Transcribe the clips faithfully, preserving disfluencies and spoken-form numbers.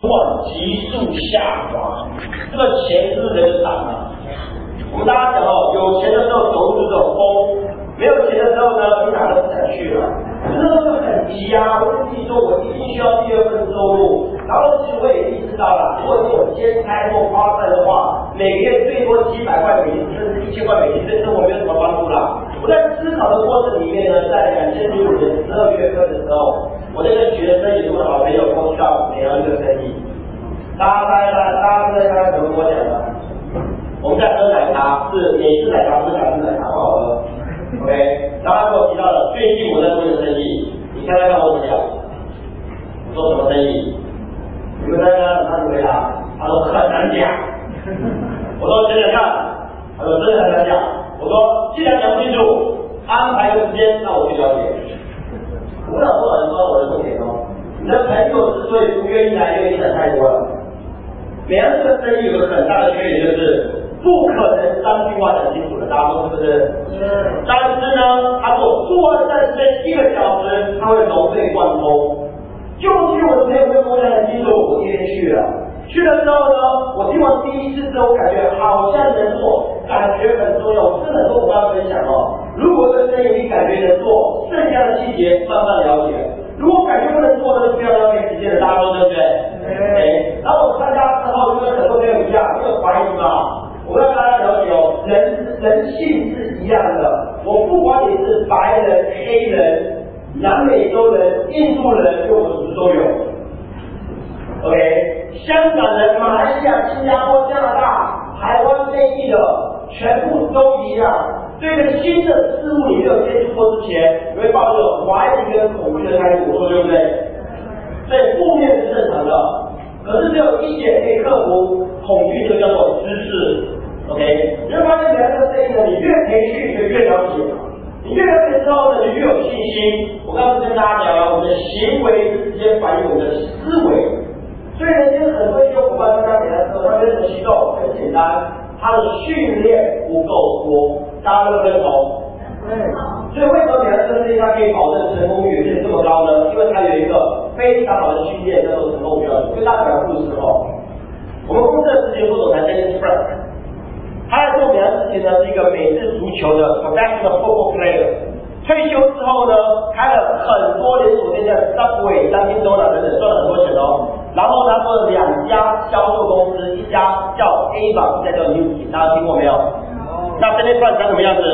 往急速下滑，这个钱是人的党啊。我们大家讲哦，有钱的时候走路就走风，没有钱的时候呢，你哪都不想去了。那时候就很急啊，我跟自己说，我一定需要第二份收入。然后其实我也意识到了，如果是我兼差或花费的话，每个月最多几百块美金，甚至一千块美金，对生活没有什么帮助啦。我在思考的过程里面呢，在两千零五年十二月份的时候，我那个学生也是我的好朋友，跟我需要聊一个生意。大家大家大家在刚才怎么跟我讲的？我们在喝奶茶，是美式奶茶，不是港式奶茶，不好喝。OK， 然后他跟我提到了最近我在做一个生意，你猜猜看我怎么讲？我做什么生意？你们猜猜他怎么回答？他说很难讲。我说想想看，他说真的很难讲。我说既然讲不清楚，安排个时间让我去了解。我不知道多少人知道我的重点哦。你的朋友之所以不愿意来，因为你想太多了。美安这个生意有个很大的缺点，就是不可能三句话讲清楚的，大家说是不是？嗯。但是呢，他说做完在这一个小时，他会融会贯通。就据我的朋友跟我讲很清楚，我今天去了。去了之后呢，我听完第一次之后，感觉好像能做，感觉很重要。我真的跟我爸分享哦，如果这个生意你感觉能做，剩下的细节慢慢了解。如果感觉不能做呢，就不要浪费时间了，大家说对不对？对。然后我参加之后，就跟很多朋友一样，没有怀疑嘛。我要大家了解哦，人人性是一样的。我不管你是白人、黑人、南美洲人、印度人，对我组织都有。OK， 香港人、马来西亚、新加坡、加拿大、台湾内地的，全部都一样。对一个新的事物你没有接触过之前，你会抱着怀疑跟恐惧的态度，我说对不对？所以负面是正常的，可是只有一点可以克服恐惧，这个叫做知识。OK， 你会发现，两个生意呢，你越培训就越了解，你越了解之后呢，你越有信心。我刚才跟大家讲了，我们的行为是直接反映我们的思维。所以呢，今天很多一些伙伴参加美兰之后，他认为行动很简单，他的训练不够多，大家都认同。对。所以为什么美兰这个生意它可以保证成功率是这么高呢？因为它有一个非常好的训练叫做成功标准。跟大家讲故事哦，我们公司的执行副总裁 Dennis Frank， 他在做美兰之前呢是一个美式足球的 professional football player。退休之后呢，开了很多连锁店，像 Subway、Dunkin' Donuts 等等，赚了很多钱哦。然后他做了两家销售公司，一家叫 Avon， 一家叫 Newkey， 大家听过没有？哦。那这边赚长什么样子？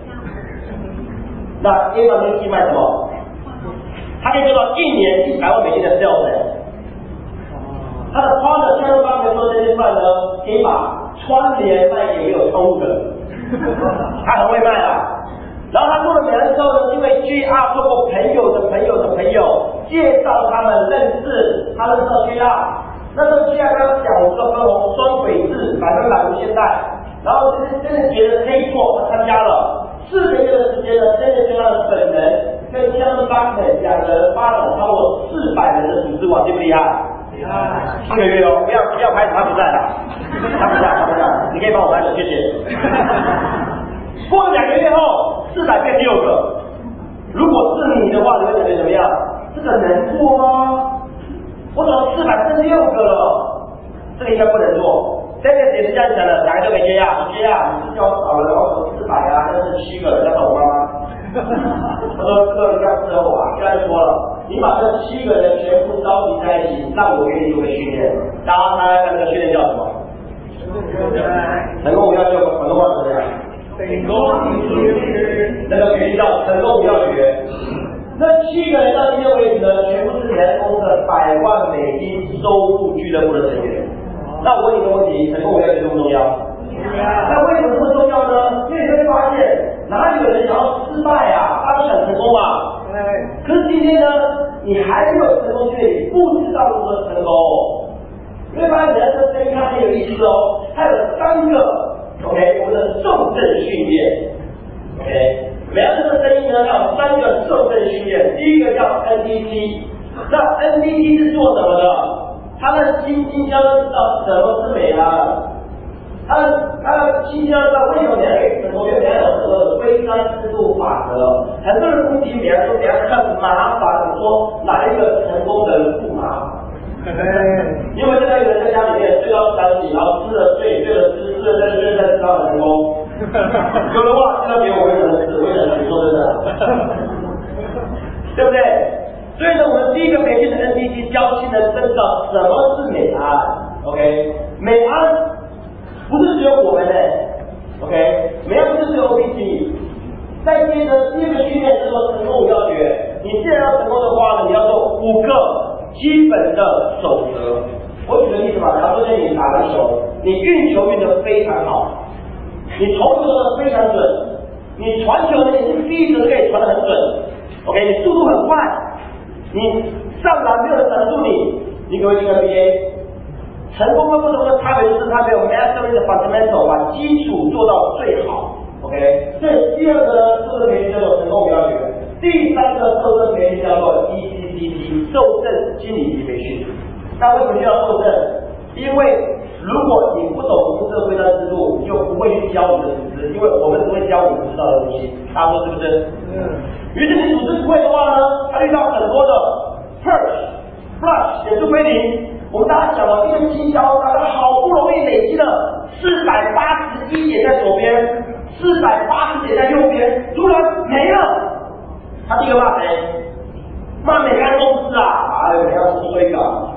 那 Avon Newkey 卖什么？他可以做到一年一百万美金的 sales。他的 partner 销售方面说，这边赚呢，可以把窗帘卖给没有窗户的人，他很会卖啊。然后他做了美兰之后呢，因为 G R 透过朋友的朋友的朋友介绍他们认识，他认识到 G R， 那时候 G R 跟他讲我这个分红双轨制，百分百无限贷，然后真的真的觉得可以做，他参加了四个月的时间呢，真的跟他的本人跟相关partner两人发展超过四百人的组织网，厉不厉害？厉害！四个月哦，不要不要拍他不在了，他不在他不在，你可以帮我拍的，谢谢。过了两个月后，四百变六个。如果是你的话，你会感觉怎么样？这个能做吗？我怎么四百变六个了？这个应该不能做。这个也是这样讲的，哪个都没接呀？你接呀？你是叫我少了，然后四百啊，但是七个人，要找我妈妈。他说这个应该不适合我啊，现在就说了，你把这七个人全部召集在一起，让我给你做个训练。大家猜看这个训练叫什么？成功五要诀，广东话怎么样？成功学，那个学叫成功要诀。那七个人到今天为止呢，全部是联公司的百万美金收入俱乐部的成员。那我问你个问题，成功要诀重不重要？那为什么这么重要呢？因为你会发现，哪里有人想要失败啊？大家都想成功嘛。可是今天呢，你还没有成功训练，你不知道如何成功。你会发现，人的声音它很有意思哦，它有三个。OK， 我们的重症训练 ，OK， 每样这个声音呢，它有三个重症训练。第一个叫 N D T， 那 N D T 是做什么的？它的心经要知道什么是美安，它的它的心经要知道为什么美安可以成功，因为美安有所谓的微观制度法则。很多人攻击美安说美安很麻烦，说哪一个成功的人不麻烦？ 因为现在有人在家里面睡到三点，然后吃了睡，睡了吃，吃了再睡，再吃到很成功。有的话，现在给我为什么吃？为什么你说真的？对不对？所以呢，我们第一个培训的 N T T 教新人知道什么是美安 ，OK？ 美安不是只有我们的 ，OK？ 美安不是只有 O P T。再接着第二个训练叫做成功五要诀。你既然要成功的话呢，你要做五个基本的守则。我举个例子吧，假如说你打篮球，你运球运得非常好，你投球的非常准，你传球呢，你第一直可以传得很准 ，OK？ 你速度很快，你上篮没有人挡住你，你可以进 N B A。成功跟不同的差别就是它没有 mastery 的 fundamental， 把基础做到最好。OK， 所以第二个呢，受证培训叫做成功五要诀；第三个受证培训叫做 E C C T， 受证心理级培训。那为什么需要受证？因为如果你不懂公司的规章制度，你就不会去教你的组织，因为我们只会教我们知道的东西，大家说是不是？嗯。于是你组织不会的话呢，它遇到很多的 purge、flush、减速归零。我们大家讲了，一个绩效大概好不容易累积了四百八十一点在左边。四百八十点在右边，突然没了。他第一个骂谁？骂美安公司啊！哎，美安公司衰搞，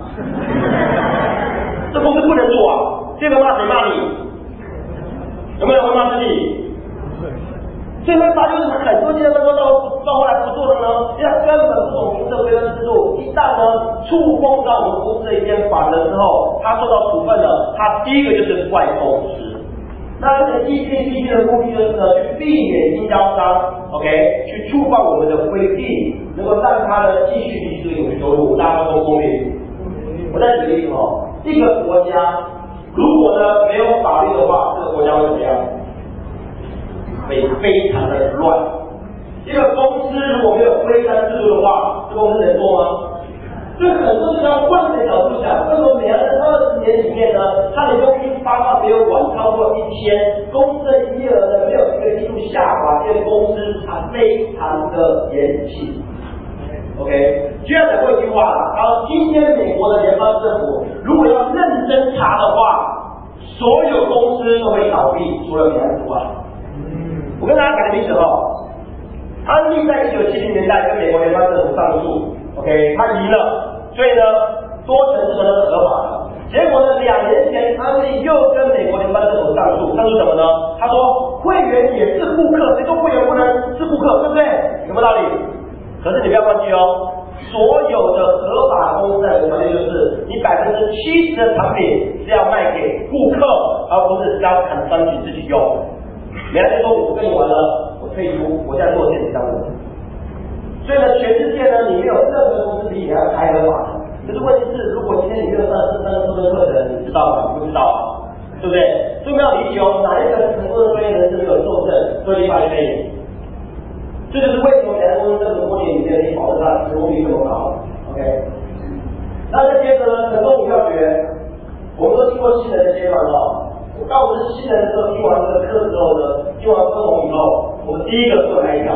这公司不能做啊。第二个骂谁？骂你，有没有会骂自己？所以会发现为什么很多现在都到到后来不做了呢？因为根本不懂公司的规章制度，一旦呢触碰到我们公司的一件法则之后，他受到处分了，他第一个就是怪公司。那这个 E C C T 的目的就是呢，去避免经销商 ，OK， 去触犯我们的规定，能够让他呢继续提出永续收入，大家都公平。我再举个例子哦，一个国家如果呢没有法律的话，这个国家会怎么样？会非常的乱。一个公司如果没有规章制度的话，这公司能做吗？所以很多人要换个角度讲，为什么美安在二十年里面呢，它的佣金发放没有晚超过一天，公司的营业额呢没有一个季度下滑，因为公司它非常的严谨。OK， 就要讲过一句话了，然后今天美国的联邦政府如果要认真查的话，所有公司都会倒闭，除了美安之外。我跟大家讲个例子哦，安利在一九七零年代跟美国联邦政府上诉 ，OK， 他赢了。所以呢，多层次的是合法的。结果呢，两年前安利又跟美国联邦政府上诉，上诉什么呢？他说会员也是顾客，谁说会员不能是顾客，对不对？有没有道理？可是你不要忘记哦，所有的合法公司的条件就是你百分之七十的产品是要卖给顾客，而不是要砍商品自己用。美安就说我不跟你玩了，我退出，我现在做电子商务。所以呢，全世界呢，你没有任何公司比你还要开合法的。可是问题是，如果今天你没有上市上受证课程，你知道吗？你不知道啊，对不对？所以我们要理解哦，哪一个成功的专业人士没有受证，所以法律可以。这就是为什么美安公司这么多年里面可以保证它的成功率这么高。OK， 那再接着呢，成功五要诀，我们都经过新人的阶段哦。当我们是新人的时候，听完这个课之后呢，听完分红以后，我们第一个做哪一条？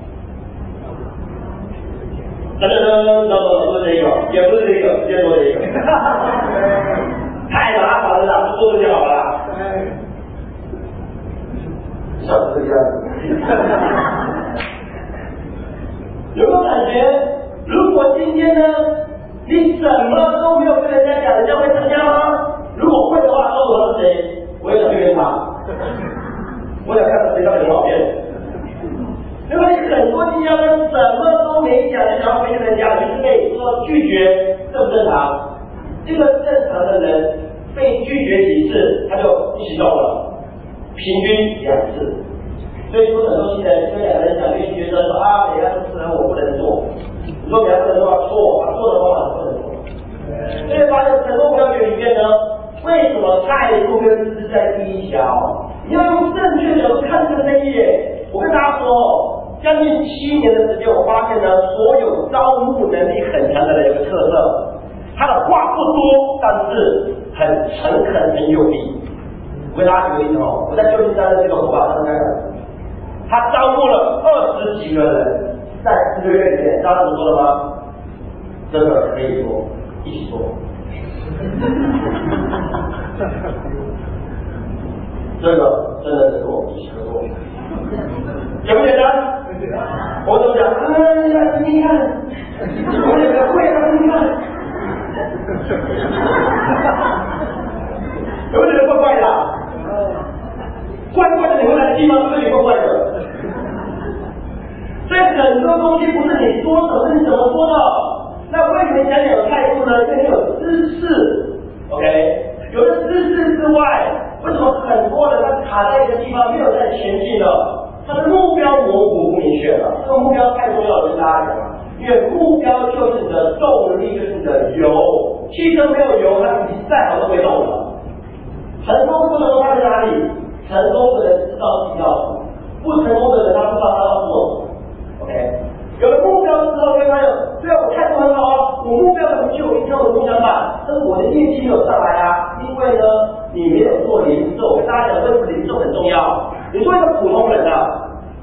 等等等等等等，不是这一个，也不是这一个，直接说这一个，太麻烦了啦，不说这就好了啦。像这个样子，有没有感觉？如果今天呢，你什么都没有跟人家讲，人家会参加吗？如果会的话，说我是谁？我也想去跟他，我想看谁到底很好骗。因为很多经销商什么都没讲，就想要骗人家，于是被说拒绝，正不正常？这个正常的人被拒绝几次，他就一起动了，平均两次。所以说很多新人跟两个人讲，就觉得说啊，美安不适合我，不能做。你说美安不能做，错，他做的方法是不能做。所以发现成功五要诀里面呢，为什么态度跟知识在第一条？你要用正确的角度看这个生意。我跟大家说，将近七年的时间，我发现呢，所有招募能力很强的人有个特色，他的话不多，但是很诚恳、很有力。我跟大家举个例子哦，我在旧金山的这个伙伴，他他招募了二十几个人，在四个月里面，知道他怎么做的吗？这个可以做，一起做。 这个真的是我不想做，简不简单？我怎么讲？啊，你来听听看，我有个会来听听看，有没有觉得怪怪的、啊？怪怪的，你会来听吗？是不是你怪怪的？所以很多东西不是你说什么，是你怎么说的。那为什么讲你有态度呢？因为你有知识 ，OK？ 有了知识之外，为什么很多人他卡在一个地方没有在前进了？他的目标模糊不明确了。这个目标太重要了，跟大家讲了，因为目标就是你的动力，就是你的油。汽车没有油，它脾气再好都会动了。成功不能够他在哪里？成功的人知道自己要什么，不成功的人他不知道他要做什么。OK， 有了目标之后，对方有，对啊，我态度很好啊，我目标很明确，我一天我的梦想版，但是我的业绩没有上来啊，因为呢，你没有做零售。跟大家讲，为什么零售很重要？你做一个普通人啊，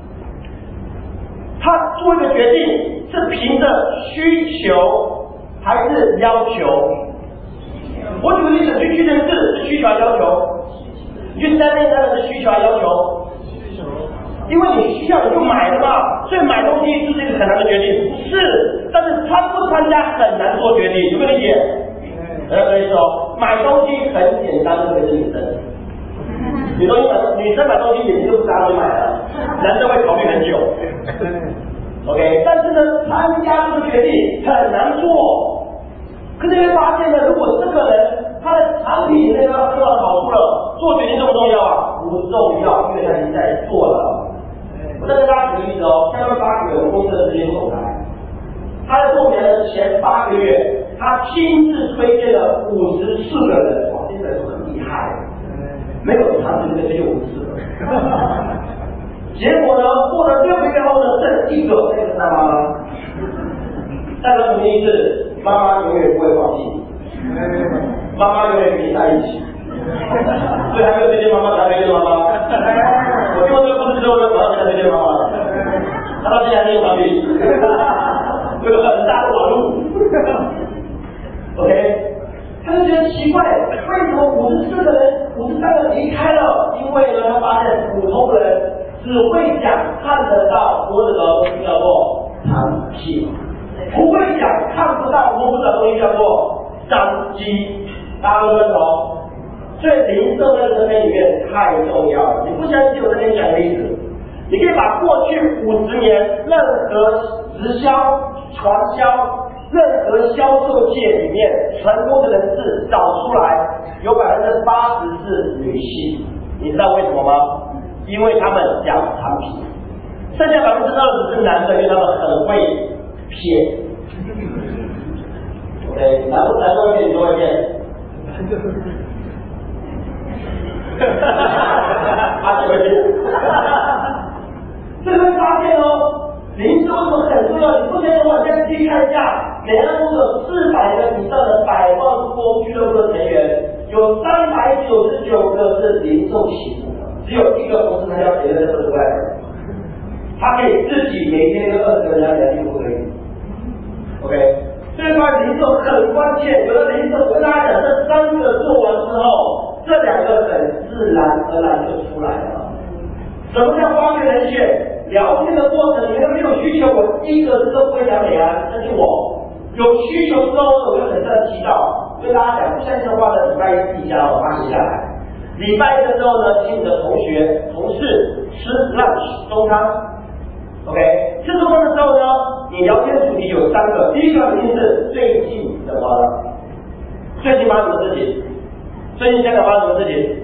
他做一个决定是凭着需求还是要求？我举个例子，去屈臣氏是需求还是要求？你去三面三的是需求还是要求？因为你需要你就买了嘛，所以买东西是不是一个很难的决定？是，但是参不参加很难做决定，有没有理解？大家可以说，买东西很简单，特别是女生，女东西买女生买东西眼睛都不眨就买了，男生会考虑很久。OK， 但是呢，参加这个决定很难做。可是你会发现呢，如果这个人他的产品那个得到好处了，做决定重不重要啊？不重要，因为他已经在做了。我再跟大家举个例子哦，下面八个月我们公司的执行总裁，他在做年的前八个月，他亲自推荐了五十四个人，哇，这个人很厉害，没有长时间推荐五十四个。结果呢，过了六个月后呢，剩一个，那个是他妈妈。代表什么意思？妈妈永远不会放弃，妈妈永远跟你在一起。所以还没有推荐妈妈，才推荐妈妈。我听过这个故事之后呢，马上给他推荐妈妈了。他到现在还没有产品，有很大的网路。OK， 他就觉得奇怪，为什么五十四个人、五十三个离开了？因为呢，他发现普通人只会讲看得到摸得到的东西叫做长期，不会讲看不到摸不到的东西叫做商机。大家都认同？所以零售在这边里面太重要了。你不相信我这边讲个例子，你可以把过去五十年任何直销、传销、任何销售界里面成功的人士找出来，有百分之八十是女性。你知道为什么吗？因为他们讲产品，剩下百分之二十是男的，因为他们很会骗。OK， 来来多一遍，你多一遍。他就会这样。所以会发现哦，零售为什么很重要？你不相信的话，你再去看一下，美安公司有四百个以上的百万富翁俱乐部的成员，有三百九十九个是零售起步的，只有一个公司他要别人的之外，他可以自己每天跟二十个人聊天不可以。OK， 这一块零售很关键，有了零售，我跟大家讲，这三个做完之后，这两个很自然而然就出来了。什么叫发掘人选？聊天的过程，你们没有需求，我一个字都不会讲美安，相信我。有需求之后，我就很正祈祷，跟大家讲，不相信的话呢，礼拜一自己家我把它写下来。礼拜一的时候呢，请你的同学、同事吃 lunch 中餐。OK， 吃中餐的时候呢，你聊天主题有三个，第一个一定是最近怎么了？最近发生什么事情？最近香港发生什么事情？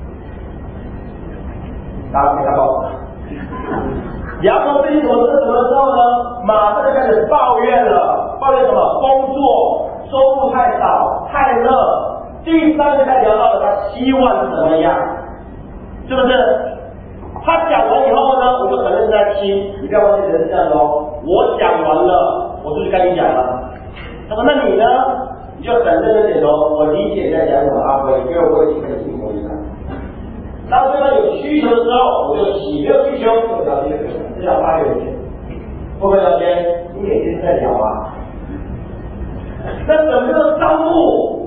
大家没看报纸。聊到最近怎么怎么的时候呢，马上就开始抱怨了，抱怨什么？工作收入太少，太热。第三个才聊到了他希望怎么样，是不是？他讲完以后呢，我就很认真在听，你不要忘记人是这样的哦。我讲完了，我就去跟你讲了。他说：“那你呢？”你就很认真点头，我理解你在讲什么，阿辉，因为我已经跟你一模一样。当对方有需求的时候，我就洗；没有需求，就聊天，这叫发掘人选。会不会聊天？你每天在聊啊。那怎么样招募？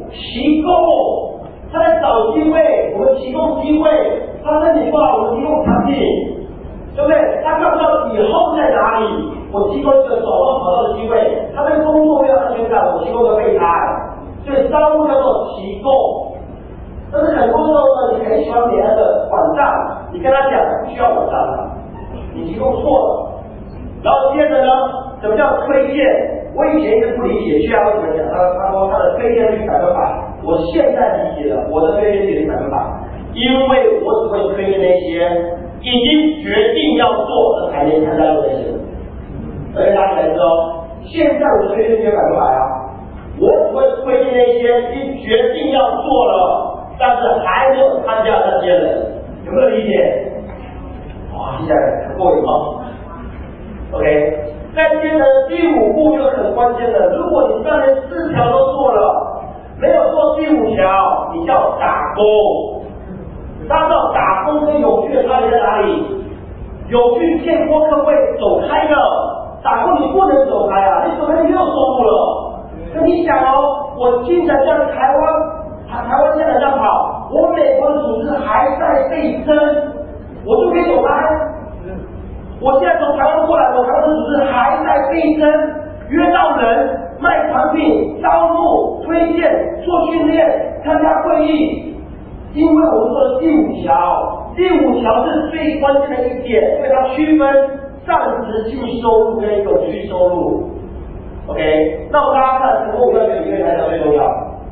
提供，他在找机会，我们提供机会，他身体不好，我们提供产品，对不对？他看不到以后在哪里，我提供一个走到跑道的机会，他对工作没有安全感，我提供个备胎，所以招募叫做提供。但是很多时候呢，你很喜欢别人的网站，你跟他讲不需要网站了，你提供错了。然后接着呢，什么叫推荐？我以前一直不理解，居然为什么讲他他说他的推荐率百分百，我现在理解了，我的推荐率是百分百，因为我只会推荐那些已经决定要做的才能参加做这些。而且大家来知道，现在我的推荐率百分百啊，我只会推荐那些已经决定要做了，但是还没有参加那些人，有没有理解？哇，现在很过瘾吗 ？OK。再接着第五步就很关键了，如果你上面四条都做了，没有做第五条，你叫打工。大家知道打工跟有趣的差别在哪里？有趣见播客会走开的，打工你不能走开啊，你走开你没有收入了。那你想哦，我进展像台湾，台台湾现在这样跑，我美国的组织还在倍增，我就可以走开。我现在从台湾过来，我台湾的组织还在倍增，约到人、卖产品、招募、推荐、做训练、参加会议。因为我们说的第五条，第五条是最关键的一点，因为它区分暂时性收入跟永续收入。OK， 那我们大家看成功五要诀里面哪条最重要？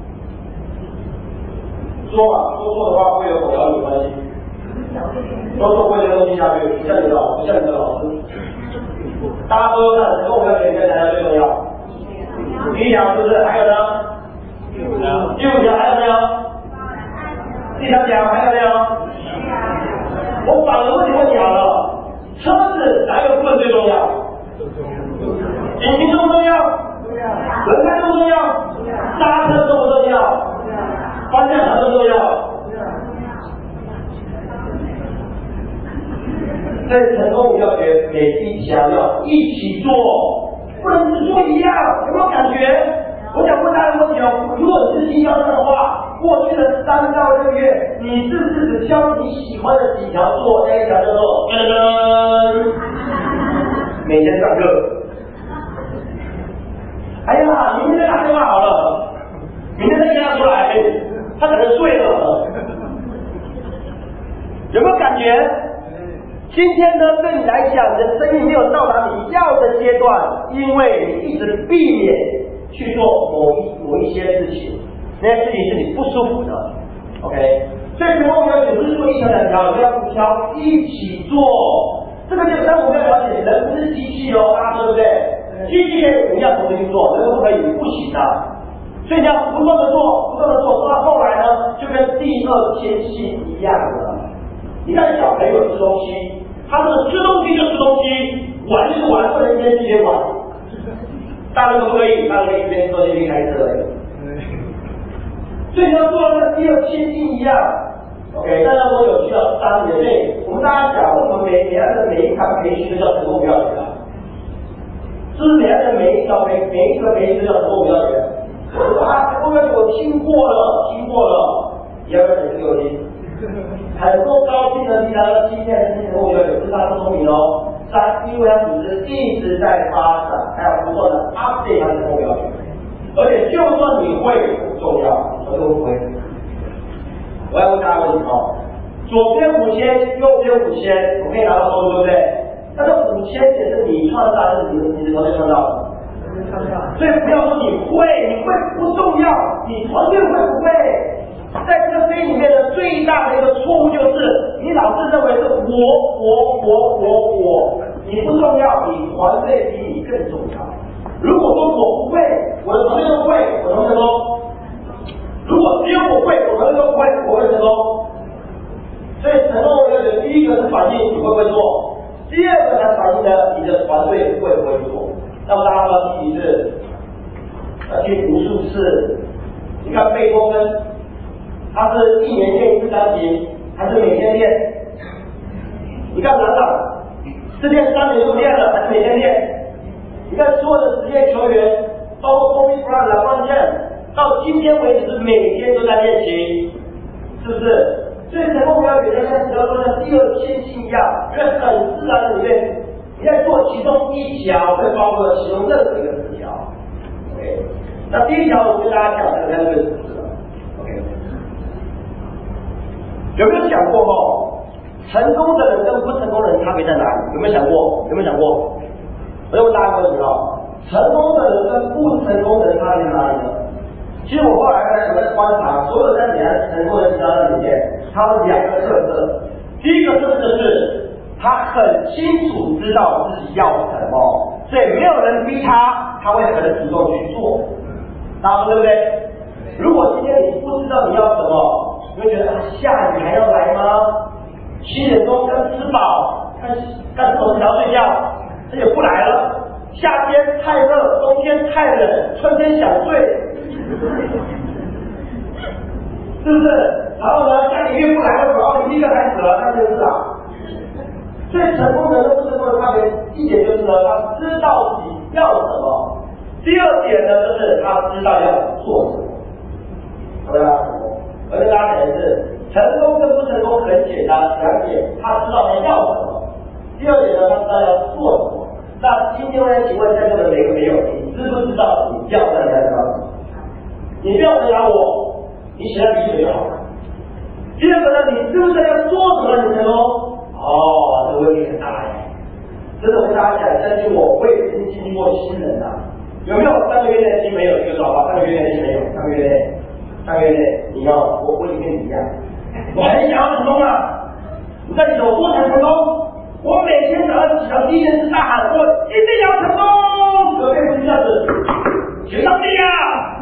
说嘛，说错的话会有口条有关系。都说会的东西下去，不像你的老，不像你的老师。大家都看成功五要诀里面哪条最重要？第一条是不是？还有呢？第五条。第五条还有没有？第三条还有没有？我反了问题问你好了，车子哪个部分最重要？引擎重不重要？轮胎重不重要？刹车重不重要？方向盘重不重要？所以成功五要诀每一条要一起做，不能只做一样，有没有感觉？我想问大家一个问题哦，如果你是经销商的话，过去的三到六个月，你是不是只挑你喜欢的几条做？那一条叫做噔噔，每天上课。哎呀，明天再打电话好了，明天再跟他出来，他可能睡了。有没有感觉？今天呢，对你来讲，你的生意没有到达你要的阶段，因为你一直避免去做某一某一些事情，那些事情是你不舒服的 ，OK？ 所以成功五要诀不是做一条两条，不要五条一起做。这个就是我们要了解，人不是机器哦，大家对不对？机器可以我们要同时去做，人不可以，不行的。所以你要不断的做，不断的做，做到后来呢，就跟第二天性一样了。你看小朋友吃东西，他是吃东西就吃东西，玩就是玩，不能一边吃一边玩。大人可不可以？大人可以一边吃一边开车而已。所以你要做的跟第二天性一样。OK， 大家都有需要三年内，我们大家讲，为什么每每样的每一堂培训都叫成功五要诀啊？是不是每样的每一条每每一个培训都叫成功五要诀？我说啊，成功五要诀我听过了，听过了，你要不要整这个听？很多高薪的其他的今天的成功五要诀不是他不聪明哦，三，因为他组织一直在发展，还有不断的 update 他的成功五要诀，而且就算你会不重要，我都不会。我要问大家问题哦，左边五千，右边五千，我可以拿到收入，对不对？但是五千也是你创造，还是你的你的团队创造的？所以不要说你会，你会不重要，你团队会不会？在这个飞里面的最大的一个错误就是，你老是认为是我我我我我，你不重要，你团队比你更重要。如果说我不会，我的团队都会，我能成功。如果只有我会，我团队都不会，我会成功。所以成功五要诀，第一个是反映你会不会做，第二个才反映了你的团队会不会做。那么大家要记是，要听无数次。你看贝多芬，他是一年练一次钢琴，还是每天练？你看朗朗，是练三年就不练了，还是每天练？你看所有的职业球员，包括 Kobe Bryant、LeBron James， 到今天为止是每天都在练习，是不是？所以成功不要给人家只要说的第二天性样，因为很自然的里面，你在做其中一条，会包括其中任何一个十条。OK， 那第一条我跟大家讲的才是最实质的。OK， 有没有想过哦？成功的人跟不成功的人差别在哪里？有没有想过？有没有想过？我要问大家一个问题哦，成功的人跟不成功的人差别在哪里呢？其实我后来呢，我在观察所有在你来成功的其他人里面，他有两个特色。第一个特色是，他很清楚知道自己要什么，所以没有人逼他，他会很主动去做。大家说对不对？如果今天你不知道你要什么，你会觉得啊，下雨还要来吗？七点钟刚吃饱，看干什么想要睡觉，这也不来了。夏天太热，冬天太冷，春天想睡，是不是？然后呢，家里越不来了，然后你立刻开始了，那就是啊。最成功的人跟不成功的差别一点就是呢，他知道自己要什么。第二点呢，就是他知道要做什么。我跟大家说，我跟大家讲的是，成功跟不成功很简单，两点，他知道他要什么。第二点呢，他知道要做什么。那今天我想请问在座的每个朋友，你知不知道你要在哪里？你不要回答我，你写在笔记就好了。第二个呢，你知不知道要做什么你成功？哦，这问题很大哎。真的，我跟大家讲，相信我，我也曾经经历过新人啊。有没有三个月内的新朋友？举个手吧，三个月内的新朋友，三个月内，三个月内，你要我我也跟你一样，我很想要成功啊！我在有多想成功？我每天早上起床第一件事大喊，我一定要成功！隔壁不是这样子，全上帝啊！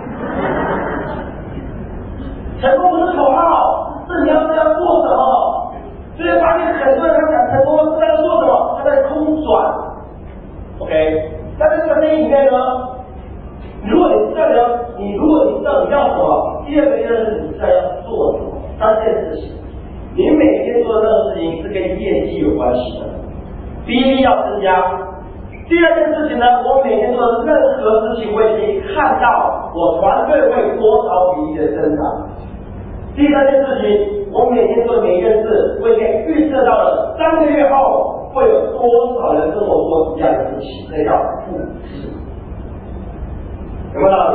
成功不是口号，是你要知道做什么。所以发现很多人他讲成功，不知道做什么，他在空转。OK， 在这个生意里面呢，如果你知道你要，你如果你知道你要什么，第二个就是你知道要做什么，三件事情。你每天做的任何事情是跟业绩有关系的，第一要增加。第二件事情呢，我每天做的任何事情，我也可以看到我团队会多少比例的增长。第三件事情，我每天做的每一件事，我也可以预测到了三个月后会有多少人跟我做一样的事情，这叫复制。有没有道理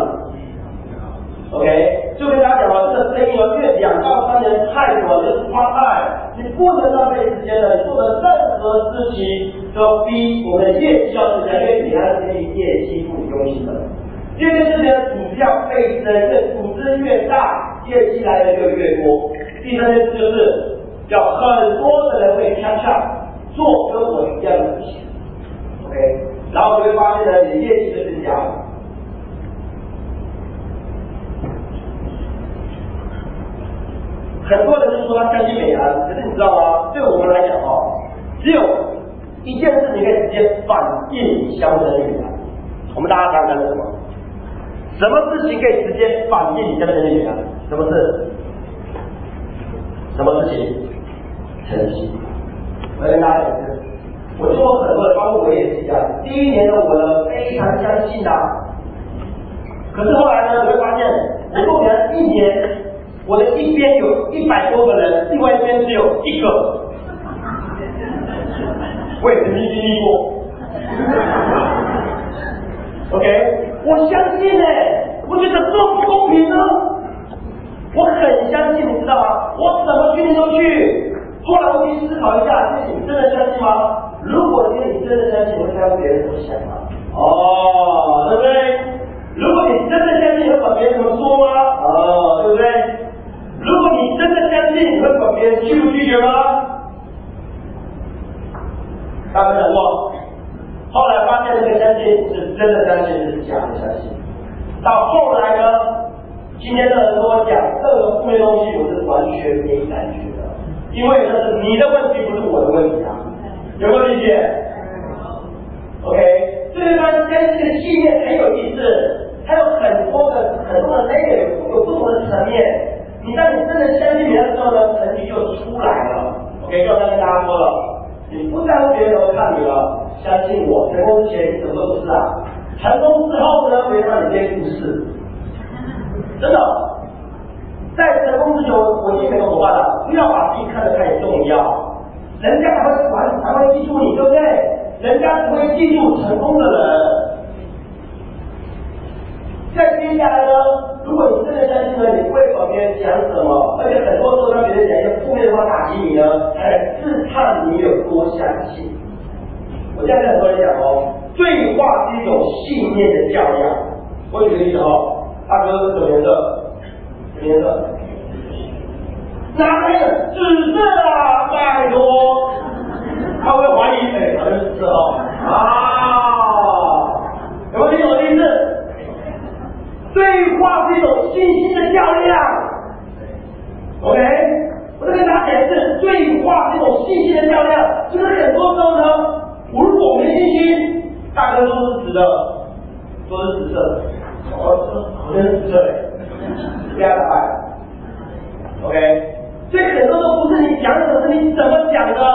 ？OK， 就跟大家讲了，这个生意呢，越两到三年太短就是花贷，你不能浪费时间的，你做的任何事情都逼我们的业绩要增加，因为你要建立业绩付中心的。第二件事情呢，组织要倍增，因为组织越大，业绩来的就越多。第三件事就是要很多的人会 catch up， 做跟我一样的事情 ，OK， 然后你会发现呢，你的业绩就增加了。很多人就说他相信美安，可是你知道吗？对我们来讲哦，只有一件事情可以直接反映相生美安。我们大家想想是什么？什么事情可以直接反映你相生美安？什么事？什么事情？成绩。我跟大家讲是，我见过很多人，包括我也是一样。第一年的我呢，非常相信的，可是后来呢，你会发现，我做完一年。我的一边有一百多个人，另外一边只有一个。我也曾经经历过。OK， 我相信哎、欸，我觉得这么不公平呢。我很相信，你知道吗？我什么训练都去。后来我去思考一下，你真的相信吗？如果今天你真的相信，你会在乎别人怎么想吗？哦，对不对？如果你真的相信，你会管别人怎么说吗？哦，对不对？如果你真的相信，你会管别人拒不拒绝吗？大家讲过，后来发现那个相信是真的相信，是假的相信。到后来呢，今天的人跟我讲任何负面东西，我是完全没感觉的，因为那是你的问题，不是我的问题啊。有没有理解 ？OK， 所以他相信的信念很有意思，它有很多的很多的 layer， 有不同的层面。你当你真的相信别人的时候呢，成绩就出来了。OK， 刚才跟大家说了，你不在乎别人怎么看你了，相信我，成功之前你什么都不是啊，成功之后呢，别让你变故事。 真的，在成功之前，我建议每个伙伴啊，不要把自己看得太重要，人家才会管，才会记住你，对不对？人家只会记住成功的人。再接下来呢，如果你真的相信了，你不会管别人讲什么，而且很多时候让别人讲一些负面的话打击你呢，才自探你有多相信。我现在跟很多人讲哦，对话是一种信念的较量。我举个例子哦，大哥是什么颜色？什么颜色？哪来的？紫色啊，拜托。他会怀疑，哎，好像是紫色哦。啊，有没有听懂我的意思？对话是一种信心的较量 ，OK？ 我再跟大家解释，对话是一种信心的较量，就是很多时候呢，我如果没信心，大哥都是直的，都是紫色的，哦，好像是紫色的，不要打败 ，OK？ 所以很多都不是你讲的，是你怎么讲的，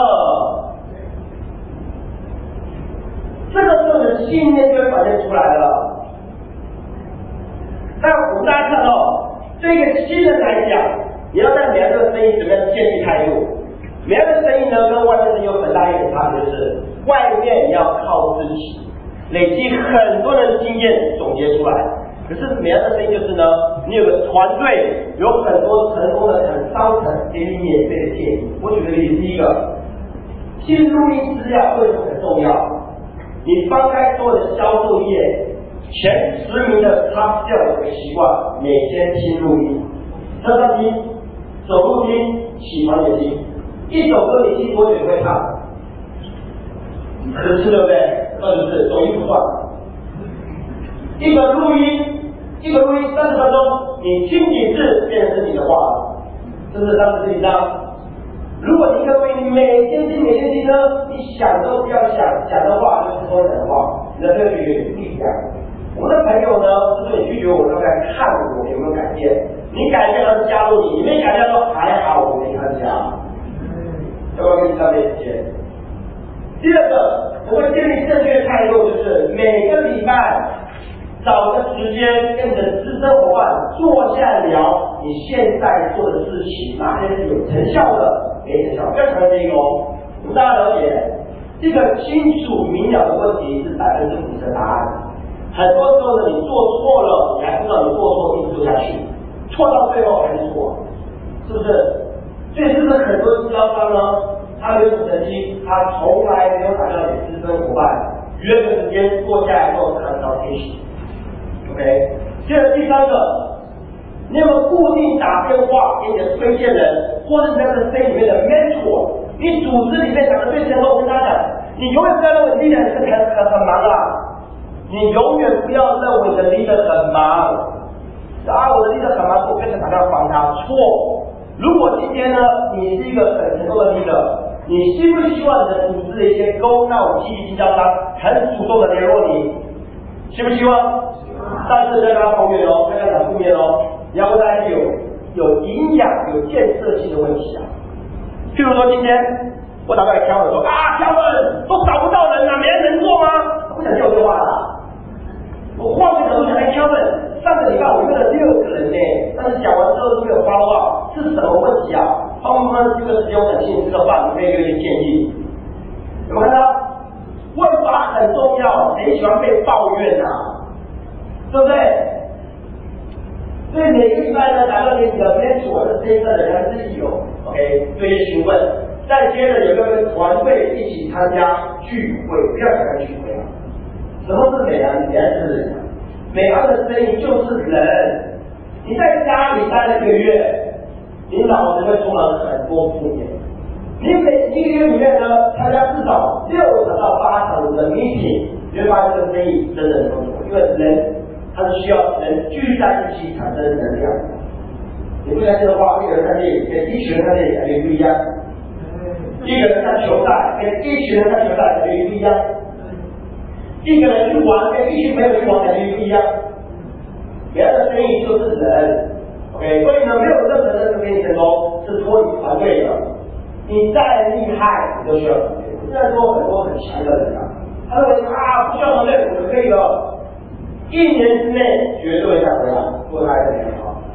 这个时候你的信念就会表现出来了。那我们大家看到，对一个新人来讲，你要在每样的生意怎么样建立态度？每样的生意呢，跟外面生意有很大一点差别，就是外面你要靠自己，累积很多的经验总结出来。可是每样的生意就是呢，你有个团队，有很多成功的很商层给你免费的建议。我举个例子，第一个，新录音资料为什么很重要？你翻开所有的销售页。前十名的 top sales 有个习惯，每天听录音，车上听，走路听，起床也听。一首歌你听多久你会唱？十次对不对？二十次，走音不算。一个录音，一个录音三十分钟，你听几次变成是你的话了，是不是三十次以上？如果你一个录音，你每天听每天听呢，你想都不要想，讲的话就是说讲的话，你的这个语言不一样。我的朋友呢，就是你拒绝我，他来看我有没有改变。你改变他是加入你，你没改变说还好我没参加。要不要跟你上链接？第二个，我会建立正确的态度，就是每个礼拜找个时间跟你的资深伙伴坐下来聊你现在做的事情，哪些是有成效的，没成效。不要强调这个哦，我们大家了解，这个清楚明了的问题是百分之五十的答案。很多时候呢，你做错了，你还不知道你做错，一直做下去，错到最后还是错，是不是？所以是不是很多经销商呢，他没有成绩，他从来没有打电话给资深伙伴，约个时间坐下来做 consultation。OK， 接着第三个，你有没有固定打电话给你的推荐人，或者是在这 C 里面的 mentor？ 你组织里面讲的最成功，我跟大家讲，你永远不要认为你的人很很很忙啊。你永远不要认为你的 leader 很忙，啊，我的 leader 很忙，我变成打电话帮他。错。如果今天呢，你是一个很成功的 leader， 你希不希望你的组织的一些勾闹积极经销商很主动的联络你？希不希望？但是不要跟他抱怨哦，不要跟他讲负面哦，你要问他一些有有营养、有建设性的问题啊。譬如说今天我打电话给 Kevin 说啊 ，Kevin 都找不到人啊，没人能做吗？他不想接我电话了。我换个角度想，哎 ，Kevin， 上个礼拜我约了六个人呢，但是讲完之后都没有follow up，是什么问题啊？他们说这个时间我想请你吃个饭，你可以给我一些建议。有没有看到？问法很重要，谁喜欢被抱怨啊？对不对？所以每个礼拜呢，打到你的 mentor 的这一个人还是有 ，OK， 对于询问，再接着有没有跟团队一起参加聚会？不要想看聚会啊。什么是美啊？你还是人啊？美行的生意就是人。你在家里待了一个月，你脑子会充满很多负面。你每一个月里面呢，参加至少六场到八场的 meeting， 你会发现这个生意真的很重要，因为人它是需要人聚在一起产生能量。你不相信的话，一个人看电影跟一群人看电影感觉不一样，一个人看球赛跟一群人看球赛感觉不一样。一个人去玩跟一群朋友去玩感觉不一样，别的生意就是人 ，OK， 所以呢，没有任何人能给你成功，是托你团队的。你再厉害，你都需要团队。我现在说很多很强的人啊，他认为啊不需要团队，我就可以了，一年之内绝对会再回来，做他的很好。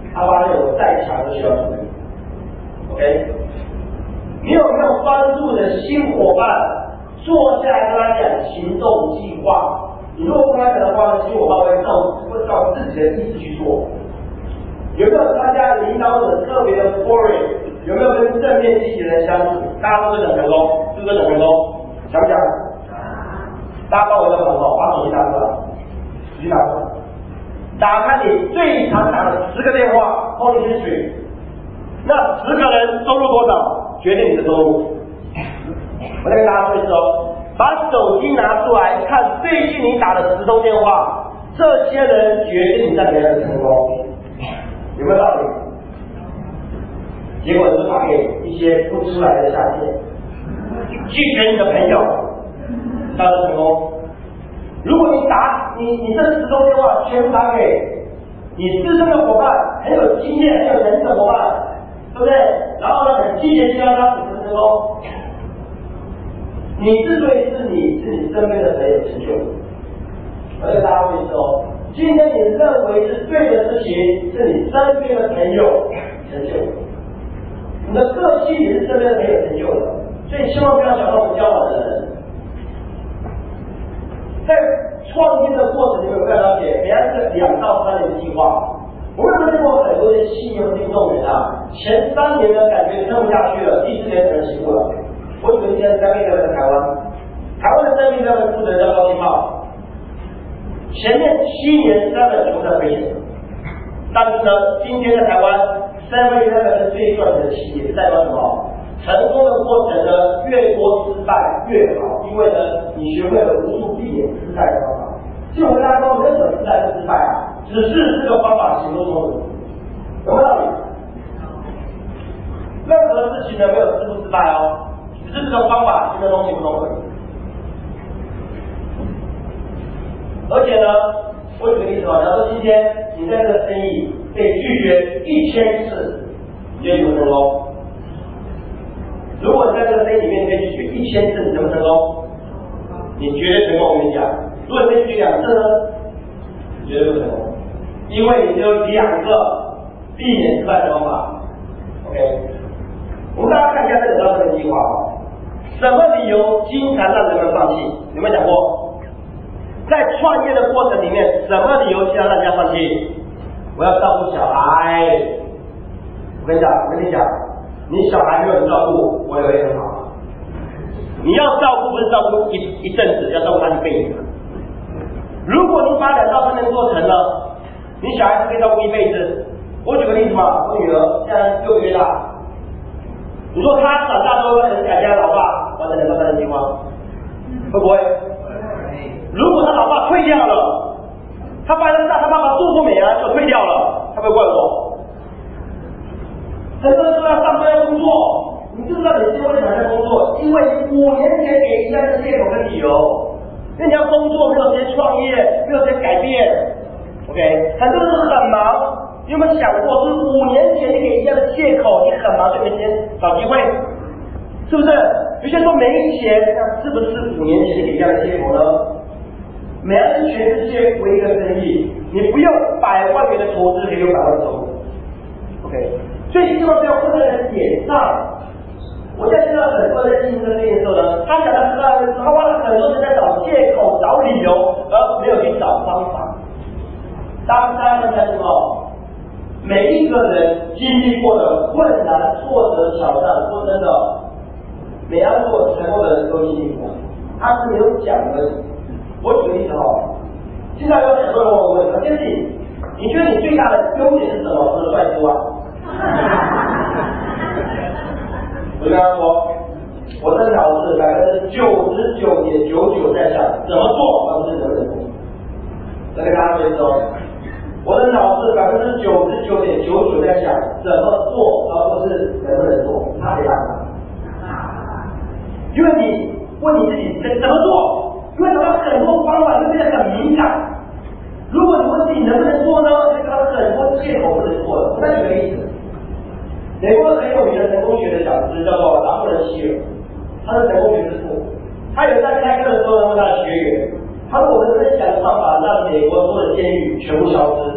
他发现我再强都需要处理。OK， 你有没有帮助的新伙伴坐下来跟他讲行动计划？你如果跟他讲的话呢，新伙伴会照会照自己的意思去做。有没有参加领导者特别的 forum？ 有没有跟正面积极的人相处？大家是不是很成功？是不是很成功？想不想？大家帮我一个忙哦，把手机拿出来，手机拿出来，打开你最常打的十个电话 ，Holy History， 那十个人收入多少，决定你的收入。我再跟大家说一次哦，把手机拿出来看最近你打的十通电话，这些人决定你在别人的成功，有没有道理？结果就打给一些不出来的下线，拒绝你的朋友，那就成功。如果你打你你这十通电话全部打给你资深的伙伴，很有经验、很有能力的伙伴，对不对？然后呢，很积极教他怎么成功。你之所以是你，是你身边的朋友成就。而且大家会说，今天你认为是对的事情，是你身边的朋友成就。你的个性也是身边的朋友成就的，所以千万不要想到不交往的人。在创业的过程里面，我要了解，人家是两到三年计划。我有看过很多的企业和听众人啊，前三年呢感觉撑不下去了，第四年可能起步了。我有一天三位在台湾，台湾的三位在负责叫高金茂，前面七年三本全在亏钱，但是呢，今天在台湾三位在是最赚钱的企业，代表什么？成功的过程呢，越多失败越好，因为呢，你学会了无数避免失败的方法。其实我跟大家说，任何失败是失败啊，只是这个方法行不通的，有没有道理？任何事情呢，没有失不失败哦，只是这个方法行得通行不通而已。而且呢，我举个例子啊，假如说今天你在这个生意被拒绝一千次，你觉得有没有成功？如果你在这个生意里面被拒绝一千次，你成不成功？你绝对成功。我跟你讲，如果你被拒绝两次呢，你绝对不成功，因为你只有两个避免失败的方法。OK， 我们大家看一下这个招生的计划啊，什么理由经常让人们放弃？有没有讲过？在创业的过程里面，什么理由经常让人家放弃？我要照顾小孩。我跟你讲，我跟你讲。你小孩没有人照顾，我也会很好。你要照顾不是照顾一一阵子，要照顾他一辈子。如果你把两到三年做成了，你小孩是可以照顾一辈子。我举个例子嘛，我女儿现在六个月大，你说她长大之后会很感谢她老爸完成两到三年计划，会不会？如果她老爸退掉了，她发现她爸爸做不美啊，就退掉了，她会怪我。很多人说要上班要工作，你知不知道你是为什么在工作？因为你五年前给一样的借口跟理由，因为你要工作，没有时间创业，没有时间改变。OK， 很多人都很忙，你有没有想过，是五年前你给一样的借口，你很忙，就没时间找机会，是不是？有些人说没钱，那是不是五年前你给一样的借口呢？美安是全世界唯一的生意，你不用百万元的投资，可以有百万的收入。OK。所以千万不要混在人脸上。我在见到很多人在经营这个生意的时候呢，他想的是他花了很多时间在找借口、找理由，而没有去找方法。当大家看清楚，每一个人经历过的困难、挫折、挑战，说真的，每样做成功的人都经历过，他是没有讲而已。我举个例子哈，现在有很多人问我问，杰西，你觉得你最大的优点是什么？除了帅之外？我就跟他说，我的脑子百分之九十九点九九在想怎么做，而不是能不能做。再跟大家说一说，我的脑子百分之九十九点九九在想怎么做，而不是能不能做。他没办法，因为你问你自己怎么做，因为找到很多方法就变得很敏感。如果你问自己能不能做呢，就找到很多借口不能做了。我再举个例子。美国很有名的成功学的讲师叫做达布伦希尔，他是成功学之父。他有在开课的时候问他的学员，他说我的分享的方法让美国所有的监狱全部消失，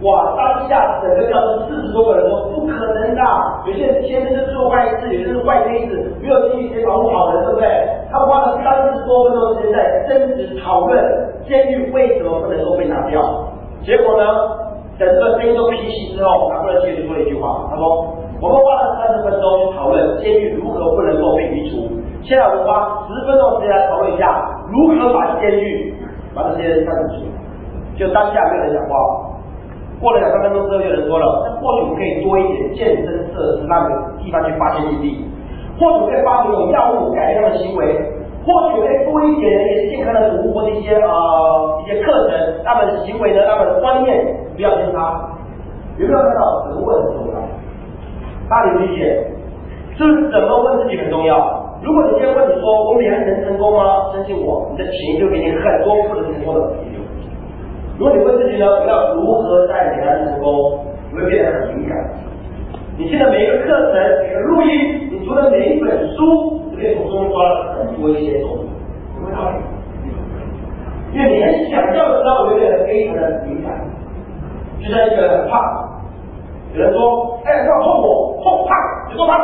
哇，当下整个教室四十多个人说不可能的，有些人天生就做坏事，有些人是坏胚子，没有进去谁保护好人，对不对？他花了三十多分钟时间在争执讨论监狱为什么不能够被拿掉。结果呢，等这个声音都平息之后，拿破仑接着说了一句话，他说：“我们花了三十分钟去讨论监狱如何不能够被移除，现在我们花十分钟时间来讨论一下如何把监狱把这些人删除。”就当下没有人讲话。过了两三分钟之后，有人说了，那或许我们可以多一点健身设施，让地方去发现异地，或许可以发明有药物改变他们行为，或许可以多一点一些健康的服务或者一些呃一些课程，让他们的行为呢，让他们的观念不要偏差。有没有看到怎么问很重要？大家理解，是不是怎么问自己很重要？如果你今天问你说我每天能成功吗？相信我，你的潜意识会给你很多不能成功的理由。如果你问自己呢，我要如何在美安成功，你会变得很敏感。你现在每一个课程、每个录音，你读的每一本书，你可以从中抓了很多一些东西，有没有道理？因为你很想要的时候，有点非常的敏感。就像一个人很胖，有人说：“哎，要碰我，碰胖，有多胖？”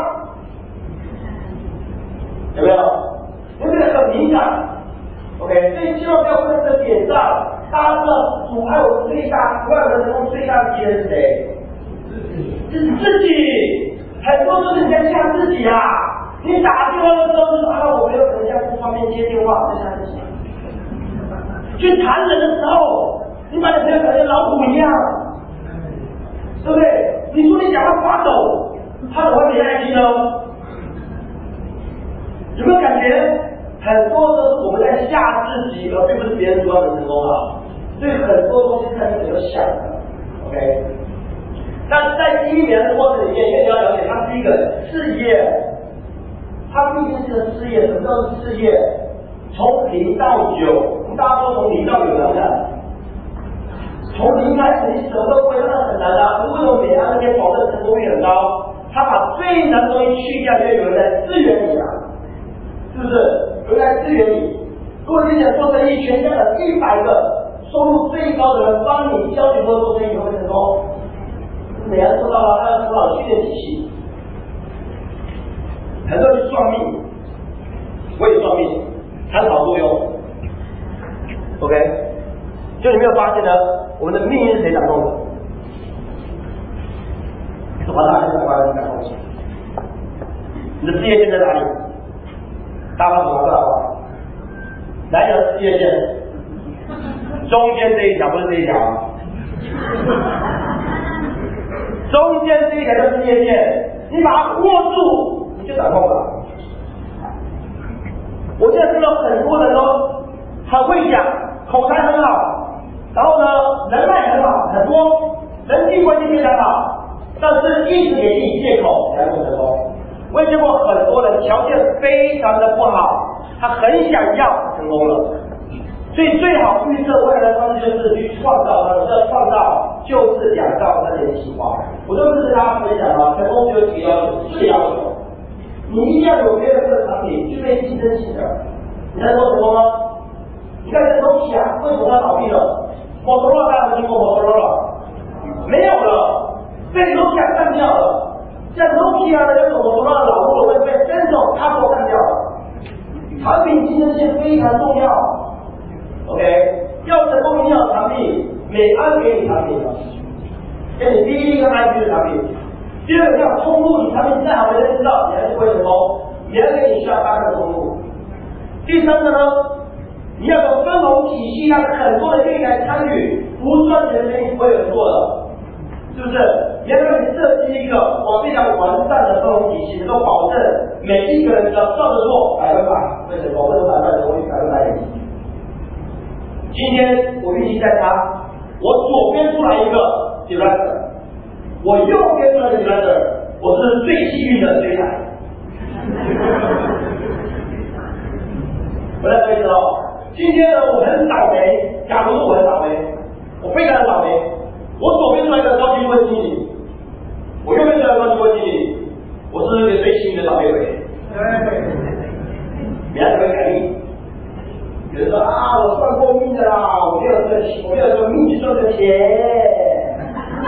有没有？你变得很敏感。OK， 所以千万不要在这个点上。大家知道阻碍我们最大、阻碍我们成功最大的敌人是谁？是自己。很多都是你在吓自己啊！你打电话的时候就说啊，我没有可能现在不方便接电话，在吓自己。去谈人的时候，你把你朋友感觉老虎一样，对不对？你说你讲话发抖，他怎么会没耐心呢？有没有感觉？很多都是我们在吓自己，而并不是别人主要能成功啊。所以很多东西看你怎么想的 ，OK？ 那在第一年的过程里面，因为你要了解，它是一个事业，它毕竟是个事业，什么叫事业？从零到九，我们大家都从零到九难不难？从零开始，你什么都不会，那很难啊。为什么美安那边保证成功率很高？他把最难的东西去掉，因为有人在支援你啊，是不是？有人在支援你。如果你想做生意，全家的一百个收入最高的人帮你教你如何做生意，会不会成功？美安做到了，他要头脑训练体系。很多人去算命，我也算命，参考作用。OK， 就你没有发现呢，我们的命运是谁掌控的？是华大还是百万人掌控的？你的事业线在哪里？大家怎么知道？哪一条事业线？中间这一条，不是这一条啊。中间这一条叫事业线，你把它握住，你就掌控了。我现在看到很多人都很会讲，口才很好，然后呢，人脉很好，很多人际关系非常好，但是一直给自己借口才能成功。我也见过很多人条件非常的不好，他很想要成功了。所以最好预测未来的方式就是去创造它，要创造就是两到三年计划。我就是跟大家分享啊，成功只有几个要求，四个要求。你一定要有别人这个产品具备竞争性的，你才能够成功吗？你看这东西啊，为什么它倒闭了？摩托罗拉大家听过摩托罗拉？没有了，被诺基亚干掉了。像诺基亚的那种摩托罗拉老路会被真手他给干掉了。产品竞争性非常重要。OK， 要成功一定要有产品，美安给你产品了，给你第一个 I P 的产品。第二个要通路，你产品再好没人知道，你还是不会成功，你还给你需要八个通路。第三个呢，你要有分红体系，让很多人愿意来参与，不赚钱的生意不会有人做的，是不是？你要让你设计一个我非常完善的分红体系，能够保证每一个人只要照着做，百分百会成功，为什么百分百成功率百分百累积？今天我运气在他，我左边出来一个 director， 我右边出来一个 director， 我是最幸运的追来。我再说一次哦，今天呢我很倒霉，假如说我很倒霉，我非常的倒霉，我左边出来一个高级顾问经理，我右边出来一个高级顾问经理，我是那个最幸运的倒霉鬼。你还怎么改命？有人说啊，我算过命的啦，我没有这个，我没有这个命去赚这个钱。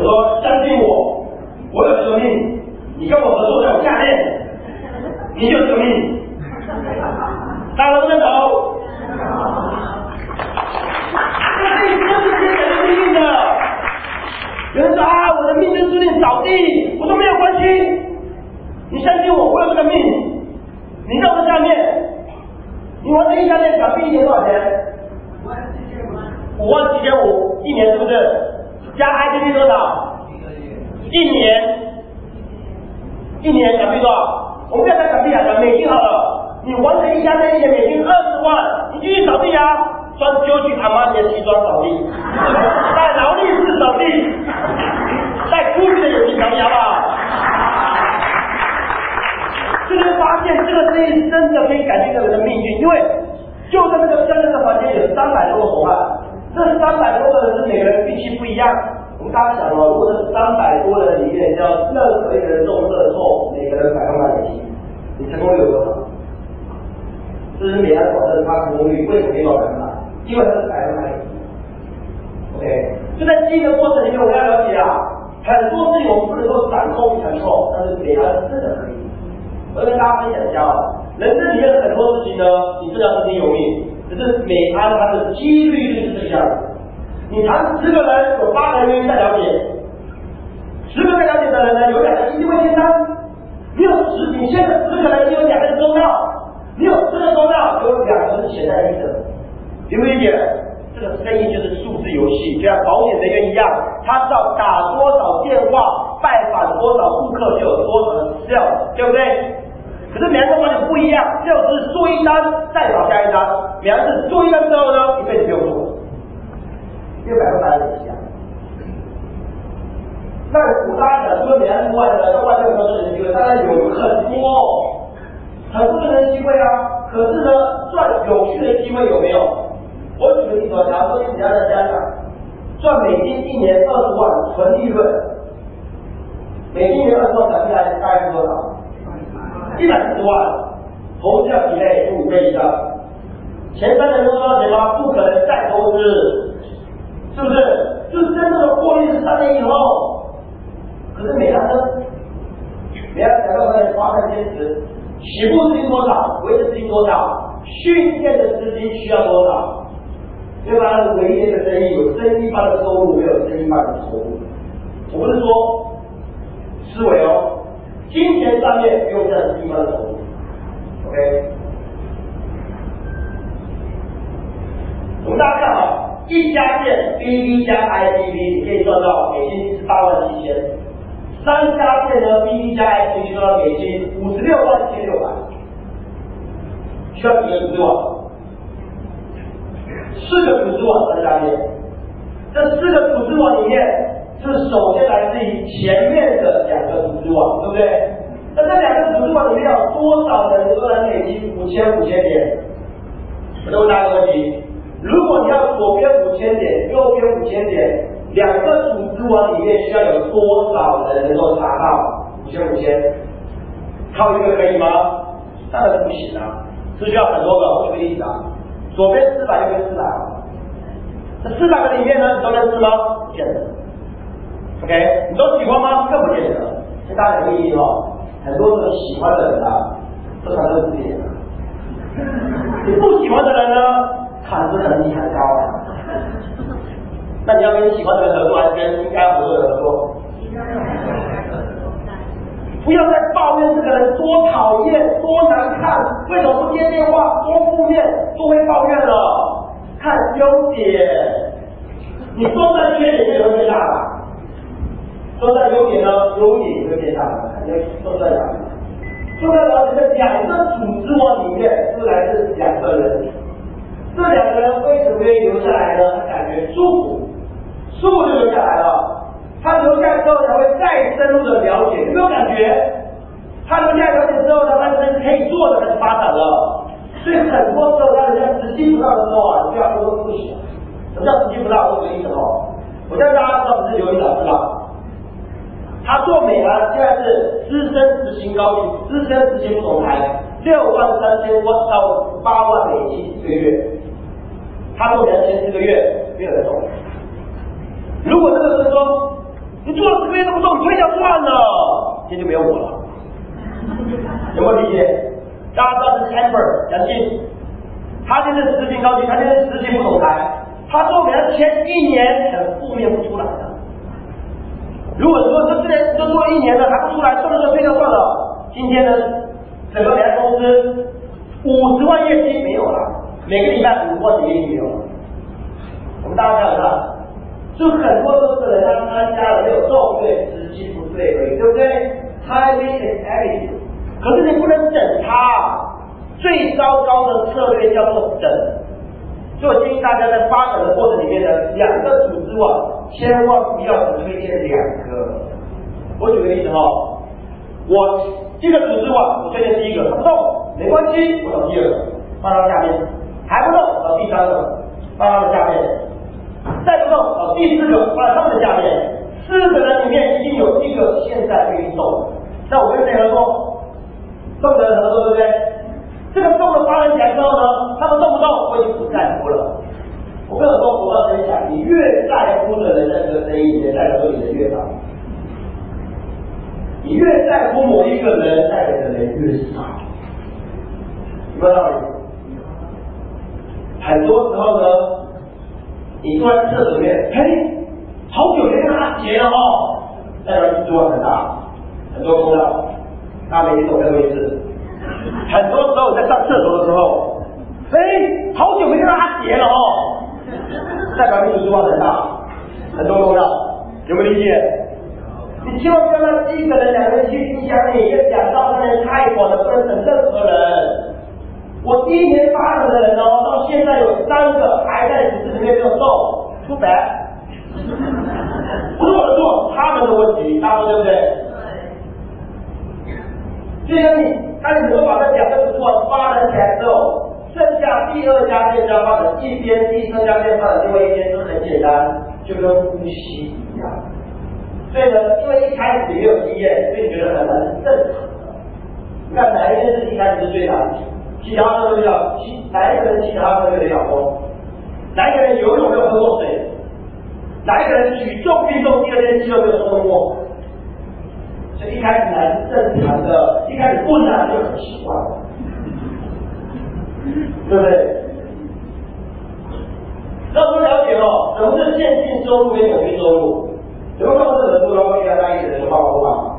我说相信我，我有这个命，你跟我合作在我下面，你就有这个命。大家都认同？这是这是天生命运的。有人说啊，我的命中注定扫地，我说没有关系，你相信我，我有这个命，你在我的下面，你玩这一下面想必一年多少钱？五万七千五，一年是不是？加 I P P 多少？一年，一年港币多少？我们不要讲港币啊，讲美金好了。你完成一家店一年美金二十万，你继续扫地啊，穿究竟阿玛尼的西装扫地，带劳力士扫地，带 GUCCI 的眼镜扫地，好不好？就会发现这个生意真的可以改变这个人的命运，因为就在这个真正的环节有三百多个伙伴，这三百多个人是每个人运气不一样。我们大家想哦，如果这三百多人里面，只要任何一个人中乐透，每个人百万块美金，你成功率有多少？这是美安保证它成功率为什么可以到百分百？因为它是百分百美金。OK， 就在记忆的过程里面，我们要了解啊，很多事情我们不能够掌控承受，但是美安真的可以。我跟大家分享一下啊，人生里面的很多事情呢，你真的要听天由命，只是美安它的几率就是这个样子。你谈十个人，有八个人愿意再了解，十个再了解的人呢，有两个一定会签单。你有十，你现在十个人，你有两个人收到，你有十个收到，有两个是潜在力者，理不理解？这个生意就是数字游戏，就像保险人员一样，他知道打多少电话，拜访多少顾客，就有多少的 sales， 对不对？可是每个人保险不一样 ，sales 是做一单再找下一单，每个人是做一单之后呢，一辈子不用做。因为百分百的累积啊。那我大家讲，除了美安之外呢，在外面有没有赚钱机会？当然有很多，很多人的机会啊。可是呢，赚有趣的机会有没有？我举个例子，假如说你家在香港赚美金一年二十万纯利润，美金一年二十万，港币大概是多少？一百四十万，投资要几倍？五倍以上。前三年都赚到钱吗？不可能再投资。是不是？就是真正的获利是三年以后。可是美安呢？美安两个人花费坚持，起步资金多少？维持资金多少？训练的资金需要多少？因为它是唯一的生意，有生意般的收入，没有生意般的投入。我不是说思维哦，金钱上面不用这样生意般的投入。OK， 我们大家看好。一家店 B B 加 I P P 你可以赚到美金十八万七千，三家店呢 B B 加 I P P 赚到美金五十六万一千六百，需要几个组织网？四个组织网三家店，这四个组织网里面是首先来自于前面的两个组织网，对不对？那这两个组织网里面有多少人能够来美金五千五千点？我再问大家一个问题。如果你要左边五千点，右边五千点，两个组织网里面需要有多少人能够达到五千五千？靠一个可以吗？当然是不行啊，是需要很多个。我举个例子啊，左边四百，右边四百，这四百个里面呢，你都认识吗？不见得。OK， 你都喜欢吗？更不见得。跟大家讲个秘密哦，很多人喜欢的人啊，都常认识别人。你不喜欢的人呢？看这能力很高啊，那你要跟喜欢的人合作，还是跟应该合作的合作？不要再抱怨这个人多讨厌、多难看，为什么不接电话？多负面，多会抱怨了。看优点，你多在缺点就会变大了，多在优点呢，优点就会变大了。看你多在哪里？多在了解这两个组织网里面，是来自两个人。这两个人为什么愿意留下来呢？他感觉舒服，舒服就留下来了。他留下来之后才会再深入的了解，有没有感觉？他留下来了解之后，他发现可以做的开始发展了。所以很多时候，当人家时机不到的时候啊，你不要说不行。什么叫时机不到？我举个例子哦，我相信大家知道不是刘毅老师吧？他做美安现在是资深执行高级资深执行副总裁，六万三千万到八万美金一个月。他做美安前四个月没有人中。如果这个是说你做了十个月都不动，你退掉算了，今天就没有我了。有没有理解？大家知道是 Amber 杨静，他现在是执行高级，他现在是执行副总裁，他说给他签一年很负面不出来的。如果说这之前就做一年了还不出来，算了就退掉算了。今天呢，整个别的公司五十万业绩没有了，每个礼拜五十万的业绩没有了。我们大家想想，就很多都是人家参加了没有中对，时机不对而已，对不对 ？Timing is everything。可是你不能等它，最糟糕的策略叫做等。所以我建议大家在发展的过程里面呢，两个组织网千万不要只推荐两个。我举个例子哈，我这个组织网我推荐第一个，它不动没关系，我找第二个放到下面，还不动找第三个放到它的下面，再不动找第四个放在他们的下面。四个人里面一定有一个现在愿意动，那我跟谁合作？动的人合作，对不对？这个动的发展起来之后呢，他们动不动我已经不在乎了。我跟很多伙伴分享，你越在乎的人，在这个生意里面代表说你的越大；你越在乎某一个人，代表的人越少。有没有道理？很多时候呢，你坐在厕所里面，嘿，好久没跟他结了哦，代表你做很大，很多功劳。大家每天走这个位置，很多时候在上厕所的时候，哎，好久没跟他结了哦，代表你的书很大，很多功劳，有没有理解？你千万不要让一个人、两个人去影响你，一两到三年太短了，不能等任何人。我第一年发展的人哦，到现在有三个还在组织里面没有动，出白，不是我的错，他们的问题，大家说对不对？就像你，当你能够把这两个组织网发展起来之后，剩下第二家店家发展一边，第三家店发展另外一边，是很简单，就跟呼吸一样。所以呢，因为一开始没有经验，所以你觉得很难是正常的。你看哪一件事一开始是最难？骑脚踏车对了，骑哪一个人骑脚踏车没有脚风？哪一个人游泳没有喝过水？哪一个人举重运动第二天肌肉没有松过？所以一开始难是正常的，一开始不难就很奇怪，对不对？那我们了解哦，什么是现金收入跟有机收入？有没有看过这本书？然后一家大一的人画过吗？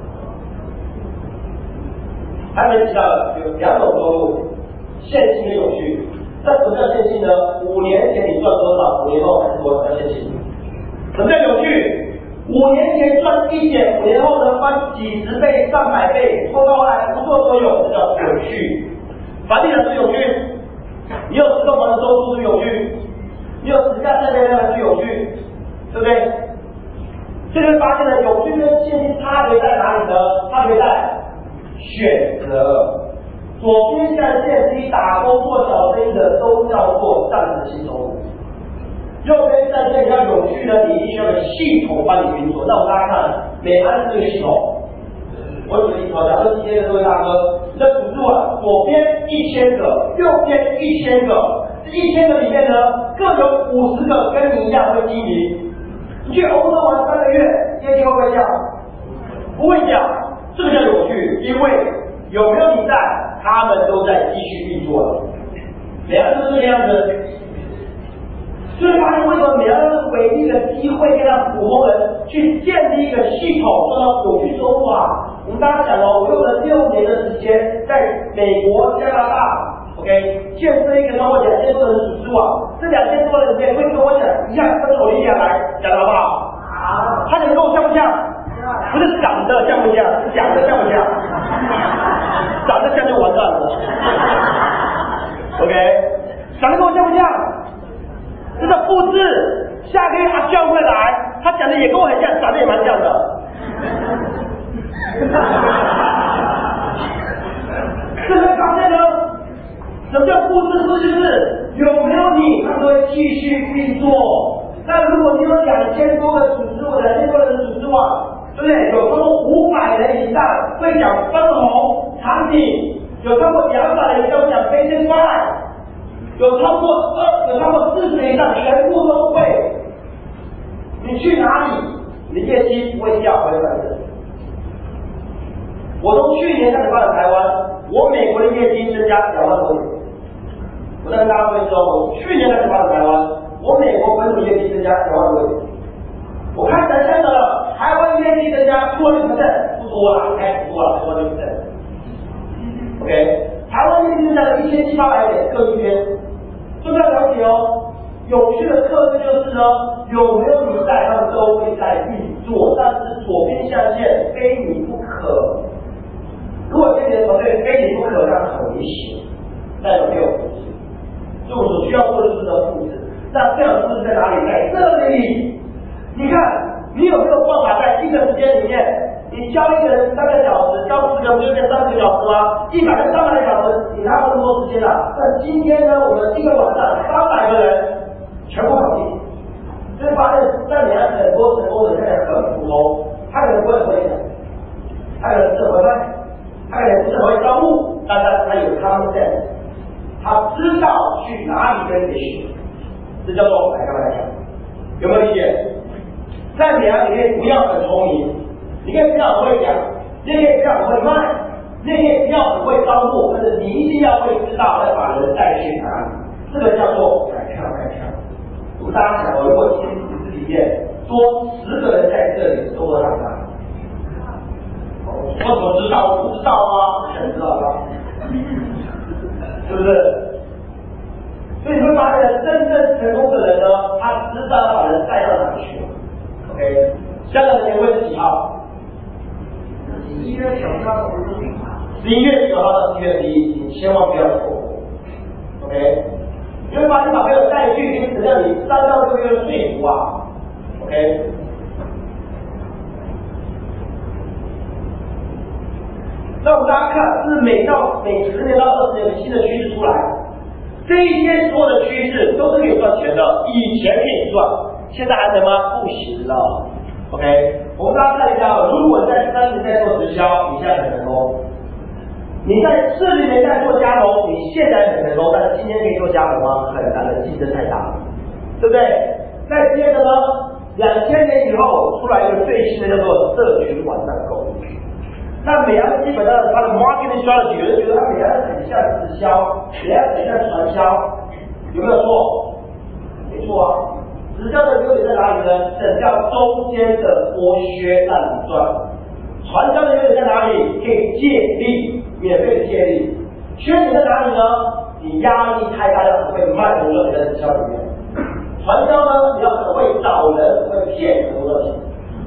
还没提到有两种收入，现金跟有序。那什么叫现金呢？五年前你赚多少，五年后还是多少叫现金。什么叫有序？五年前赚一点，五年后呢翻几十倍、上百倍，后到来不做都有，这叫有序。房地产是有序，你有十栋房的收入是有序，你有十架设备量是有序，对不对？这个发现了有序跟现金差别在哪里呢？差别在选择。左边象限是打工做小生意的都叫做暂时性收入。右边在这里要有序呢，你一定需要个系统帮你运作。那我们大家看，美安是这个系统。我举个例子，假设今天的各位大哥，你的组织网左边一千个，右边一千个，这一千个里面呢，各有五十个跟你一样会经营。你去欧洲玩三个月，业绩会不会降？不会降，这个叫有序，因为有没有你在，他们都在继续运作了。美安是这个样子。所以发现为什么每样都是唯一的机会，可以让普通人去建立一个系统，做到有序收入啊！我们大家想哦，我用了六年的时间，在美国、加拿大 ，OK， 建设一个超过两千多人的组织网。这两千多人里面会跟我讲一样，跟我理解来讲的好不好？好。他能跟我像不像？不是长得像不像，是讲的像不像？长得像就完蛋了。OK， 长得跟我像不像？这叫复制。下个月阿笑会来，他讲的也跟我很像，长得也蛮像的。这会发现呢，什么叫复制？复制就是有没有你，他们都会继续运作。那如果你有两千多个组织，我两千多人的组织网，对不对？有超过五百人以上会讲分红产品，有超过两百人以上会讲 Patient Five。有超过二，有超过四十以上全部都会。你去哪里你的业绩不会掉，不会翻身。我从去年开始发展台湾，我美国的业绩增加两万多点。我再跟大家说一次哦，我去年开始发展台湾，我美国本土业绩增加两万多点。我看起来真的了，台湾业绩增加two hundred percent，不多了，太不多了two hundred percent。OK， 台湾业绩增加了一千七八百点，各一边。就要了解哦，有趣的特质就是呢，有没有你在，他们都会在运作，但是左边象限非你不可。如果今年的团队非你不可，那很危险，代表没有复制。所以我所需要做的就是要复制。那这样的复制在哪里？在这里。你看，你有没有办法在一个时间里面，你教一个人三个小时，教十个不就变三个小时吗？一百个三百个小时，你哪有那么多时间啊？但今天呢，我们一个晚上三百个人全部搞定，所以发现在你看很多成功的人看起来很普通，他可能不会回讲，他可能不会卖，他可能不是很会招募，但是他有 common sense， 他知道去哪里跟谁学，这叫做来干嘛来讲？有没有理解？在你啊，你可以不要很聪明，你可以不要很会讲，你也可以不要很会卖，你也可以不要很会招募，但是你一定要会知道要把人带去哪里，这个叫做改跳改跳。我们大家想，如果今天组织里面多十个人在这里，多少大？我怎么知道？我不知道啊，我想知道吗？是不是？所以你会发现，真正成功的人呢，他知道把人带到哪里去。OK， 香港的年会是几号？ 十一月九号， 十一月九号到十一月十一，你千万不要错过。OK， 你会发现把朋友带去，就只让你三到六个月的说服啊。OK， 那我们大家看，是每到每十年到二十年有新的趋势出来。这一些所有的趋势都是可以赚钱的，以前可以赚，现在还能吗？不行了。OK， 我们大家看一下，如果你在三十在做直销，你现在很成功；你在四十年代做加盟，你现在很成功，但是今天可以做加盟吗？很难的，竞争太大了，对不对？再接着呢，两千年以后出来一个最新的叫做社群网站购物。那美安基本上它的 marketing strategy， 有人觉得它美安很像直销，美安很像传销，有没有错？没错啊。直销的优点在哪里呢？省掉中间的剥削让你赚。传销的优点在哪里？可以借力，免费的借力。缺点在哪里呢？你压力太大，要很会卖东西在直销里面。传销呢，你要很会找人，会骗很多东西。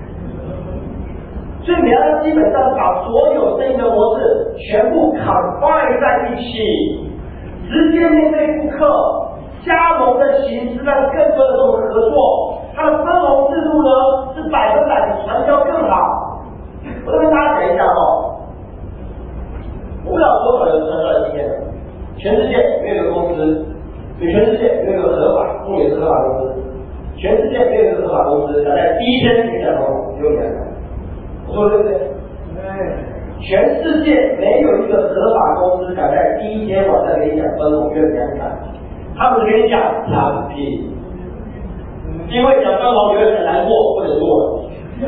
所以你要基本上把所有生意的模式全部 combine 在一起，直接面对顾客，加盟的形式让更多的这种合作，它的分红制度呢是百分百比传销更好。我再跟大家讲一下哦，我不知道多少人传销的经验，全世界没有一个公司，全世界没有一个合法，目前是合法公司，全世界没有一个合法公司敢在第一天给你讲分红，只有你来讲。我说对不对？对。全世界没有一个合法公司敢在第一天晚上给你讲分红，越敢敢。他们跟你讲产品，因为讲分红你会很难过，不能做。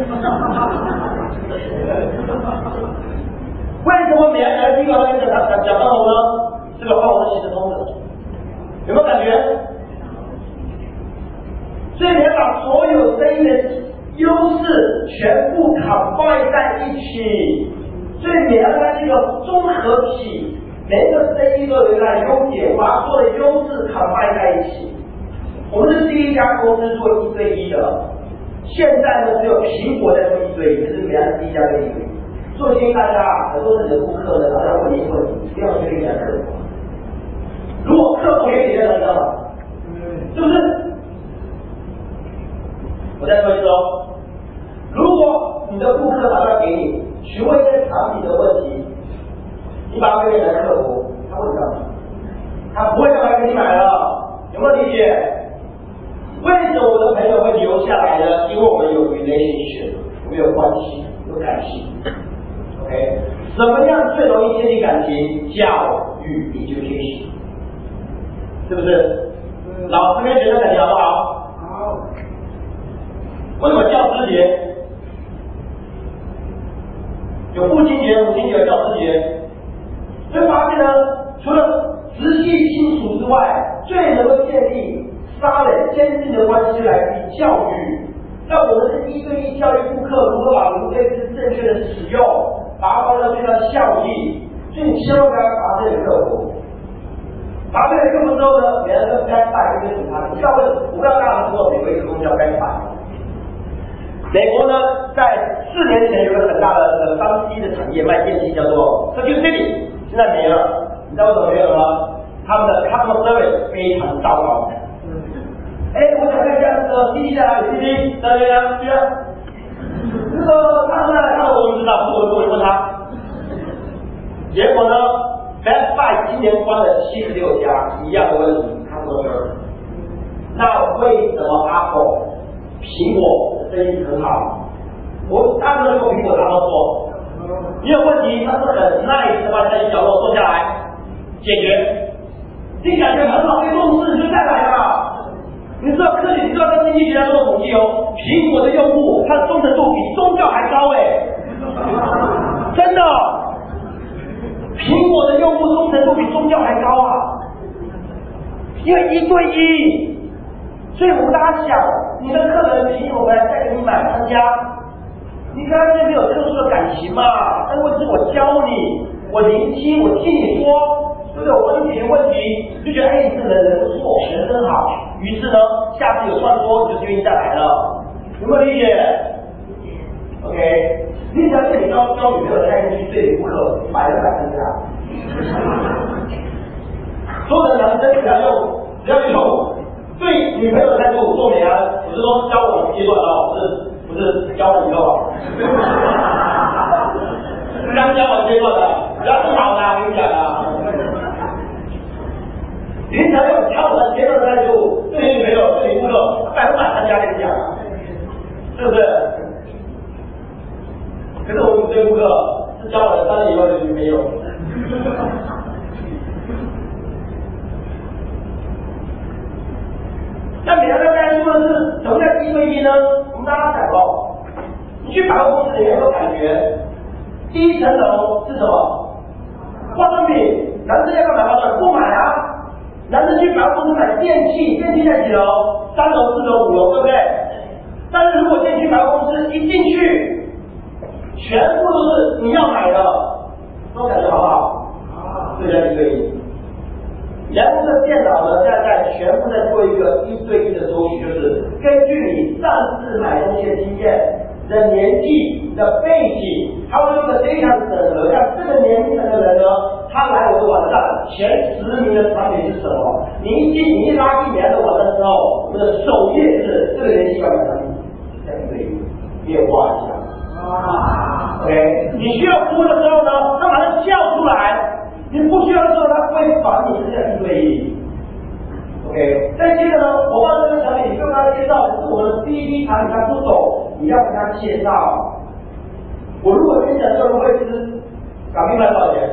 为什么每个人听到那个讲讲分红呢？这个话我是行得通的，有没有感觉？所以你要把所有生意的优势全部combine在一起，所以你要它是一个综合体，每一个生意都有它的优点，把它做的优势combine在一起。我们是第一家公司做一对一的，现在呢只有苹果在做一对一，这是美安第一家的一对一。所以建议大家，很多是你的顾客呢，好像问你一个问题，不要随便给他客服。如果客服也给他，你知道吗？是不是？我再说一次哦，如果你的顾客打电话给你，询问一些产品的问题，你把它给你的客服，他会干嘛？他不会再来给你买了，有没有理解？为什么我的朋友会留下来呢？因为我们有 relationship， 我们有关系，有感情。OK， 怎么样最容易建立感情？教育 education， 是不是？老师跟学生感情好不好？好。为什么教师节有父亲节、母亲节、教师节，会发现呢，除了直系亲属之外，最能够建立沙垒坚定的关系来自教育。那我们是一对一教育顾客如何把卢贝斯正确的使用，把它发挥最大的效益。所以你千万不要把这个克服。答对了克服之后呢，每人都该拜一个警察。你知道为我不知道大家知道美国一个东西叫该拜。美国呢，在四年前有个很大的呃三 C 的产业卖电器，叫做 Circuit City， 现在没了。你知道为什么没有了吗？他们的 customer service 非常糟糕。哎，我想看一下这个 C D 在哪里 ？C D 在那边啊，对啊。这个他们来看我不知道，不我我问他。结果呢 ，Best Buy 今年关了七十六家，一样的问题 ，customer service。那为什么 Apple 苹果的生意很好？我大部分用苹果他都说，你有问题，他是很 nice 的把你在角落坐下来解决，你感觉很好，被重视，你就再来吧。你知道科技，你知道跟经济学家做统计哦，苹果的用户他的忠诚度比宗教还高哎，真的，苹果的用户忠诚度比宗教还高啊，因为一对一。所以我们大家想，你的客人苹果回来再给你买参加，你跟他之间没有特殊的感情嘛？但问题是我教你，我聆听，我听你说，对不对？我帮你解决问题，就觉得哎，这个人人不错，人真好。于是呢，下次有传说你就愿意再来了，有没有理解 ？OK， 你只要对你交交女朋友的态度去对顾客，买了买参加。所有的男生只要用，只要用。对女朋友的态度做美安，我是说交往阶段啊，不是不是交往以后啊，刚交往阶段的，不要不好啦，我跟你讲啊，你只要用交往阶段的态度对女朋友、对你顾客，百分百参加跟你讲啊，是不是？可是我们对顾客是交往了三年以后的女朋友。那每个人大家说的是什么叫一对一呢？我们大家讲哦，你去百货公司里面有感觉，第一层楼是什么？化妆品，男生要干嘛化妆？不买啊！男生去百货公司买电器，电器在几楼？三楼、四楼、五楼，对不对？但是如果今天去百货公司一进去，全部都是你要买的，这种感觉好不好？好，这叫一对一。人工的电脑呢，现在全部在做一个一对一的收取，就是根据你上次买东西的经验、你的年纪、你的背景，它会用个 data 整合，让这个年龄层的人呢，他来我的网站前十名的产品是什么？你一进你一拉进你的网站之后，我们的首页是这个年纪要买产品，这样一对一，变化一下。啊 ，OK， 你需要服务的时候呢，他马上叫出来。你不需要的时候，他会把你是这样一对一 ，OK。再接着呢，我把这个产品，你就跟他介绍，是我们第一产品，他不懂，你要跟他介绍。我如果跟你讲这个会吃，港币卖多少钱？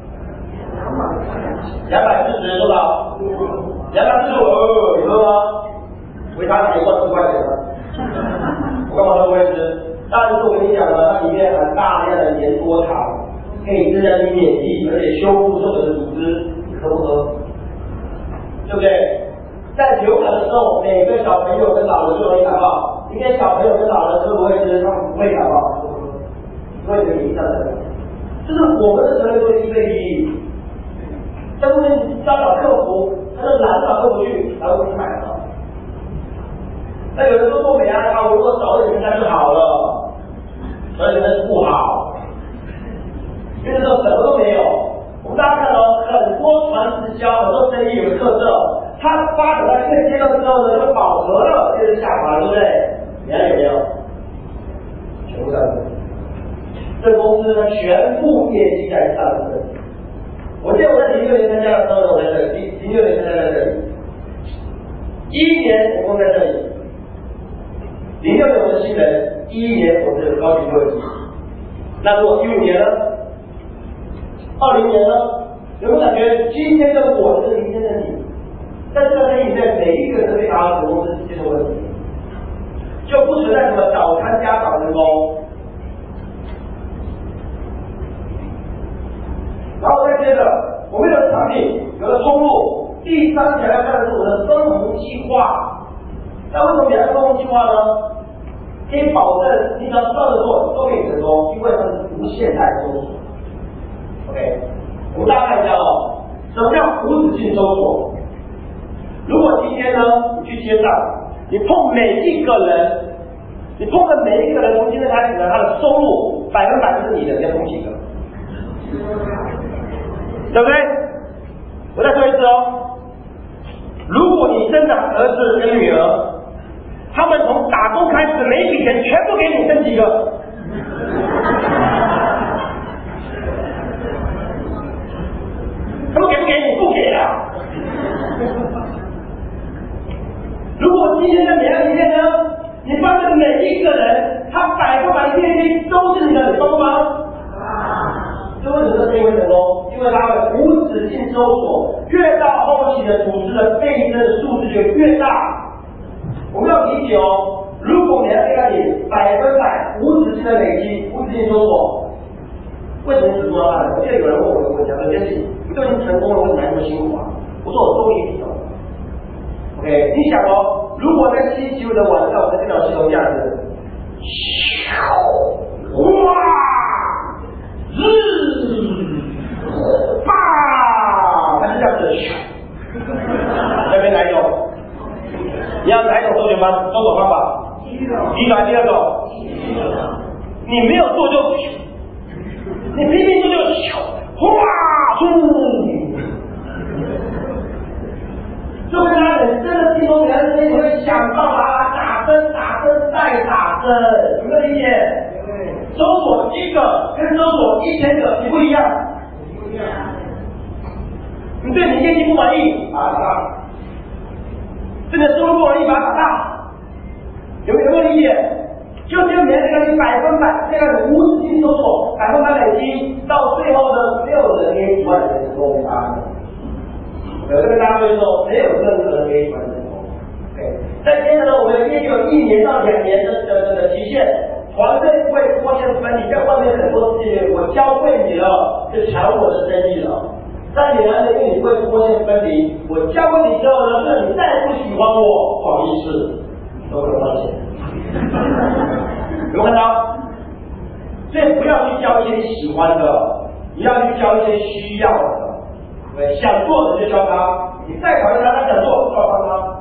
两百四十多少？两百四十五，你喝吗？维他奶一罐四块钱吗？我干嘛都不会吃？当然是我跟你讲了，它里面含大量的盐多糖。可以增加你免疫，而且修复受损的组织，你喝不喝？对不对？在流感的时候，每个小朋友跟老人就容易感冒。今天小朋友跟老人会不会吃？他们不会感冒，不喝，因为你的免疫上升。这是我们的责任做一对一。但是你要找客服，他就懒得找客服去，然后给你买了。那有人说做美安啊，我如果找一人家就好了，所以那是不好。因为这个什么都没有，我们大家看到、哦、很多传直销、很多生意有个特色，它发展到一个阶段之后呢，就饱和了，接着下滑，对不对？你看有没有？全部上升。这个公司呢，全部业绩在上升。我记得我在零六年参加的时候，我在这里，零六年参加在这里，一年我们在这里，零六年我是新人，一一年我是高级会计。那如果一五年呢？二零年呢？有没有感觉今天的我是明天的你？在这个生意里面，每一个人都被阿拉伯公司接受问题，就不存在什么早餐加早人工。 接着，我们有了产品，有了通路，第三条要看的是我的分红计划。那为什么你要分红计划呢？可以保证你只要照着做都可以成功，因为它是无懈怠搜索。OK， 我们大家看一下哦，什么叫无止境搜索？如果今天呢，你去街上，你碰每一个人，你碰的每一个人，从今天开始呢，他的收入百分百就是你的，你要碰几个？对不对？我再说一次哦，如果你生的儿子跟女儿，他们从打工开始，每一笔钱全部给你，剩几个？他们给不给你？不给啊！如果今天在美安里面呢，你发现每一个人，他百分百的业绩都是你的，你成功吗？这为什么这会成功？因为它会无止境搜索，越到后期的组织的倍增的数字就越大。我们要理解哦，如果你要在那里百分百无止境的累积，无止境搜索，为什么只做到那里？我记得有人问我一个问题，说杰西，你都已经成功了，为什么还那么辛苦啊？我说我终于理解了。OK， 你想哦，如果在星期五的晚上，我的电脑系统这样子，哇，日，吧，它是这样子，那边哪一种？你要哪一种搜索方搜索方法？第一种。第一种还是第二种？你没有做就，你拼命做就，哗，呼。就跟他人生的进攻人生，你会想办法打针、打针再打针，有没有理解？搜索一个跟搜索一千个，你不一样。不一样。你对你业绩不满意，把它打大；对你的收入不满意，把它打大。有没有理解？就是每个你百分百这样无止境搜索，百分百累积，到最后呢，没有人可以阻碍你的成功答案。我跟大家说说，没有任何人可以完成成功。OK， 再接着呢，我们的业绩有一年到两年的的的期限，团队不会脱线分离，在外面很多事情我教会你了，就抢我的生意了。在你来的，因为你不会脱线分离，我教会你之后呢，是你再不喜欢我，不好意思，都很抱歉。有没有看到？所以不要去教一些你喜欢的，你要去教一些需要的。对，想做的就教他，你再讨厌他，他想做就要帮他。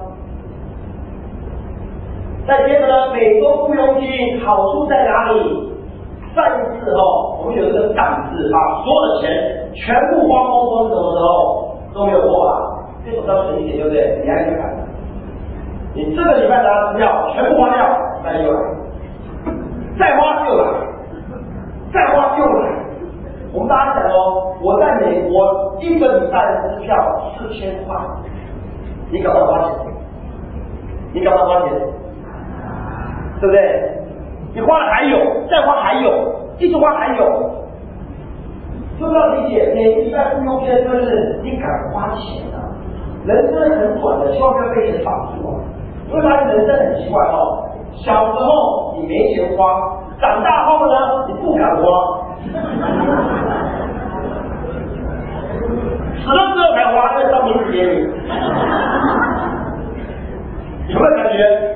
再接着呢，每周雇佣金好处在哪里？上一次哦，我们有这个胆子把所有的钱全部花光光，什么时候都没有过啊？这手上存一点，对不对？你还去看，你这个礼拜拿支票全部花掉，那又来，再花又来，再花又来。我们大家讲哦，我在美国一个礼拜的支票四千块，你赶快花钱，你赶快花钱，对不对？你花了还有，再花还有，一直花还有，就要理解每个礼拜雇佣金就是你敢花钱啊！人生很短的，千万不要被钱绑住啊！因为发现人生很奇怪哦，小时候你没钱花，长大后呢你不敢花。死了之后才花，那上名字给你，有没有感觉？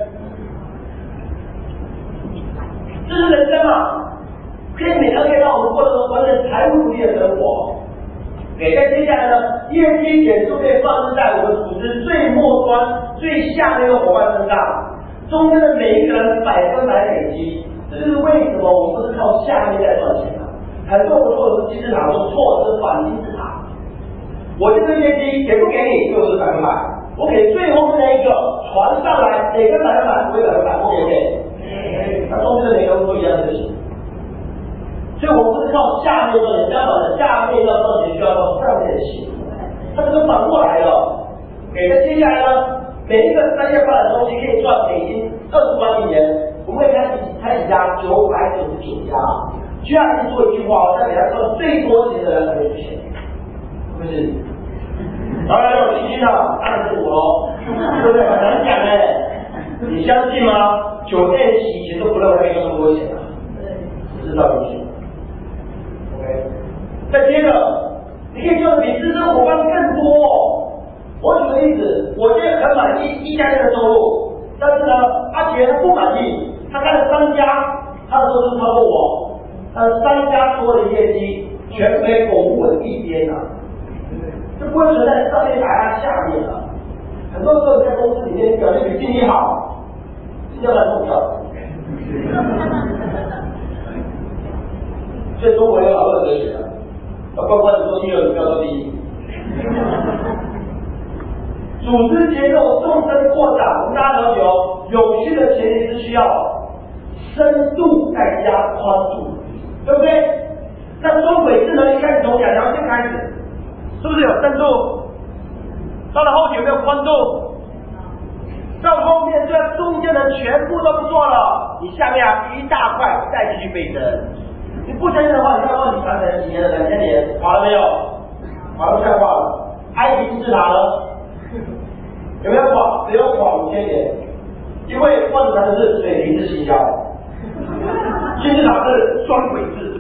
这是人生嘛，可以每天可以让我们过得完全财务独立的生活。给在接下来呢，业绩点数可以放置在我们组织最末端、最下面的伙伴身上，中间的每一个人百分百累积。这就是为什么我们不是靠下面在赚钱啊？很多人说的是金字塔，说错的是反金字塔。我这个业绩给不给你就是百分百，我给最后面那一个传上来，哪个百分百不会百分百，我给不给？那中间的每个人都一样就行。所以我们不是靠下面赚钱，相反的，下面要赚钱就要靠上面起，它这个反过来了。给的接下来呢，每一个商业发展中心可以赚美金二十万一年，我们会开始开始加九百九十九家。就像你说一句话，我在给他赚最多钱的人才会出现，是不是？当然有信心了，当然是我喽，对不对？很难讲哎，你相信吗？酒店以前都不认为可以赚那么多钱啊，这是道理。OK， 再接着， 你可以做的比资深伙伴更多。我举个例子，我现在很满意一家店的收入，但是呢，阿杰他不满意，他开了三家，他的收入超过我，他的三家所有的业绩全被拱我一边啊，就不会存在上面打压下面了。很多时候在公司里面表现比经理好，要不然重要。所以中国有好多哲学啊，要乖乖的做第二，不要做第一。组织结构纵深扩展，我们大家了解哦，有趣的前提是需要深度再加宽度，对不对？那双轨智能一开始从两条线开始，是不是有深度？到了后期有没有宽度？到后面这中间的全部都不做了，你下面啊一大块再继续倍增。你不相信的话，你看问你传承几年了，两千年，垮了没有？垮了，像话了。埃及金字塔呢？有没有垮？只有垮五千年，因为万传的是水平式行销，金字塔是双轨制。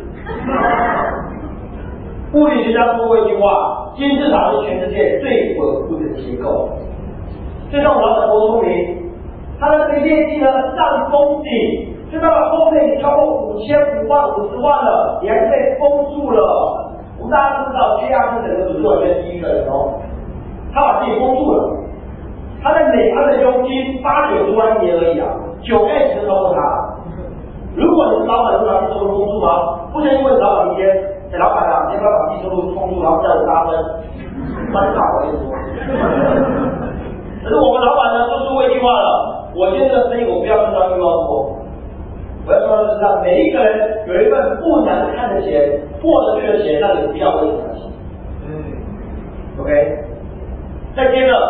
物理学家说过一句话：金字塔是全世界最稳固的结构。就像我老板多聪明，他的这个业绩呢上封顶，就到了后面你超过五千、五万、五十万了，你还是被封住了。我们大家都知道，缺亚是整个组织里面第一个人哦，他把自己封住了。他在美安的佣金八九十万一年而已啊，九 A 就超过他了。如果你是老板，会把自己收入封住吗？不相信问老板明天，哎，老板啊，你要不要把自己收入封住，然后再我八分？蛮好，我跟你说。可是我们老板呢，都说过一句话了，我现在的生意我不要赚到一毛多，我要说的是让每一个人有一份不难看的钱，过得去的钱，让你不要为难心。嗯 ，OK。再接着，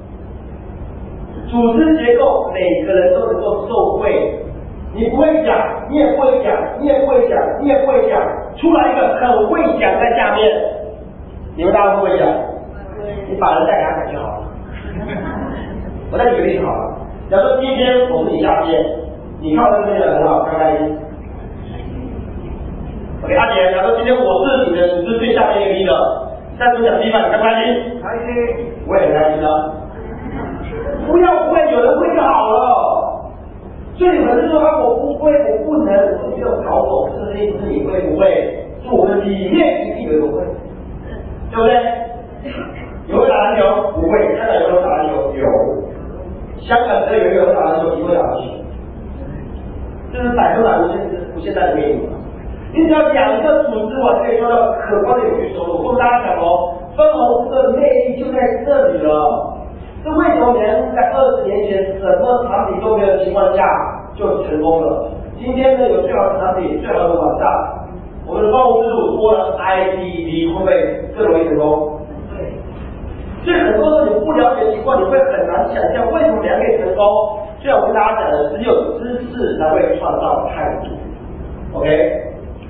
组织结构，每个人都能够受惠。你不会讲，你也不会讲，你也不会讲，你也不会讲，出来一个很会讲在下面，你们大家会不会讲？你把人带给他讲就好了。我再举个例子好了，假如说今天我是你下线，你看我这个很好，开开心。OK， 阿杰，假如说今天我是你的组织最下面一个 leader， 再分享批判，你开不开心？开心，我也很开心啊。不要不会，有人会就好了。所以有人说啊，我不会，我不能，我没有搞懂，这个事情不是你会不会，是我们里面一定有人会，对不对？你会打篮球？不会。香港有没有打篮球？有。香港只要有一个人打篮球，你会打篮球。这是百分百无限无限大的魅力嘛？你只要两个组织网可以做到可观的有趣收入，跟大家讲哦，分红的魅力就在这里了。这为什么别人在二十年前什么产品都没有的情况下就成功了？今天呢有最好的产品、最好的网站，我们的分红制度多了 I D V， 会不会更容易成功？对。所以很多时候你不了解情况，你会很难想象为什么别人可以成功。所以我跟大家讲的，只有知识才会创造态度。OK。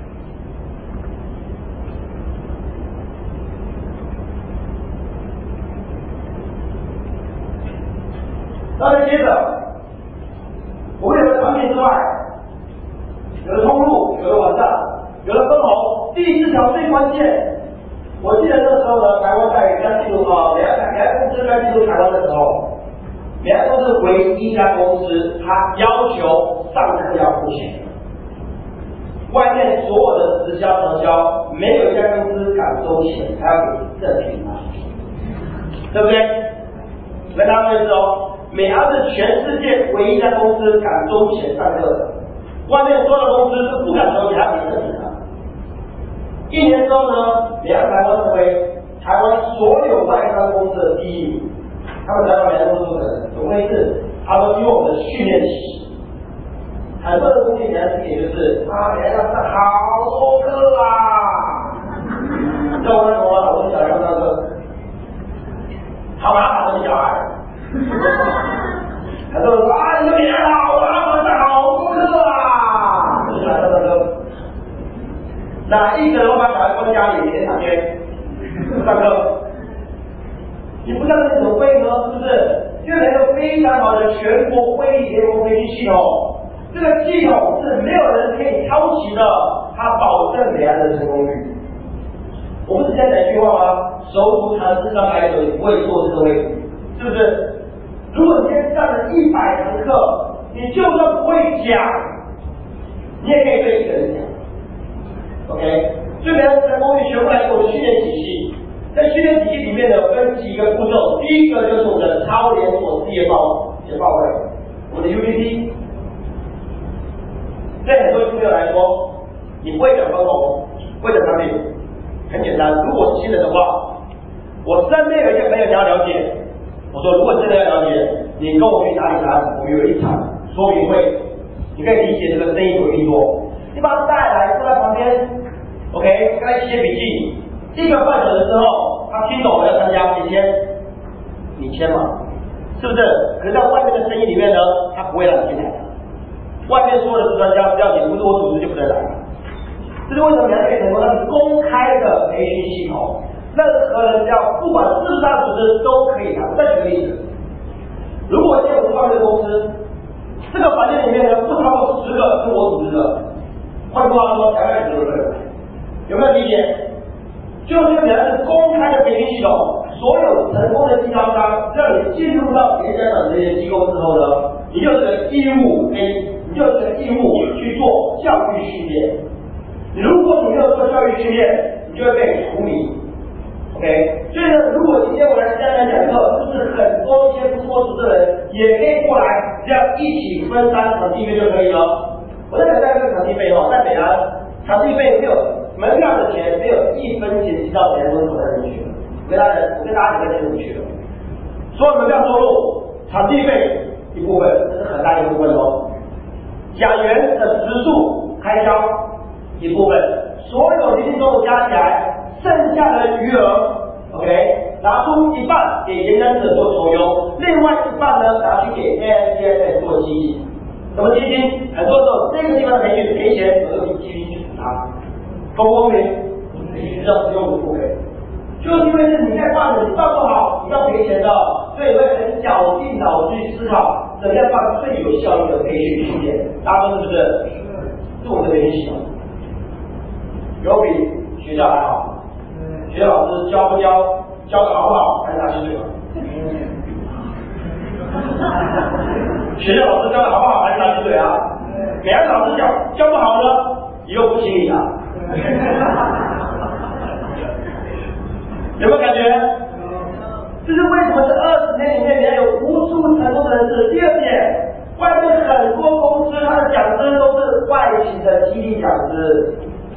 那再接着，我们有了产品之外，有了通路，有了网站，有了分红，第四条最关键。我记得那时候呢，台湾在刚进入啊，每家每家公司刚进入台湾的时候，每家公司唯一一家公司，它要求上课要付钱，外面所有的直销承销，没有一家公司敢收钱，还要给赠品啊，对不对？跟大家说一次哦。美安是全世界唯一一家公司敢收钱上课的，外面所有的公司是不敢收钱，还给赠品的。一年之后呢，美安台湾成为台湾所有外商公司的第一名。他们台湾美安公司不可能，怎么回事？他们因为我们的训练期，很多的公司美安经理就是啊，美安要上好多课啊，叫我那什么，我的小孩要上课，好麻烦的小孩。很多人说啊，你们别好，我要上好多课啊！你来上课，哪一个老板把他关家里，每天两天上课？你不上课怎么会呢？是不是？这是一个非常好的全国会议联盟培训系统，这个系统是没有人可以抄袭的，它保证美安的成功率。我们之前在训句话吗？手足禅师刚来的时候，你不会坐这个位置，是不是？如果你今天上了一百堂课，你就算不会讲，你也可以对一个人讲。OK， 所以每个成功率全部来做训练体系。在训练体系里面呢，分几个步骤。第一个就是我们的超连锁事业报简报会，我们的 U P T。对很多朋友来说，你不会讲分红，会讲产品，很简单。如果是新人的话，我身边有一些朋友你要了解，我说如果真的要了解，你跟我去哪里谈？我们有一场说明会，你可以理解这个生意怎么运作。你把他带来，坐在旁边 ，OK， 跟他一起写笔记。一个半小时之后，他听懂了要参加，你签，你签嘛，是不是？可是在外面的生意里面呢，他不会让你进来的。外面所有的专家，只要你不是我组织就不能来。这是为什么你要可以成功？它是公开的培训系统，任何人只要不管是不是他组织都可以来。我再举个例子，如果现在我是外面的公司，这个环境里面呢不超过十个是我组织的，换句话说，两百九十个人，有没有理解？就是原来是公开的培训系统，所有成功的经销商让你进入到演讲长这些机构之后呢，你就有这个义务 A， 你就有这个义务去做教育训练。如果你没有做教育训练，你就会被除名。OK， 所以呢，如果今天我来参加讲课，就是很多一些不是我组织的人也可以过来，只要一起分担场地费就可以了。我在讲这个场地费哦，在北安场地费没有。门票的钱没有一分钱寄到别人口袋里去了，我跟大家我跟大家讲清楚去了。所有门票收入、场地费一部分，这是很大一部分哦。讲员的食宿开销一部分，所有零零总总加起来，剩下的余额 ，OK， 拿出一半给演讲者做酬优，另外一半呢拿去给 A I C S 做基金。什么基金？很多时候这个地方的培训赔钱，我就基金去补它。公不公平？必须让使用者付费，就是因为是你在办的，你办不好，你要赔钱的，所以会很绞尽脑汁去思考怎么样办最有效率的培训训练。大家说是不是？是我们的培训系统，有比学校还好。学校老师教不教，教的好不好，还是拿薪水吗？学校老师教的好不好，还是拿薪水啊？每个老师教教不好呢，以后不请你啊。有没有感觉？这是为什么这二十年里面你要有无数成功的人士。第二点，外面很多公司它的讲师都是外请的激励讲师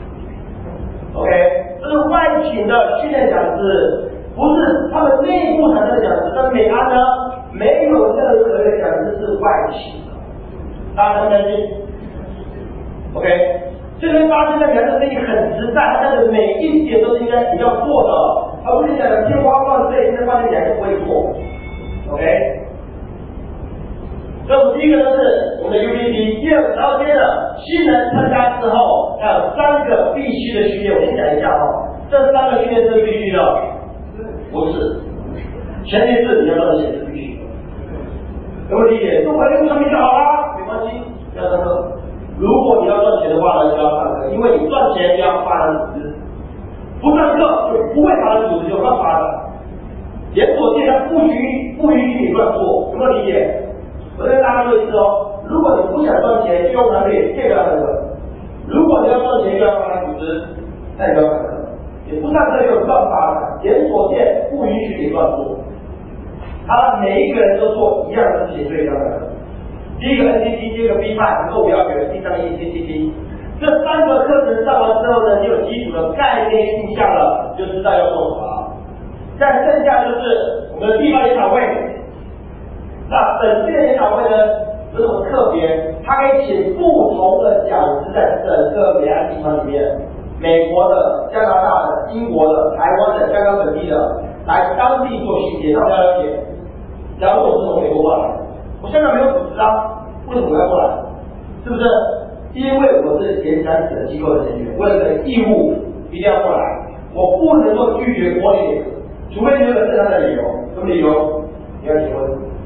，OK， 这是外请的训练讲师，不是他们内部产生的讲师。但美安呢，没有任何的讲师是外请的，大家相不相信 ？OK。这边发现的人的生意很实在，他的每一点都是应该你要做的，而不是讲的天花乱坠，现在发现你还是不会做 ，OK？ 所以我们第一个就是我们的 U P T， 第二个然后接着新人参加之后，还有三个必须的训练，我先讲一下哦，这三个训练是必须的，不是，前提是你要赚钱是必须的，有没有理解？做回用产品就好啦，没关系，不要上课。如果你要赚钱的话呢，就要上课，因为你赚钱就要发人组织，不上课就不会发人组织，就乱发的。连锁店它不允不允许你乱做，有没有理解？我再跟大家说一次哦，如果你不想赚钱，就用产品，这个要上课；如果你要赚钱，就要发人组织，那你就要上课。你不上课就乱发的，连锁店不允许你乱做，他每一个人都做一样的事情，所以要上课。第一个 N C T， 第二个 B 派，然后我要学第三个 E C C T， 这三个课程上完之后呢，你有基础的概念印象了，就知道要做什么了。再剩下就是我们的地方研讨会，那本次的研讨会呢有什么特别？它可以请不同的讲师在整个美安集团里面，美国的、加拿大的、英国的、台湾的、香港本地的，来当地做训练，让大家了解。假如我是从美国过来的，我香港没有组织啊，为什么我要过来？是不是？因为我是演讲者机构的成员，我有个义务一定要过来，我不能够拒绝国礼，除非你有个正当的理由。什么理由？你要结婚。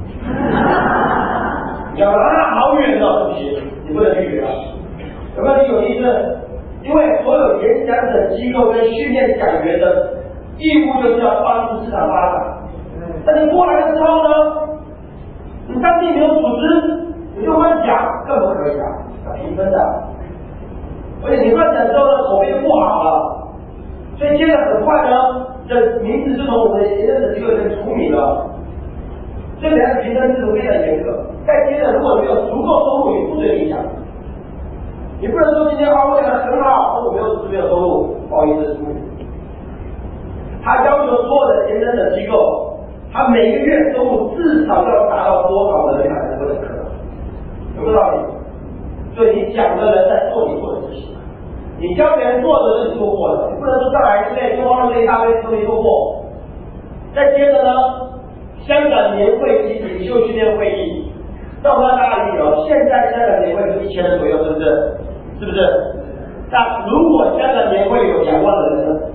你要说啊，好远哦，对不起，你不能拒绝啊。有没有理有意思？因为所有演讲者机构跟训练讲员的义务就是要帮助市场发展。那你过来的时候呢，你当地没有组织，你就乱讲，更不可以啊，要评分的。而且你乱讲之后呢，口碑就不好了，所以接着很快呢，这名字就从我们的研究机构里面除名了。所以每个评分制度非常严格。再接着，如果没有足够收入，也不准你讲。你不能说今天花费的很好，我没有没有收入，不好意思，他要求所有的研究的机构，他每个月收入至少要达到多少人才能够认可，有没有道理？所以你讲的人在做你做的事情，你教别人做的是你做过的，你不能说上来对不对，就花了这一大堆都没做过。再接着呢，香港年会及领袖训练会议，那我们要大家理解哦，现在香港年会是一千人左右，是不是？是不是？那如果香港年会有两万人呢？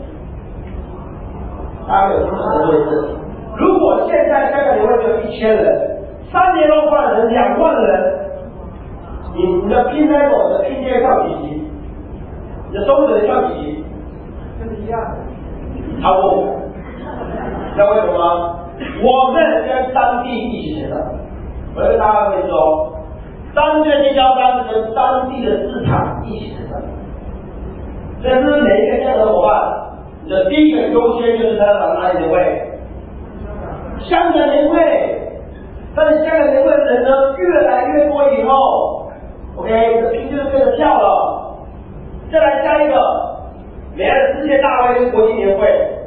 大家有听懂这回事？如果现在香港年会只有一千人，三年后换成两万人，你你的拼 level 的拼接跳几级？你的收入能跳几级？ 跟你一样。 差不多。知道为什么吗？我们跟当地一起成长。我跟大家会说，当地的经销商是跟当地的市场一起成长。所以是每一个这样的伙伴，你的第一个优先就是他来哪里年会？香港年会。但是香港年会的人呢越来越多以后 ，OK， 你的拼就变得跳了。再来下一个，美安世界大会跟国际年会。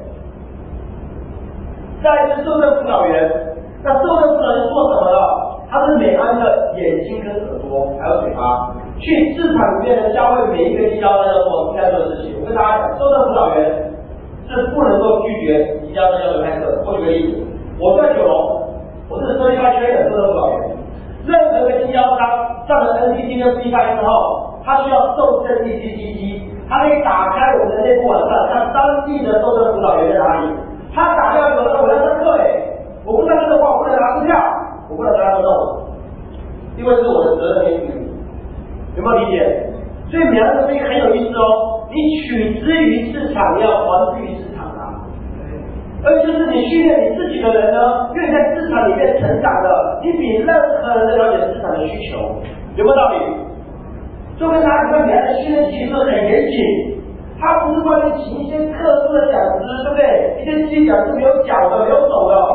再来是受政辅导员，那受政辅导员做什么了？他是美安的眼睛跟耳朵还有嘴巴，去市场里面呢教会每一个经销商要做应该做的事情。我跟大家讲，受政辅导员是不能够拒绝经销商要求开课。我举个例子，我在九龙，我是设计派圈的受政辅导员。任何一个经销商上了 N T T 跟 B 派之后，他需要受证 D C G G， 他可以打开我们的内部网站，看当地的受证辅导员在哪里。他打掉有的我要上课哎，我不上课的话，我不能拿支票，我不能拿得动，因为是我的责任跟义务，有没有理解？所以美安的东西很有意思哦，你取之于市场，要还之于市场啊。而就是你训练你自己的人呢，因为在市场里面成长的，你比任何人都了解市场的需求，有没有道理？就跟大家看美安的训练体系是很严谨。他不是外面请一些特殊的讲师，对不对？一些机讲师没有脚的，没有手的。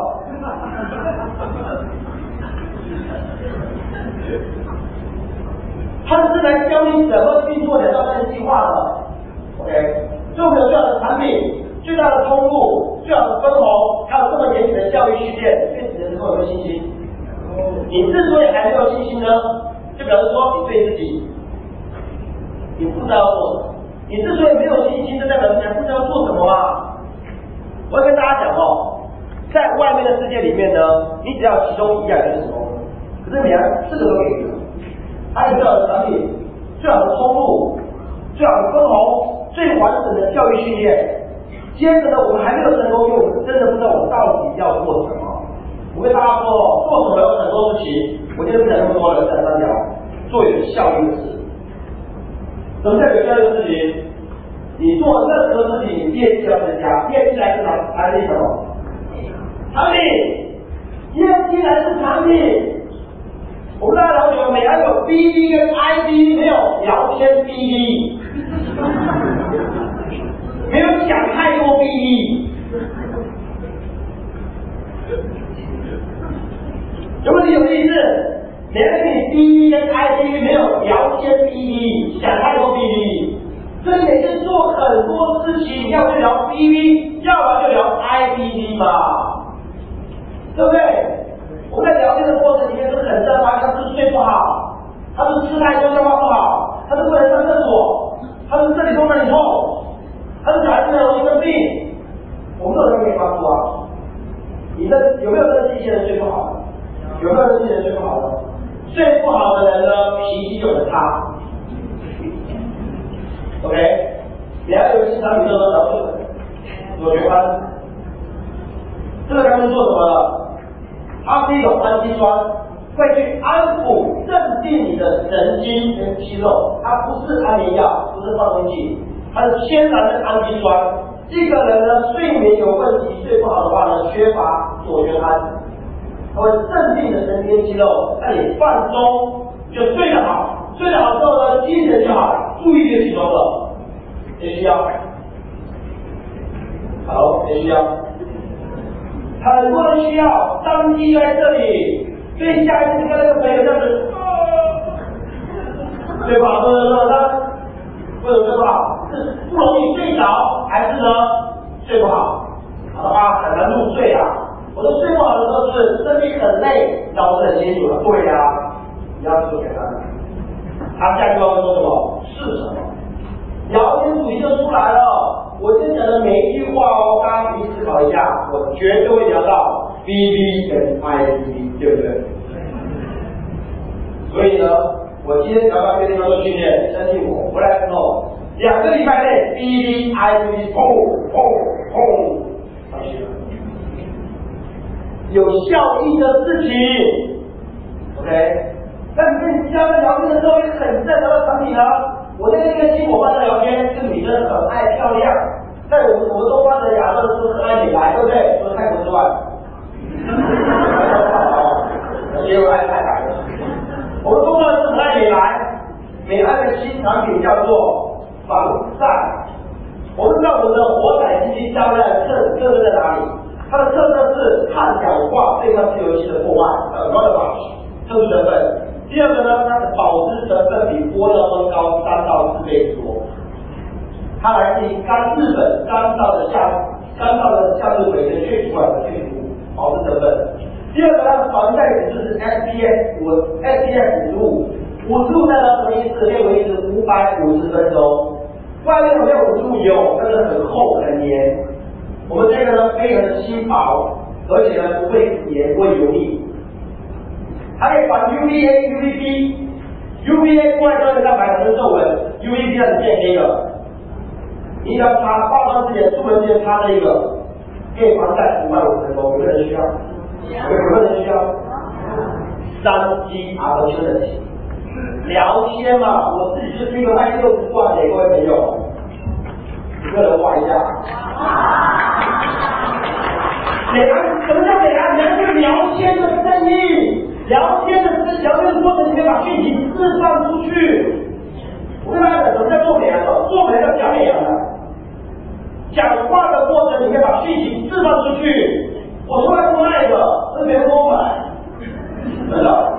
他是来教你怎么运作两到三计划的。OK， 所以我们有最好的产品、最大的通路、最好的分红，还有这么严谨的教育训练，对此人能够有信心。你之所以还没有信心呢，就表示说你对自己，你不知道要做什么。你之所以没有信心，就代表你还不知道做什么啊！我要跟大家讲哦，在外面的世界里面呢，你只要其中一样就是成功。可是你要四个都给你了，还有最好的产品、最好的通路、最好的分红、最完整的教育训练。接着呢，我们还没有成功，因为我们真的不知道我到底要做什么。我跟大家说哦，做什么有很多事情，我今天不讲那么多了，讲三条，做有效率的事。什么叫有效率的事情？你做任何事情，业绩要增加，业绩来自哪？来自什么？产品，业绩来自产品。我们大家了解，美安有 B D 跟 I D， 没有聊天 B D， 没有讲太多 B D。有没有有意思？美安给你 B D 跟 I D， 没有聊天 B D， 讲太多 B D。所以每次做很多事情，你要就聊 B D， 要不然就聊 I B D 嘛，对不对？我们在聊天的过程里面，就很正常，他是睡不好，他是吃太多消化不好，他是不能上厕所，他是这里痛那里痛，他是小孩子很容易生病，我们都有人可以帮助啊。你的有没有认识一些人睡不好的？有没有认识一些人睡不好的？睡不好的人呢，脾气就很差。OK， 你还有一个市场宇宙的导师左旋弯，这个他们做什么了？它是一种氨基酸，会去安抚、镇定你的神经跟肌肉。它不是安眠药，不是放松剂，它是天然的氨基酸， 一个人呢睡眠有问题，睡不好的话呢，缺乏左旋胺，它会镇定的神经肌肉，让你放松，就睡得好。睡得好之后呢，精神就好了，注意力集中了。谁需要？好，谁需要？很多人需要，商机在这里。所以下一次你看那个朋友这样子，睡不好，对不对？呢？为什么睡不好？是不容易睡着，还是呢睡不好？好的话很难入睡啊。我说睡不好的时候是身体很累，脑子很清楚了。对呀、啊，你要做给他。他下句话会说什么？是什么？聊天主题就出来了。我今天讲的每一句话哦，大家仔细思考一下，我绝对会聊到 B B 跟 I B B， 对不对？所以呢，我今天聊到这个地方做训练，相信我，回来之后两个礼拜内 B B I B B 砰砰砰上去了，有效益的事情 ，OK。那你跟你家人聊天的时候，也很在聊到产品啊。我那天跟新伙伴在聊天，这个女生很爱漂亮，在我们我们东方的亚洲人都很爱美白，对不对？除了泰国之外，也有爱太白的。我们东方人是很爱美白，美白的新产品叫做防晒。我们知道我们的活彩基金胶带特特色在哪里？它的特色是抗氧化，对抗自由基的破坏，呃 ，Rotavirus 特殊成分。第二个呢，它的保湿成分比玻尿酸高三到四倍多，它来自于干日本干燥的夏干燥的向日葵的萃取出来的萃取物保湿成分。第二个它的防晒指数是 S P F 五 S P F 五十五，五十五代表什么意思？可以维持五百五十分钟。外面有没有五十五有，但是很厚很黏。我们这个呢，非常的轻薄，而且呢不会黏不会油腻。还可以防 U V A、U V B。U V A 过来之后，蛋白质皱纹 ，U V B 让你变黑了。你只要擦化妆之前、出门之前擦这一个，可以防晒五百五十分钟。有没有人需要？有没有人需要？三 G opportunity。聊天嘛，我自己就是一个卖六十万的各位朋友，一个人画一下。美安，什么叫美安？美安就是聊天的声音。聊天的聊天的过程里面把讯息释放出去。我跟大家讲，什么叫做美颜的？做美叫讲美颜的。讲话的过程里面把讯息释放出去。我从来不卖的，是别人给我买，真的。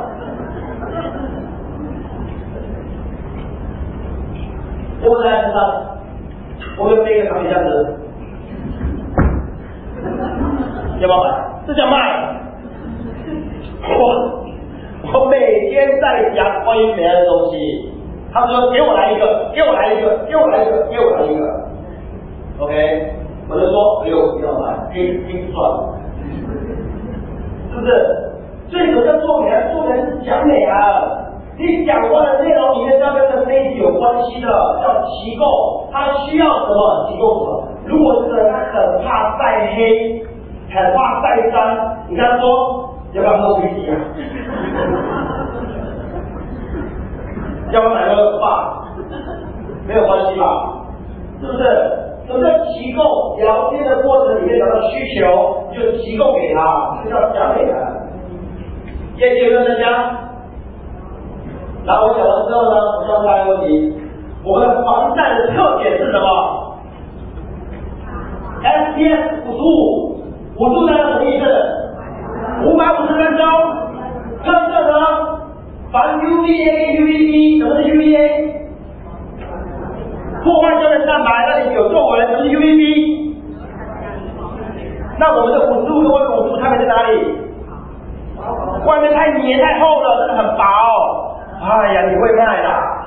我们来身上，我们背一个产品这样子，要不要买？这叫卖。我我每天在讲关于美安的东西，他们说给我来一个，给我来一个，给我来一个，给我来一个 ，OK， 我就说没有不要买，听听算了，是不是？所以什么叫做美安？做美是讲美安，你讲话的内容里面要跟这那一集有关系的，叫机构，它需要什么？机构什么？如果这个人他很怕晒黑，很怕晒伤，你跟他说。要不要喝威士忌啊？要不要买个爸？没有关系吧？是不是？什么叫提供？聊天的过程里面找到需求，就提供给他，这叫讲给他。业绩有没有增加？然后我讲完之后呢，我就要下一个问题：我们的防晒的特点是什么 ？S P F 五十五，五十五代表什么意思？五百五十分钟，特色呢？防 U V A、U V B， 什么是 U V A？ 破坏胶原蛋白，让你有皱纹，什么是 U V B？ 那我们的五十五跟外面五十五差别在哪里？外面太黏太厚了，这个很薄。哎呀，你会卖啦！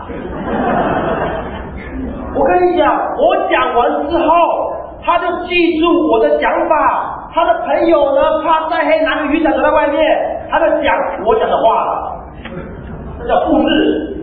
我跟你讲，我讲完之后，他就记住我的讲法。他的朋友呢，怕晒黑，拿个雨伞走在外面，他在讲我讲的话了，这叫复制，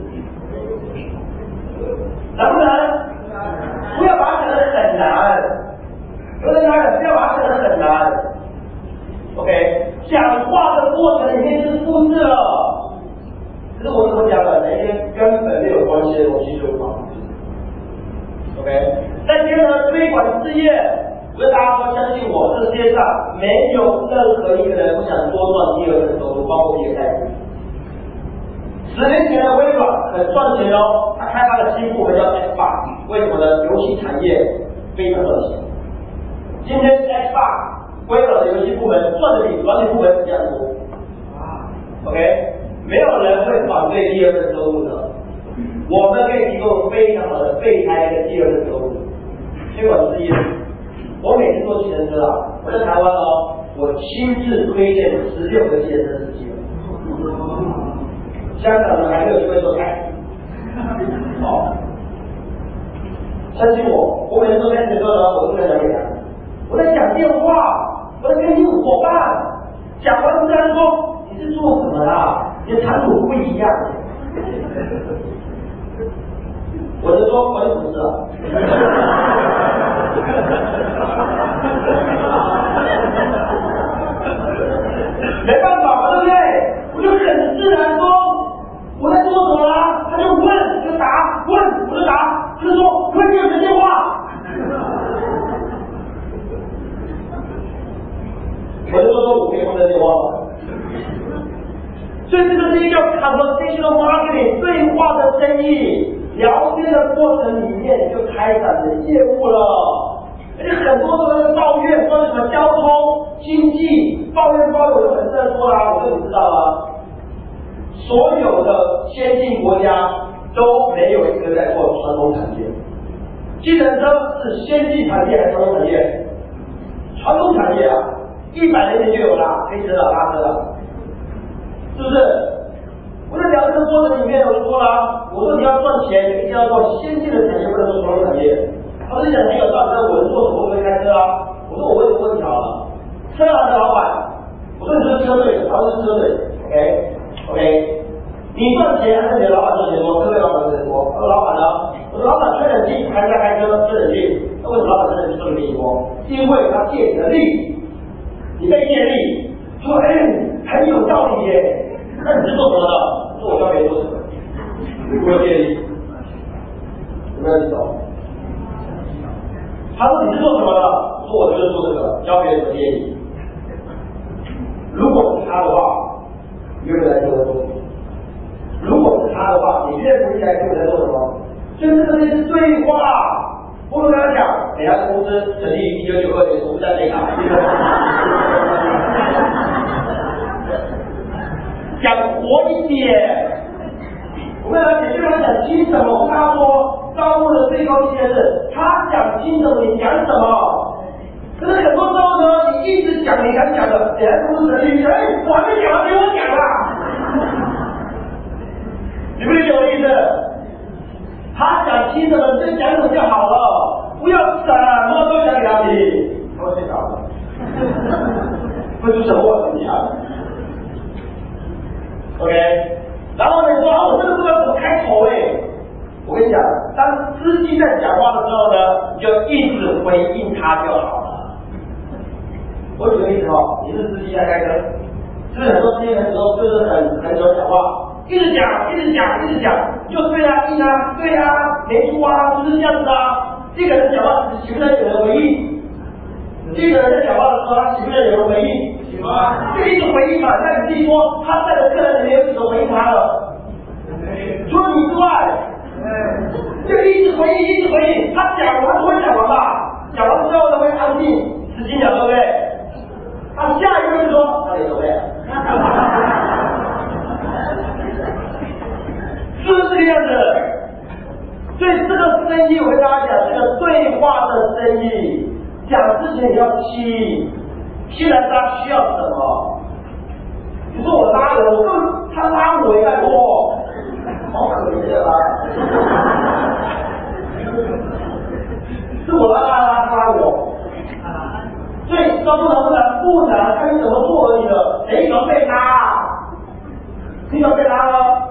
难不难？不要把它讲得很难，有人讲不要把它讲得很难。OK， 讲话的过程里面是复制了，可是我怎么讲的？那些根本没有关系的东西就放。OK。 再接着推广事业，我跟大家说，相信我，这世界上没有任何一个人不想多赚第二份收入，包括比尔盖茨。十年前的微软很赚钱哦，他开发的新部门叫 Xbox， 为什么呢？游戏产业非常赚钱。今天 Xbox 微软的游戏部门赚的比软体部门一样多。OK， 没有人会反对第二份收入的，我们可以提供非常好的备胎跟第二份收入。推广事业，我每次坐计程车啊，我在台湾哦，我亲自推荐十六个计程车司机。香港人还没有机会做开，哦，相信我，我每次做开始的时候呢，我都在讲给他，我在讲电话，我在跟你伙伴讲完之后说你是做什么啦？你的谈吐不一样。我就说我就不是啊。没办法嘛，对不对？我就很自然说我在做什么啦，他就问我就答，问我就答，他就说可以给我接电话，我就说说我可以拨这电话吗？所以这个是一个 conversational marketing 对话的生意，聊天的过程里面就开展的业务了。而且很多人在抱怨说什么交通、经济，抱怨抱怨，我就很适合说啦，我就不知道啦。所有的先进国家都没有一个在做传统产业。计程车是先进产业还是传统产业？传统产业啊，一百年前就有啦，黑车啦、拉车啦，是不是？我在聊这个过程里面，我就说啦，我说你要赚钱，你一定要做先进的产业，不能做传统产业。他就讲很有道理，那我能做什么？我会开车啊。我说我问你个问题好了，车行的老板，我说你是车队的，他说是车队 ，OK OK， 你赚钱还是你的老板赚钱多？车队老板赚钱多。他说老板呢？我说老板吹冷气还是在开车吹冷气？那为什么老板吹冷气吹的比你多？因为他借你的力，你被借力。说哎，很有道理耶。那你是做什么的？说我教别人做什么？我有借力，有没有听懂？他说你是做什么的？我说我就是做这个，教别人怎么接你。如果是他的话，你愿不愿意来做这个？如果是他的话，你愿不愿意来跟我在做什么？所以这个就是对话。我跟他讲，每家公司成立于一九九二年，我们在北港。讲活一点。我跟他讲，对方讲清什么？我跟他说，招募的最高境界是，他讲清什么，你讲什么。可是很多时候呢，你一直讲你想讲的，人家公司成立，哎，我还没讲完，给我讲啦。你不理解我的意思？他讲清什么，你就讲什么就好了，不要什么都讲给他听，他会睡着了，会出什么问题啊 ？OK。然后你说啊，我这个不知道怎么开口哎。我跟你讲，当司机在讲话的时候呢，你就一直回应他就好了。我举个例子哦，你是司机在开车，是不是很多司机很多就是很很喜欢讲话，一直讲，一直讲，一直讲，就对啊，应啊，对啊，没错啊，就是这样子啊。这个人讲话喜不喜欢有人回应？这个人在讲话的时候，他喜不喜欢有人回应？就一直回应嘛，那你自己说，他在的客人里面有几个回应他的？除了你之外，就一直回应，一直回应。他讲完不会讲完吧？讲完之后呢，会安静十几秒，对不对？他下一个就说，那你怎么样？是不是这个样子？所以这个生意，我跟大家讲，这个对话的生意，讲之前你要吸。现在他需要什么？你说我拉人，我根本他拉我也在拖，好可怜的拉。是我拉拉拉他拉我，所以这不能不能不能看你怎么做而已了，谁喜欢被拉？你喜欢被拉吗？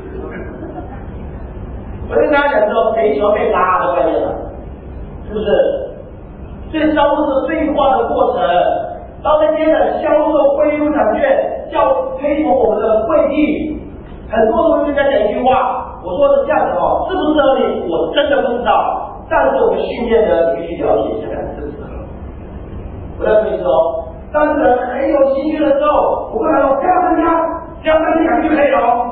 我跟大家讲说，谁喜欢被拉的概念了，是不是？所以招募是对话的过程。然后再接着销售会议入场券，叫推崇我们的会议。很多人跟人家讲一句话，我说是这样的哦，适不适合你？我真的不知道。 但是我们训练呢，你必须了解一下看适不适合。我再跟你说，当事人很有情绪的时候，我跟他说不要增加，只要三天两就可以了。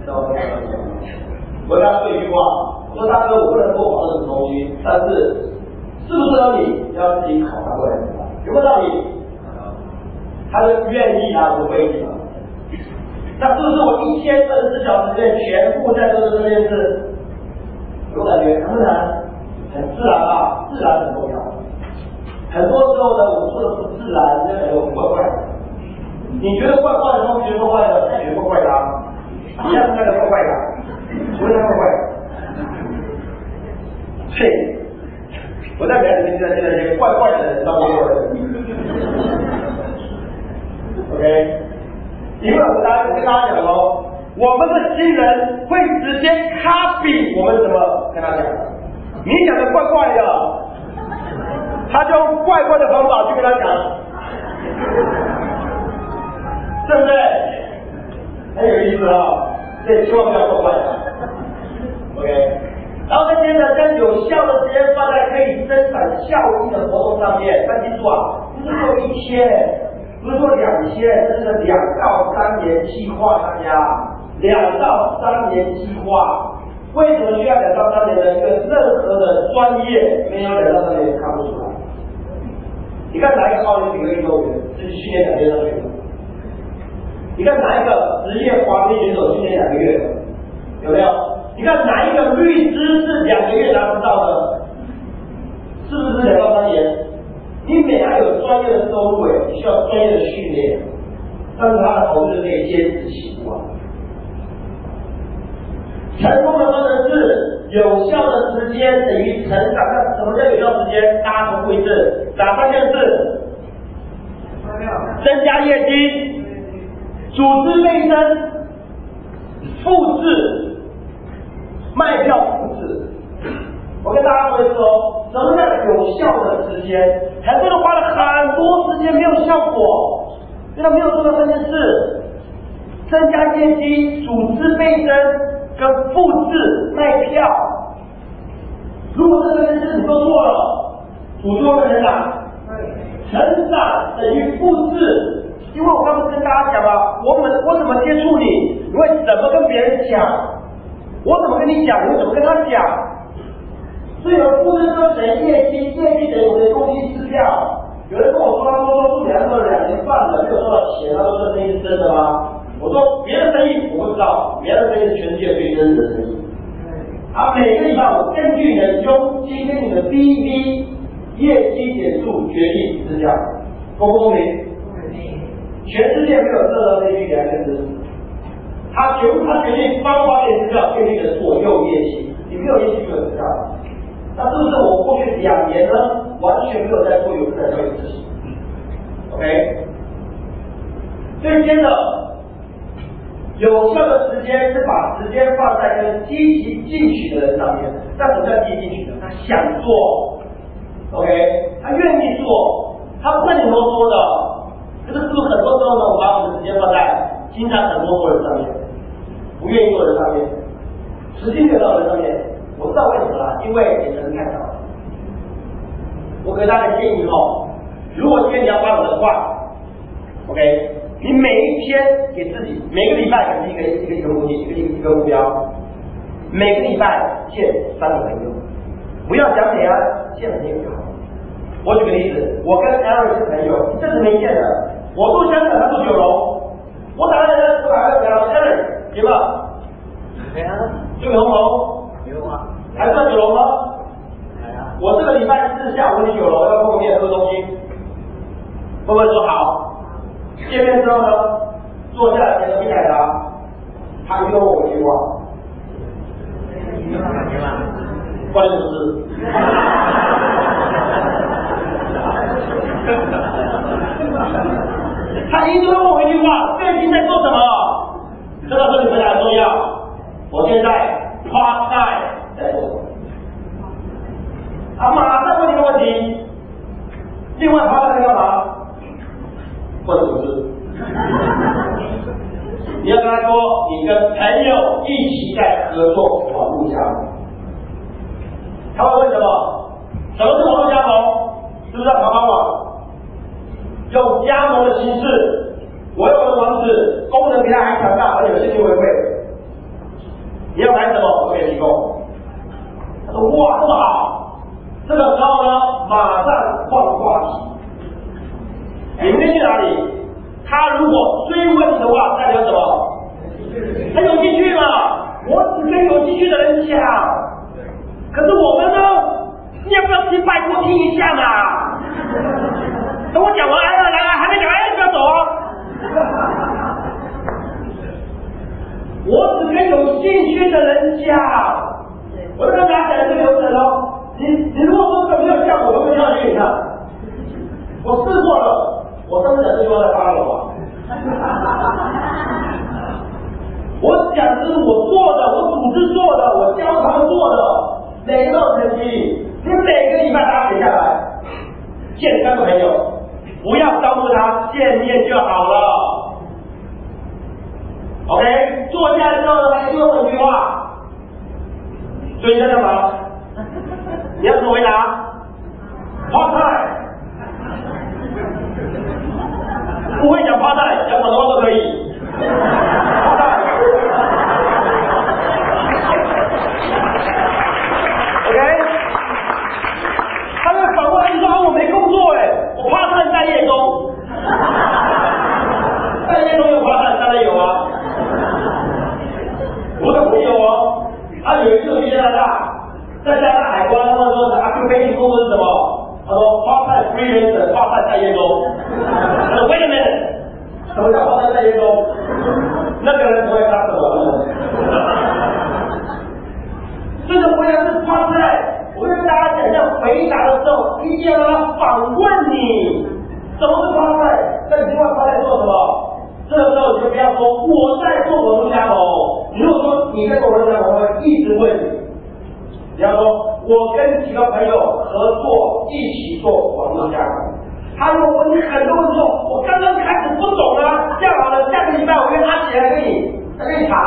我跟他说一句话，我说大哥，我不能做保证什么东西，但是适不适合你要自己考察过来，有没有道理？他就愿意啊，不会意嘛。那是不是我一天二十四小时内全部在做这件事？有感觉难不难？很自然吧，自然很重要。很多时候呢，我们做的不自然，就感觉我们怪怪的。你觉得怪怪的，同学怪怪的，他觉得怪怪的啊，一样那个怪怪的，除非他怪怪的。所以，我在表演里面现在现在这些怪怪的人当中有人 ，OK。因为我大家跟大家讲哦，我们的新人会直接 copy 我们怎么跟他讲，你讲的怪怪的，他就用怪怪的方法去跟他讲，对不对？很有意思啊，所以千万不要怪怪的 ，OK。然后再接着将有效的时间放在可以生产效益的活动上面，但记住啊，不是做一天。不是说两千，这是两到三年计划，大家两到三年计划，为什么需要两到三年呢？因为任何的专业没有两到三年看不出来。你看哪一个奥林匹克运动员自己训练两天上去的？你看哪一个职业滑冰选手训练两个月的？有没有？你看哪一个律师是两个月拿不到的？是不是两到三年？你每还有专业的收入，你需要专业的训练，但是他的投资可以坚持起步啊。成功的方程式，有效的时间等于成长。那什么叫有效时间？大家重复一次，哪三件事？增加业绩，组织倍增，复制，卖票复制。我跟大家说一说，什么叫有效的时间？很多人花了很多时间没有效果，因为他没有做到这件事：增加业绩、组织倍增跟复制卖票。如果这件事你做错了，组织会成长，成长等于复制。因为我刚刚跟大家讲了，我们我怎么接触你，你会怎么跟别人讲，我怎么跟你讲，你会怎么跟他讲。所以有复制说等于业绩，业绩等于我的公益支票。有人跟我说，他说说做两做了两年半了，没有收到钱，他说这生意是真的吗？我说别的生意我不知道，别的生意是全世界最真实的生意。啊，每个礼拜我根据你的佣金跟你的 B V 业绩点数决定支票，公不公平？全世界没有任何生意给他认知，他全部他决定方法给支票，决定的左右业绩，你没有业绩就有支票。那是不是我过去两年呢，完全没有在做有资产交易的事情 ？OK， 所以接着有效的时间是把时间放在跟积极进取的人上面。那什么叫积极进取呢？他想做 ，OK， 他愿意做，他不跟你啰嗦的。可是是不是很多时候呢，我把我们的时间放在经常很啰嗦的人上面，不愿意做的人上面，时间没有到的人上面？我知道为什么啦，因为你人太少了。我给大家建议哦，如果今天你要发展的话 ，OK， 你每一天给自己，每个礼拜给自己一个一个一个目的，一个一个一个目标，每个礼拜见三个朋友，不要讲美啊，见朋友就好。我举个例子，我跟 Aaron 是朋友，一阵子没见了，我住香港，他住九龙，我打来我打来聊 Aaron， 行吧？ 对啊， 对红红。 有啊， 还算九龙吗？ 来啊！ 我这个礼拜四下午去九龙要碰面喝东西，会不会说好？见面之后呢，坐下来前头一凯达，他就问我一句话：关你什么事？他一直问我一句话：最近在做什么？这个对你们俩很重要。我现在。part time 在做什么？啊，马上问你个问题。另外 part time 在干嘛？关什么事？你要跟他说，你跟朋友一起在合作网络项目。 他会问什么？什么是网络加盟？是不是要淘宝网？用加盟的形式，我有我的网址，功能比他还强大，而且有现金回馈。你要买什么，我给你提供。他说哇，这么好。这个时候呢，马上换话题。你们去哪里？他如果追问你的话，代表什么？他有兴趣嘛？我只跟有兴趣的人讲。可是我们呢？你要不要听？拜托听一下嘛。等我讲完，哎来来，还没讲，哎不要走啊！我只跟有兴趣的人讲。我就跟大家讲这个流程哦。你你如果说这个没有效果，我会跳去你看。我试过了，我上次讲这句话在发了吧？我讲的是我做的，我组织做的，我教他们做的，每个都有成绩。你每个礼拜大家写下来，见三个朋友，不要招呼他，见面就好了。OK， 坐下来之后呢，他就问我一句话，所以你在干嘛？你要怎么回答 ？Part time。不会讲 part time， 讲广东话都可以。part time。OK。他会反过来说啊，我没工作哎，我 part time 待业中。待业中有 part time， 当然有啊。我的朋友哦，他有一次去加拿大。在加拿大海关，他们说的 occupation 工作是什么？他说 part-time freelancer， part-time 待业中。他说 wait a minute， 什么叫 part-time 待业中？那个人不会干什么？这个回答是 part-time。我跟大家讲，在回答的时候，一定要让他反问你，什么是 part-time？ 那你另外 part-time 做什么？这个时候你就不要说我在做网络加盟。你如果说你在做网络加盟，我会一直问你。比方说，我跟几个朋友合作，一起做网络加盟。他如果问你很多问题说，我刚刚开始不懂啊，这样好了，下个礼拜我约阿姐来跟你来跟你谈。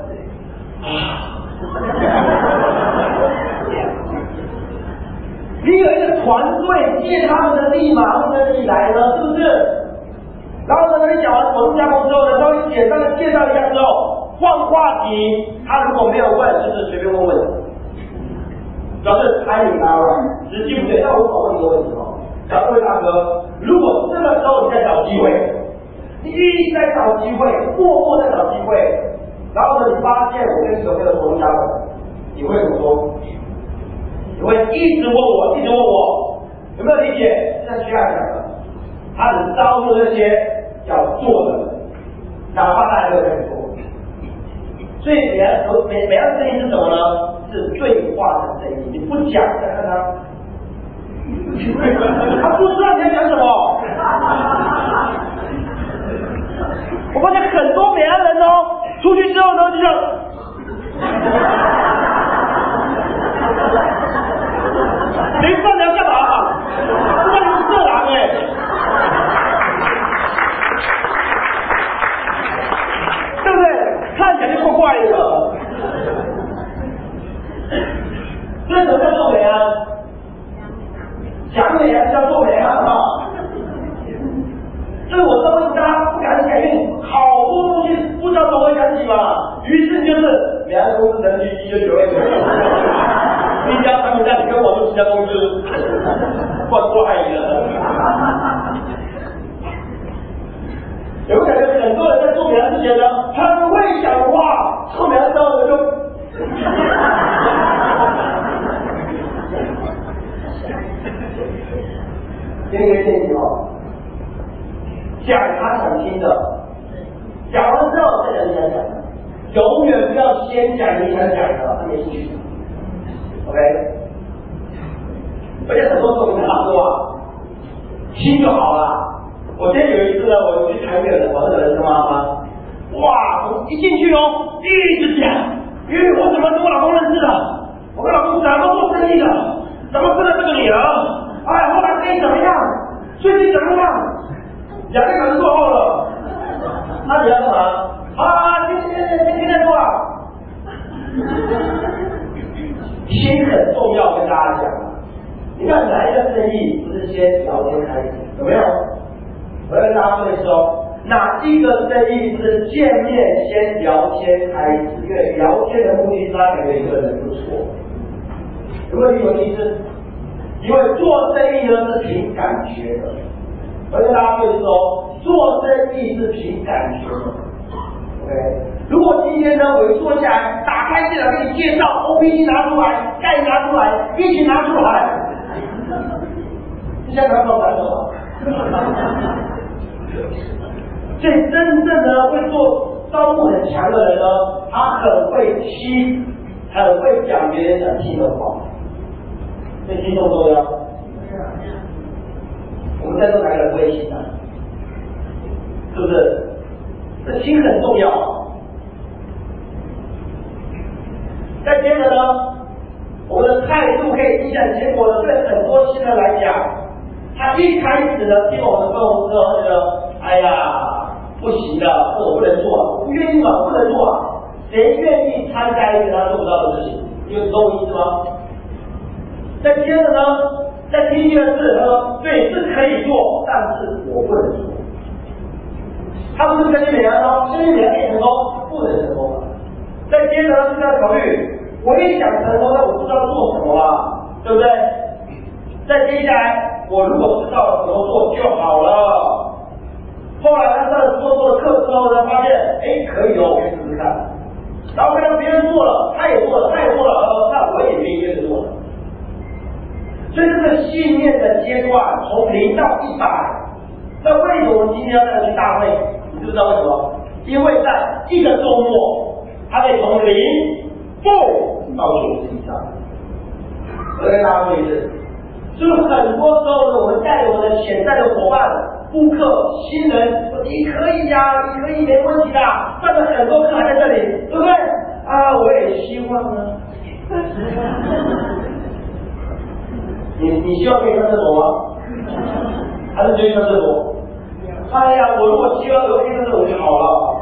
你有一个团队借他们的力嘛，他们跟你来呢，是不是？然后呢，跟你讲完网络加盟之后呢，稍微简单的介绍一下之后，换话题。他如果没有问，就是随便问问题。主要是猜你答案，时机不对。那我想问一个问题哦，然后各位大哥，如果这个时候你在找机会，你一直在找机会，默默在找机会，然后呢，你发现我跟有没有同一家人，你会怎么说？你会一直问我，一直问我，有没有理解？现在需要讲的，他只招募那些要做的人，哪怕大家没有开始做。所以每样每每样声音是什么呢？是对话的声音，你不讲，再看他，他不知道你在讲什么。我发现很多北岸人哦，出去之后呢，就像，谁知道你要干嘛？不知道你是色狼哎。对不对？看起来就怪怪的。这什么叫做美安？讲美安叫做美安啊！所以我说为什么大家不敢讲，因为好多东西不知道从何讲起嘛。于是就是美安公司成立一九九二年，一家产品代理跟我就是一家公司，灌过爱人。有没有感觉很多人在做美安之前呢，很会讲话，做美安之后呢就。给你一个建议哦，讲他想听的，讲完之后再讲你想讲的，永远不要先讲你想讲的，他没兴趣。OK， 而且很多时候我们讲说啊，听就好了。我今天有一次呢，我去台北的，我那个人是妈妈，哇，我一进去哦，一直讲，因为我怎么跟我老公认识的，我跟老公怎么做生意的，怎么生了这个女儿。哎，后来可以怎么样？最近怎么样？两个小时过后了，他你要干嘛？啊，今天今天今天做啊！ 心很重要，跟大家讲。你看哪一个生意不是先聊天开始？有没有？我要跟大家对说，哪一个生意不是见面先聊天开始？因为聊天的目的是他感觉一个人不错。有没有理我意思？因为做生意呢是凭感觉的。我跟大家对说，做生意是凭感觉的。OK， 如果今天呢，我一坐下来，打开电脑给你介绍 O P T 拿出来，概念拿出来，一起拿出来，这下拿不拿走啊？所以真正的会做招募很强的人呢，他很会欺，很会讲别人想听的话。这心重不重要？我们在座哪个人不会心啊？是不是？这心很重要。再接着呢，我们的态度可以影响结果的。对很多新人来讲，他一开始呢听我们的分红之后，他觉得哎呀不行的，这我不能做，我不愿意嘛，不能做啊。谁愿意参加一个他做不到的事情？你有懂我意思吗？再接着呢，再听第二次，他说对，是可以做，但是我不能做。他不是跟你美安哦，跟你美安可以成功，不能成功了。再接着呢，就在考虑，我也想成功，但我不知道做什么啊，对不对？再接下来，我如果知道怎么做就好了。后来他上了做做了课之后呢，发现哎可以哦，我可以试试看。然后看到别人做了，他也做了，他也做了，哦，那我也愿意跟着做了。所以这个信念的阶段从零到一百，那为什么我们今天要带去大会？你知不知道为什么？因为在一个周末，它可以从零不到九十以上。我跟大家说一次，所以很多时候呢，我们带我们的潜在的伙伴、顾客、新人，说你可以呀、啊，你可以没问题的，赚了很多课还在这里，对不对？啊，我也希望呢。你你希望可以上厕所吗？还是就去上厕所？哎呀，我如果希望有可以上厕所就好了。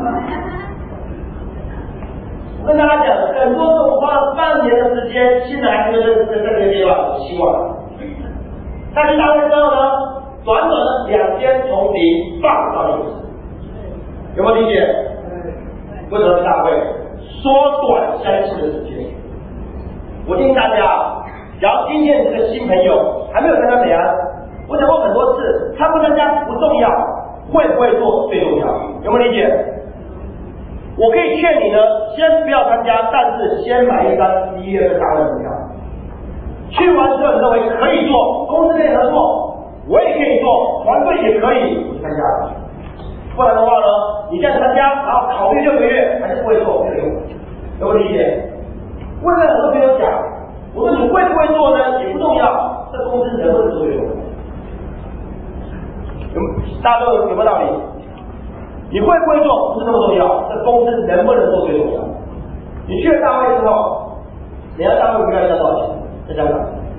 我跟大家讲，很多时候我花了半年的时间，新的孩子在在这个阶段，我希望。但是大会之后呢，短短的两天从零放到九十，有没有理解？为什么是大会？缩短相信的时间。我建议大家。然后今天这个新朋友还没有参加美安，我讲过很多次，参不参加不重要，会不会做最重要，有没有理解？我可以劝你呢，先不要参加，但是先买一张一月的大会门票。去完之后你认为可以做，公司可以合作，我也可以做，团队也可以，我就参加了。不然的话呢，你现在参加，然后考虑六个月还是不会做，没有用，有没有理解？问了很多朋友讲。我说你会不会做呢？也不重要，这公司能不能做最重要。有大家都有有没有道理？你会不会做不是那么重要，这公司能不能做最重要。你去了大会之后，你要大会票要多少钱？在香港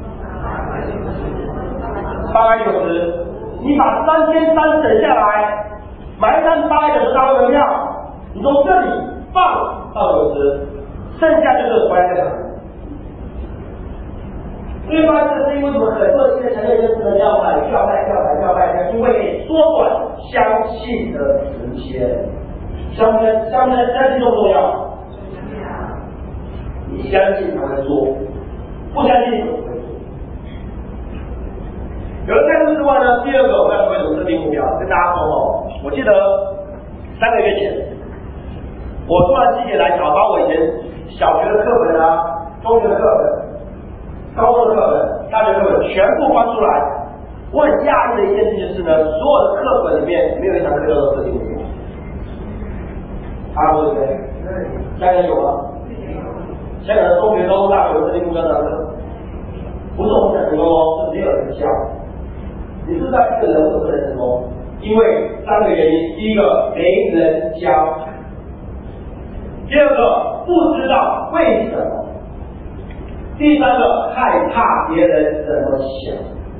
八百九十，你把三千三省下来，买一张八百九十大会门票，你从这里放到九十，剩下就是回来再讲。因为发现这是因为什么？很多人现在强调一件事呢，要买票、卖票、买票、卖票，因为可以缩短相信的时间。相信、相信、相信重不重要？你相信才会做，不相信怎么会做？有了态度之外呢，第二个我要为什么设定目标？跟大家说哦，我记得三个月前，我突然心血来潮，把我以前小学的课本啊、中学的课本。高中的课本、大学课本全部翻出来，我很讶异的一件事情是呢，所有的课本里面没有一堂课叫做设定目标。啊，对不对？香港有吗？香港的中学、高中、大学设定目标的课，不是我们讲成功哦，是没有人教。你是在一个人为什么不能成功？因为三个原因：第一个没人教，第二个不知道为什么。第三个，害怕别人怎么想。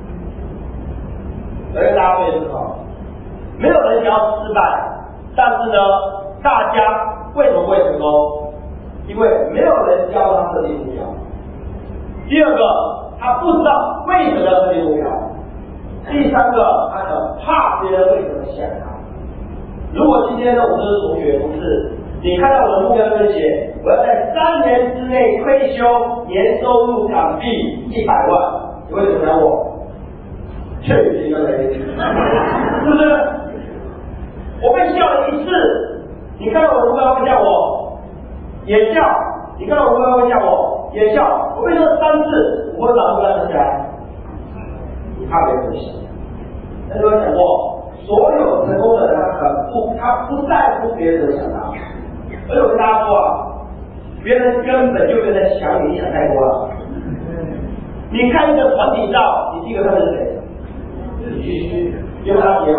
我跟大家对思考，没有人想要失败，但是呢，大家为什么会成功？因为没有人教他设定目标。 第二个，他不知道为什么要设定目标；第三个，他很怕别人会怎么想他。如果今天呢，我们是同学，不是你看到我的目标上写，我要在三年之内退休，年收入港币一百万，你会怎么想我？去你个雷！是不是？我被笑了一次，你看到我的目标会笑我，也笑；你看到我的目标会笑我，也笑。我被笑了三次，我会把目标升起来。你怕别人怎么想？那就有讲过，所有成功的人他很不，他不在乎别人怎么想他。而且我跟大家说啊，别人根本就没有在想你，你想太多了。你看一个团体照，你第一个看的是谁？有阿杰吗？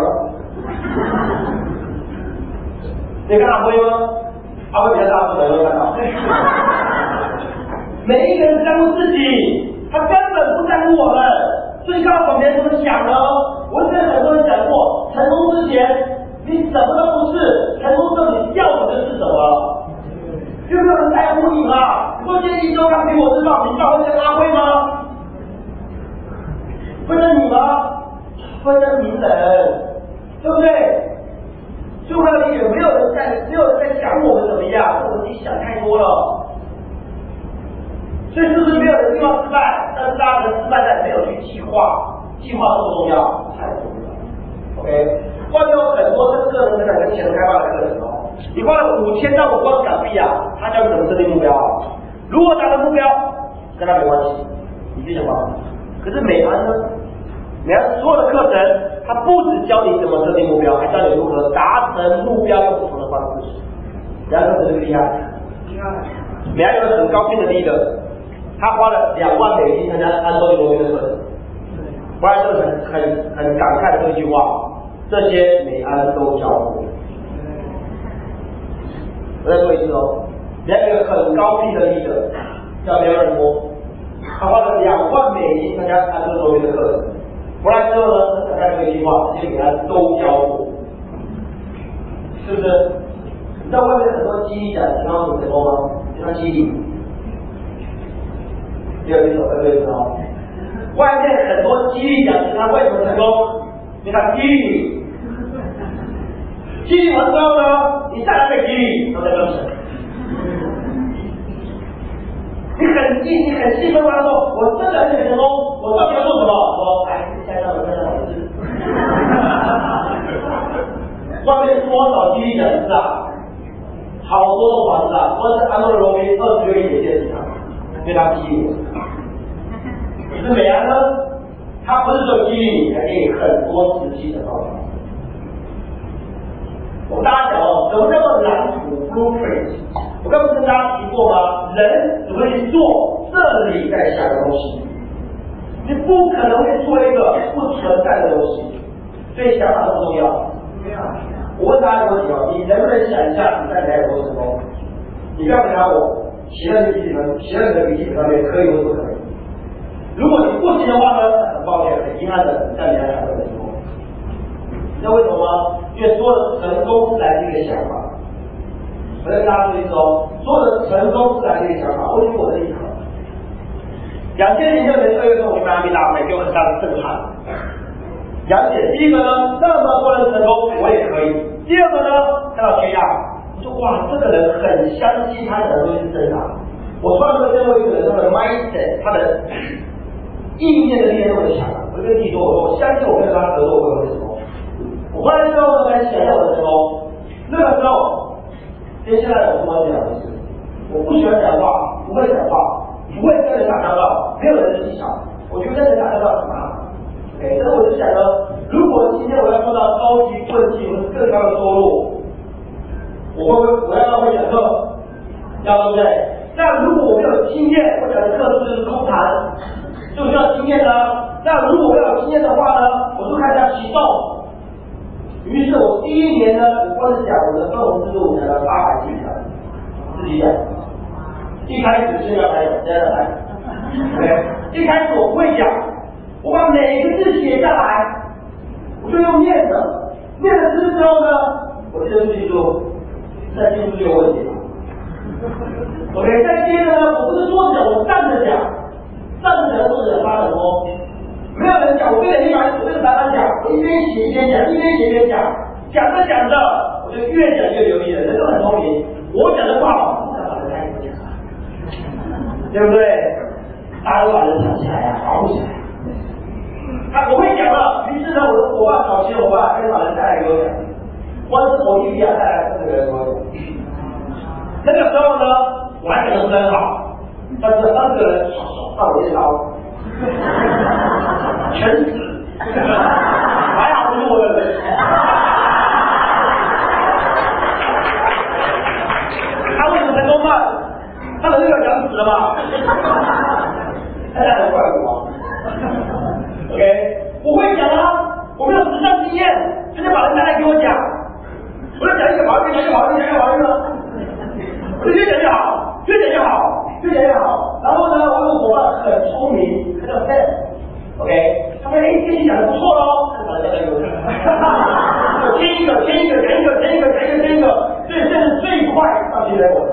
你看阿辉吗？阿辉比较大，不能看到。每一个人在乎自己，他根本不在乎我们。所以告诉别人怎么想呢？我跟很多人讲过，成功之前你什么都不是，成功之后你要的是什么？有没有人在乎你嘛？说今天一周看苹果日报，你知道会跟阿辉吗？会跟你吗？会跟名人，对不对？就还有一点，没有人在，没有人在想我们怎么样，我们自己想太多了。所以是不是没有人希望失败？但是大家的失败在没有去计划，计划多重要，太重要。OK， 外面有很多这个人成长跟潜能开发的课程哦，你花了五千到五万港币啊，他教你怎么设定目标啊？如果达成目标，跟他没关系，你自己想办法。可是美安呢？美安所有的课程，它不只教你怎么设定目标，还教你如何达成目标，用不同的方式。美安课程是不是厉害？厉害。美安有个很高兴的第一个，他花了两万美金参加安东尼罗宾的课程。我还是很很很感慨的这句话，这些美安都教过。我再说一次哦，美安有个很高兴的 leader 叫刘仁波，他花了两万美金参加安东尼罗宾的课程。回来之后呢，很感慨这一句话，这些美安都教过，是不是？你知道外面很多激励奖经常很成功吗？就像激励。第二首歌对哦，外面很多激励奖他为什么成功？因为他激励你，激励完之后呢，你再来被激励，都在更神。你很激，你很兴奋完之后，我真的很成功，我到底要做什么？我哎，现在我真的好事。外面多少激励奖是啊？好多的房子啊，光是安东尼罗宾二十个亿的电视场，对他激励我。可是美安呢，他不是说激励你，还给你很多实际的方法。我跟大家讲哦，什么叫做蓝图 blueprint？ 我刚不是跟大家提过吗？人只会去做这里在想的东西，你不可能会做一个不存在的东西，所以想法很重要。我问大家一个问题哦，你能不能想一下你在哪有多成功？你不要回答我，写在你笔记本，写在你的笔记本上面，可以或不可以？如果你不行的话呢，很抱歉，很遗憾的，你在你还想不成功。你知道为什么吗？因为所有的成功是来自于一个想法。我再跟大家说一次哦，所有的成功是来自于一个想法。我举我的例子，两千零六年二月份我去迈阿密大会，给我很大的震撼。两点，第一个呢，那么多人成功，我也可以；第二个呢，看到缺亚，我说哇，这个人很相信他的东西是真的。我从来没有见过一个人，他的 mindset， 他的意念的力量那么强。我就跟自己说，我说我相信我跟他合作会会成功。我回来之后呢，来想要我的成功。那个时候，跟现在我说完两回事。我不喜欢讲话，不会讲话，不会跟人打交道，没有人的技巧。我觉得跟人打交道很麻烦。OK， 但是我就想呢，如果今天我要做到高级问题或者更高的收入，我会不会我要会讲课？要对不对？那如果我没有经验，我讲的课是不是空谈？就需要经验呢？那如果我要有经验的话呢，我就开始要启动。于是我第一年呢，我光是讲我的分红制度讲了八百几条，自己讲。一开始现在还有，现在来。OK， 一开始我不会讲，我把每个字写下来，我就用念的，念了字之后呢，我接着去做，再进入就有问题了。OK， 再接着呢，我不是坐着讲，我站着讲。 上次讲的都是人发很多，没有人讲，我对着一百，我对着白板讲，我一边写一边讲，一边写一边讲，讲着讲着，我就越讲越流利了，人都很聪明，我讲的不好，不敢把人家给我讲了，对不对？大家都把人藏起来呀、啊，保护起来。啊，我会讲了，于是呢，我的伙伴早期的伙伴开始把人带来给我讲，光是我一比亚带来四个人给我讲。那个时候呢，我还讲的不是很好，但是三个人爽爽把我一刀，全死，还好不是我的人。他为什么成功办？他的那个讲死了嘛？大家很怪我。OK， 我会讲啊，我没有实战经验，直接把人带来给我讲，我就讲一个好，越讲越好，越讲越好，越好，我就越讲越好，越讲越好，越讲越好。然后呢，我有伙伴很聪明，他叫 Sam，OK， 他说哎，这你讲的不错喽，他把人带来给我讲，我签一个，签一个，讲一个，签一个，讲一个，签一个，所以这是最快上去的我。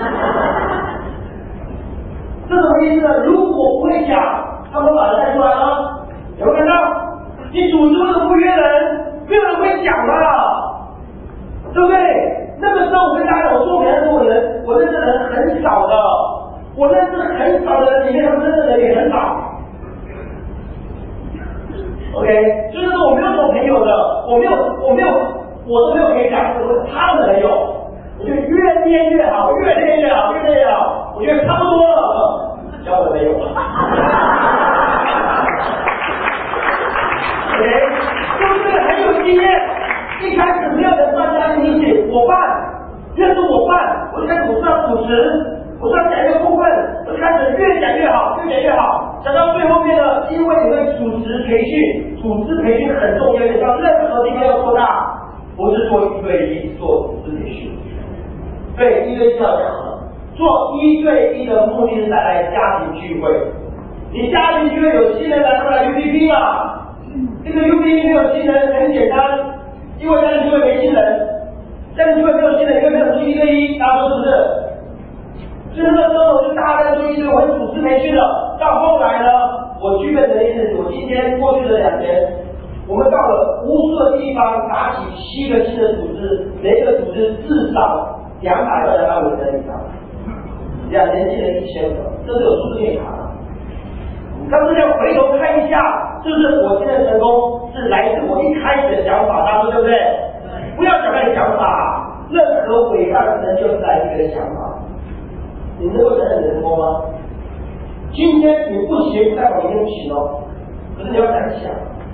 这什么意思呢？如果不会讲，他们把人带出来了。有没有看到？你组织为什么不约人？没有人会讲啊，对不对？那个时候我跟大家讲，我做别人做人，我认识的人很少的，我认识很少的人里面，他们认识的人也很少。OK， 所以说我没有做朋友的，我没有，我没有，我都没有可以讲，我他们的朋友，我就越练越好，越练越好，越练越好，我觉得差不多了，交我的朋友。OK， 就是很有经验。一开始没有人参加一起伙伴，认识伙伴，我就开始我知道主持，我知道讲一个部分，我就开始越讲越好，越讲越好。讲到最后面呢，因为你会主持培训，组织培训很重要，你到任何地方要做大，不是做一对一，做组织培训。对，一对一要讲了，做一对一的目的是带来家庭聚会。你家庭聚会有新人来出来 U P P 嘛？这个 U P P 没有新人很简单，因为家庭聚会没新人，家庭聚会没有新人，因为没有做一对一，大家说是不是？所以那个时候我就大概做一对，我会组织培训了。到后来呢，我具备能力是，我今天过去的两年，我们到了无数的地方，打起七个新的组织，每个组织至少两百到两百五十人以上，两年进了一千个，这是有数字可以查的。但是要回头看一下，是不是我现在成功是来自我一开始的想法？大家说对不对？不要小看想法，任何伟大的成就是来自于想法。你能够承认你成功吗？今天你不行，代表明天不行哦。可是你要敢想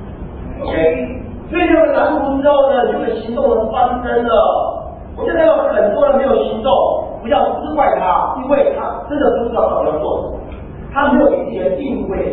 ，OK？ 所以这个难度之后呢，你的行动能翻身了。我现在有很多人没有行动，不要责怪他，因为他真的不知道到底要做什么。他没有一定的定位，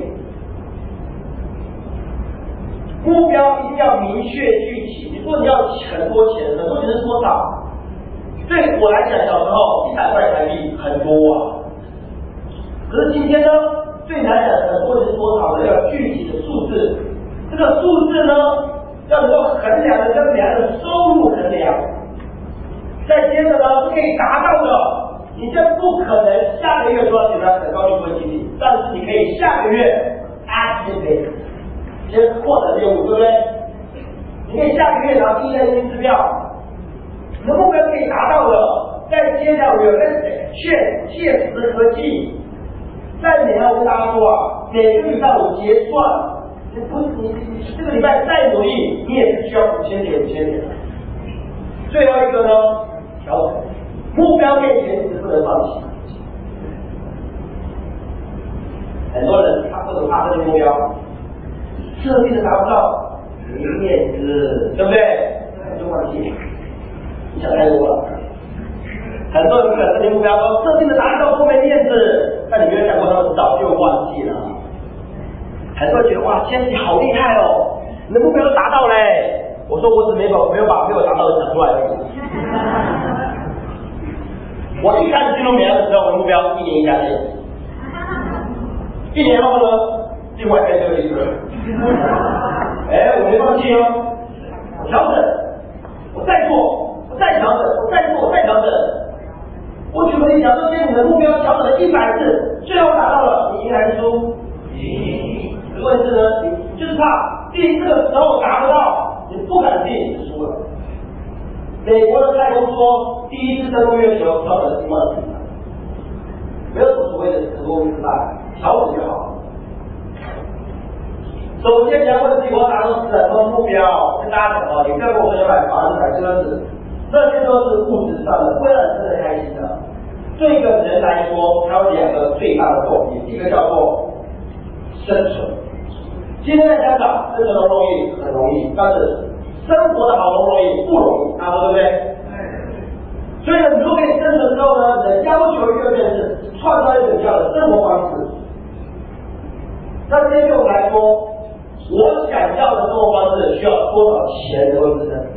目标一定要明确具体。你说你要很多钱，很多钱是多少？对我来讲，小时候一百块台币很多啊。可是今天呢，对你来讲，很多钱是多少呢？要具体的数字。这个数字呢，要能够衡量的，跟别人的收入衡量。再接着呢，是可以达到的。你这不可能下个月说要给他很高兴会经历，但是你可以下个月 activate 先获得业务，对不对？你可以下个月拿第一任薪支票，你的目标可以达到了，再接着有个确切实合计。在每天我跟大家说啊，每个礼拜五结算，你不你你这个礼拜再努力，你也是需要五千点五千点。最后一个呢，调整。目标面前是不能放弃。很多人他不能怕这个目标，设定的达不到，没面子，对不对？那就放弃。你想太多了。很多人不敢设定目标，说设定的达不到多没面子，但你没有想过他们早就忘记了。很多人觉得哇，天你好厉害哦，你的目标都达到嘞。我说我只没有没有把没有达到的讲出来而已。我一开始进入美安的时候，我的目标一年一家店，一年后呢，另外开设了一个，哎，我没放弃哦，我调整，我再做，我再调整，我再做，我再调整。我举个例子，假设今天你的目标调整了一百次，最后达到了，你赢还是输？ 问题是呢，你就是怕第这个时候达不到，你不敢进，你输了。美国的太空说，第一次登陆月球跳的是慢子，没有所谓的成功失败，调整就好了。首先你要问自己，我达到什么目标？跟大家讲哦，你不要跟我说要买房子、买车子，这些都是物质上的，会让你真的开心的。对一个人来说，他有两个最大的动力，一个叫做生存。今天在香港生存的容易很容易，但是生活的好不容易不容易，大家说对不对？所以呢，你如果可以生存之后呢，你的要求越变是创造一种这样的生活方式。那这些对我来说，我想要的生活方式需要多少钱能够支撑？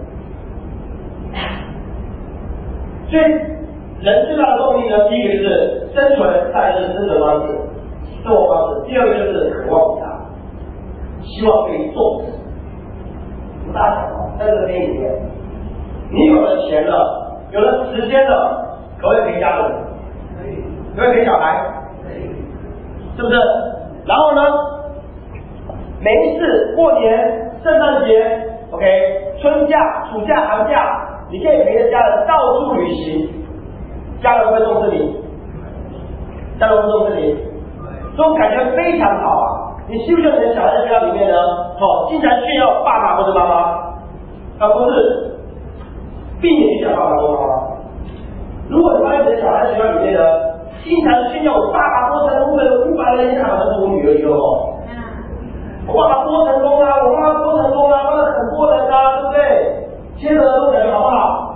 所以人最大的动力呢，第一个就是生存，再来是生存方式、生活方式，第二个就是渴望伟大，希望被重视。我大家想哦，在这个电影里面，你有了钱了，有了时间了，可不可以陪家人？可以。可不可以陪小孩？可以。是不是？然后呢，每一次过年、圣诞节 ，OK， 春假、暑假、寒假，你可以陪着家人到处旅行，家人会不会重视你？家人会不会重视你？这种感觉非常好啊！你希不希望你的小孩在学校里面呢，哦，经常炫耀爸爸或者妈妈，而不是避免去讲爸爸或妈妈？如果你发现你的小孩在学校里面呢，经常炫耀我爸爸多成功的，五百人以上的是我女儿以后哦。我爸爸多成功啊，我妈妈多成功啊，帮了很多人啊，对不对？接着都感觉好不好？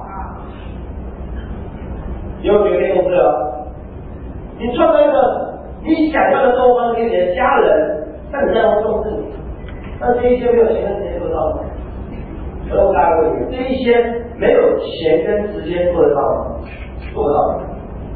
你有决定控制啊？你创造一个你想要的生活方式给你的家人，那你让他重视你。但这一些没有钱跟时间做得到吗？我问大家问题：这一些没有钱跟时间做得到吗？做不到的。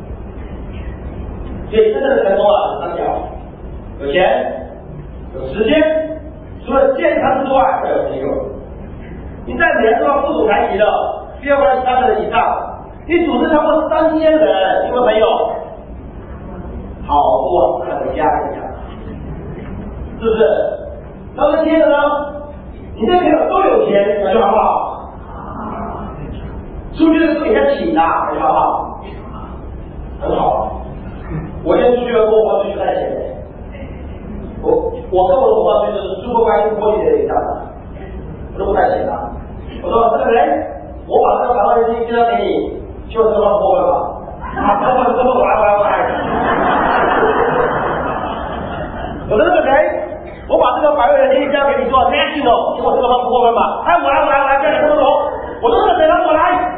所以真正的成功啊，三条：有钱、有时间，除了健康之外，还有朋友。你在每个地方副总台级的，必要不然三个人以上，你组织超过三千人，有没有朋友？好多，像我家一样，是不是？然后接着呢，你这朋友都有钱，感觉好不好？出去的时候人家请的，感觉好不好？很好。我今天出去了，跟我伙伴出去带钱。我我跟我的伙伴就是 super 关心玻璃的以上的，我都不带钱的。我说这个人，我把这个百万现金交给你，就这么过分吧？啊，过分过分，我来我来我来。我说这个人，我把这个百万现金交给你做 national， 结果这个方不过分吧？哎，我来我来我来，叫你跟我走。我说这个人让我来，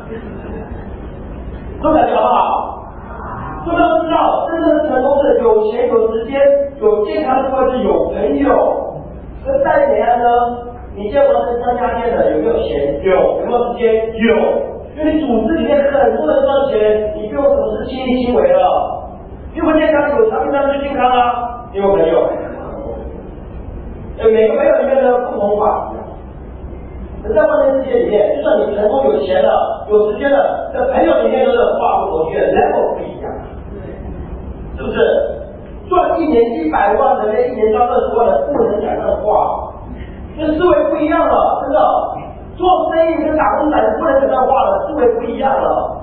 这感觉好不好？所以要知道，真正的成功是有钱、有时间、有健康之外是有朋友。那再怎样呢？你现在完成三家店的有没有钱？有。有没有时间？有。因为你组织里面很多人赚钱，你不用什么事亲力亲为了。有没有健康？有长命当然就健康啊。有没有朋友？呃，每个朋友里面的不同法。可在外面世界里面，就算你成功有钱了、有时间了，在朋友里面都是话不投机的 level 不一样。是不是？赚一年一百万的跟一年赚二十万的不能讲这话，这思维不一样了，真的。做生意跟打工仔不能讲这话了，思维不一样了。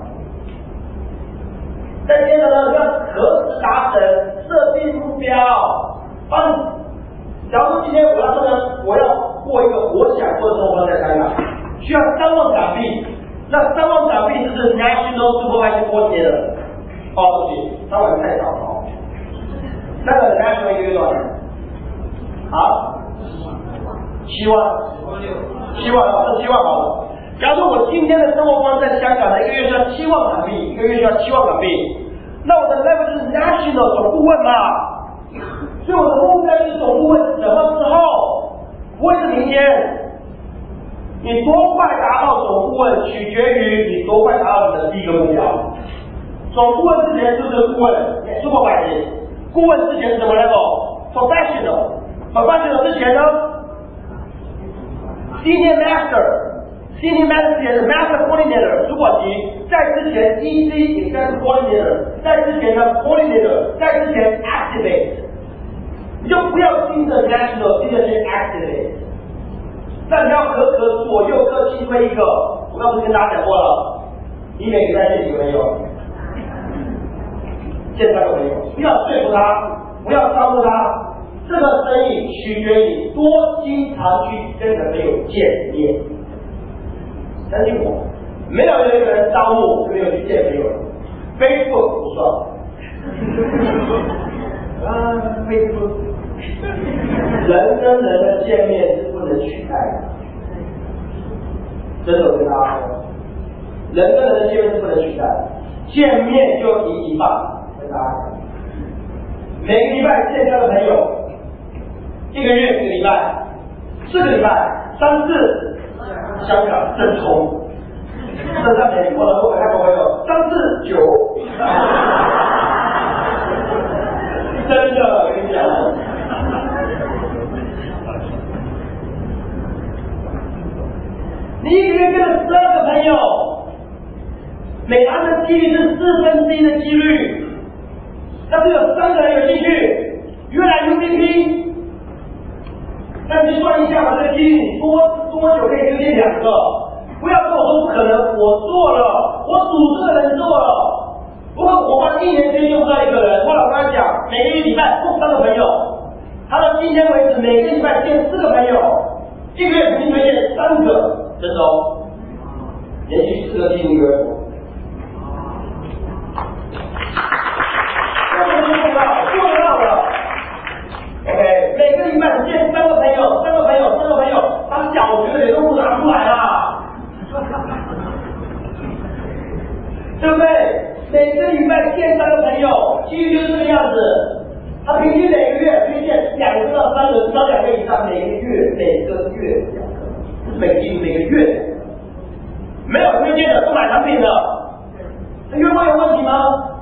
再接着呢，要何时达成，设定目标。帮你，假如说今天我要说呢，我要过一个我想过的生活在香港，需要三万港币，那三万港币就是 National Supervisor Coordinator。哦，对不起，三万太少了哦。那个 national 一个月多少钱？好，七万，七万啊，这七万好了。假如说我今天的生活方在香港的一个月需要七万港币，一个月需要七万港币，那我的 level 就是 national 总顾问嘛。所以我的目标就是总顾问什么时候？不会是明天。你多快达到总顾问，取决于你多快达到你的第一个目标。总顾问之前是不是顾问 ？supervisor。顾问之前是什么 level？professional。professional 之前呢 ？senior master。senior master 之前是 master coordinator 主管级，在之前 E C 也该是 coordinator， 在之前呢 coordinator， 在之前 activate。 你就不要盯着 national， 盯着些 activist。但你要可可左右各轻推一个。我刚不是跟大家讲过了，你每个礼拜见几个朋友？见三个朋友，不要说服他，不要招呼他。这个生意取决于你多经常去跟你的朋友见面。相信我，没有一个人招募就没有去见朋友了。Facebook 不算。啊 ，Facebook， 人跟人的见面是不能取代的。真的，我跟大家说，人跟人的见面是不能取代的。见面就赢一半，跟大家讲。每个礼拜见三个朋友，一个月一个礼拜，四个礼拜，三次，香港正冲。这上面我我看过朋友三次九，真的，我跟你讲。你一个月跟了十二个朋友，每谈的几率是四分之一的几率，但是有三个人有兴趣，越来越 V P。那你算一下吧，这个几率多多久可以出现两个？不要跟我说不可能，我做了，我组织的人做了。不过我花一年时间用不到一个人，我老跟他讲，每个礼拜共三个朋友，他到今天为止每个礼拜见四个朋友，一个月平均推荐三个。真的哦，连续四个记录约我，这个是做到做得到的。OK， 每个礼拜见三个朋友，三个朋友，三个朋友，他小学的脸都不拿出来啦，对不对？每个礼拜见三个朋友，几率就是这个样子。他平均每个月推荐两个到三个，到两个以上，每个月每个月两个。每个每个月没有推荐的不买产品的，这愿望有问题吗？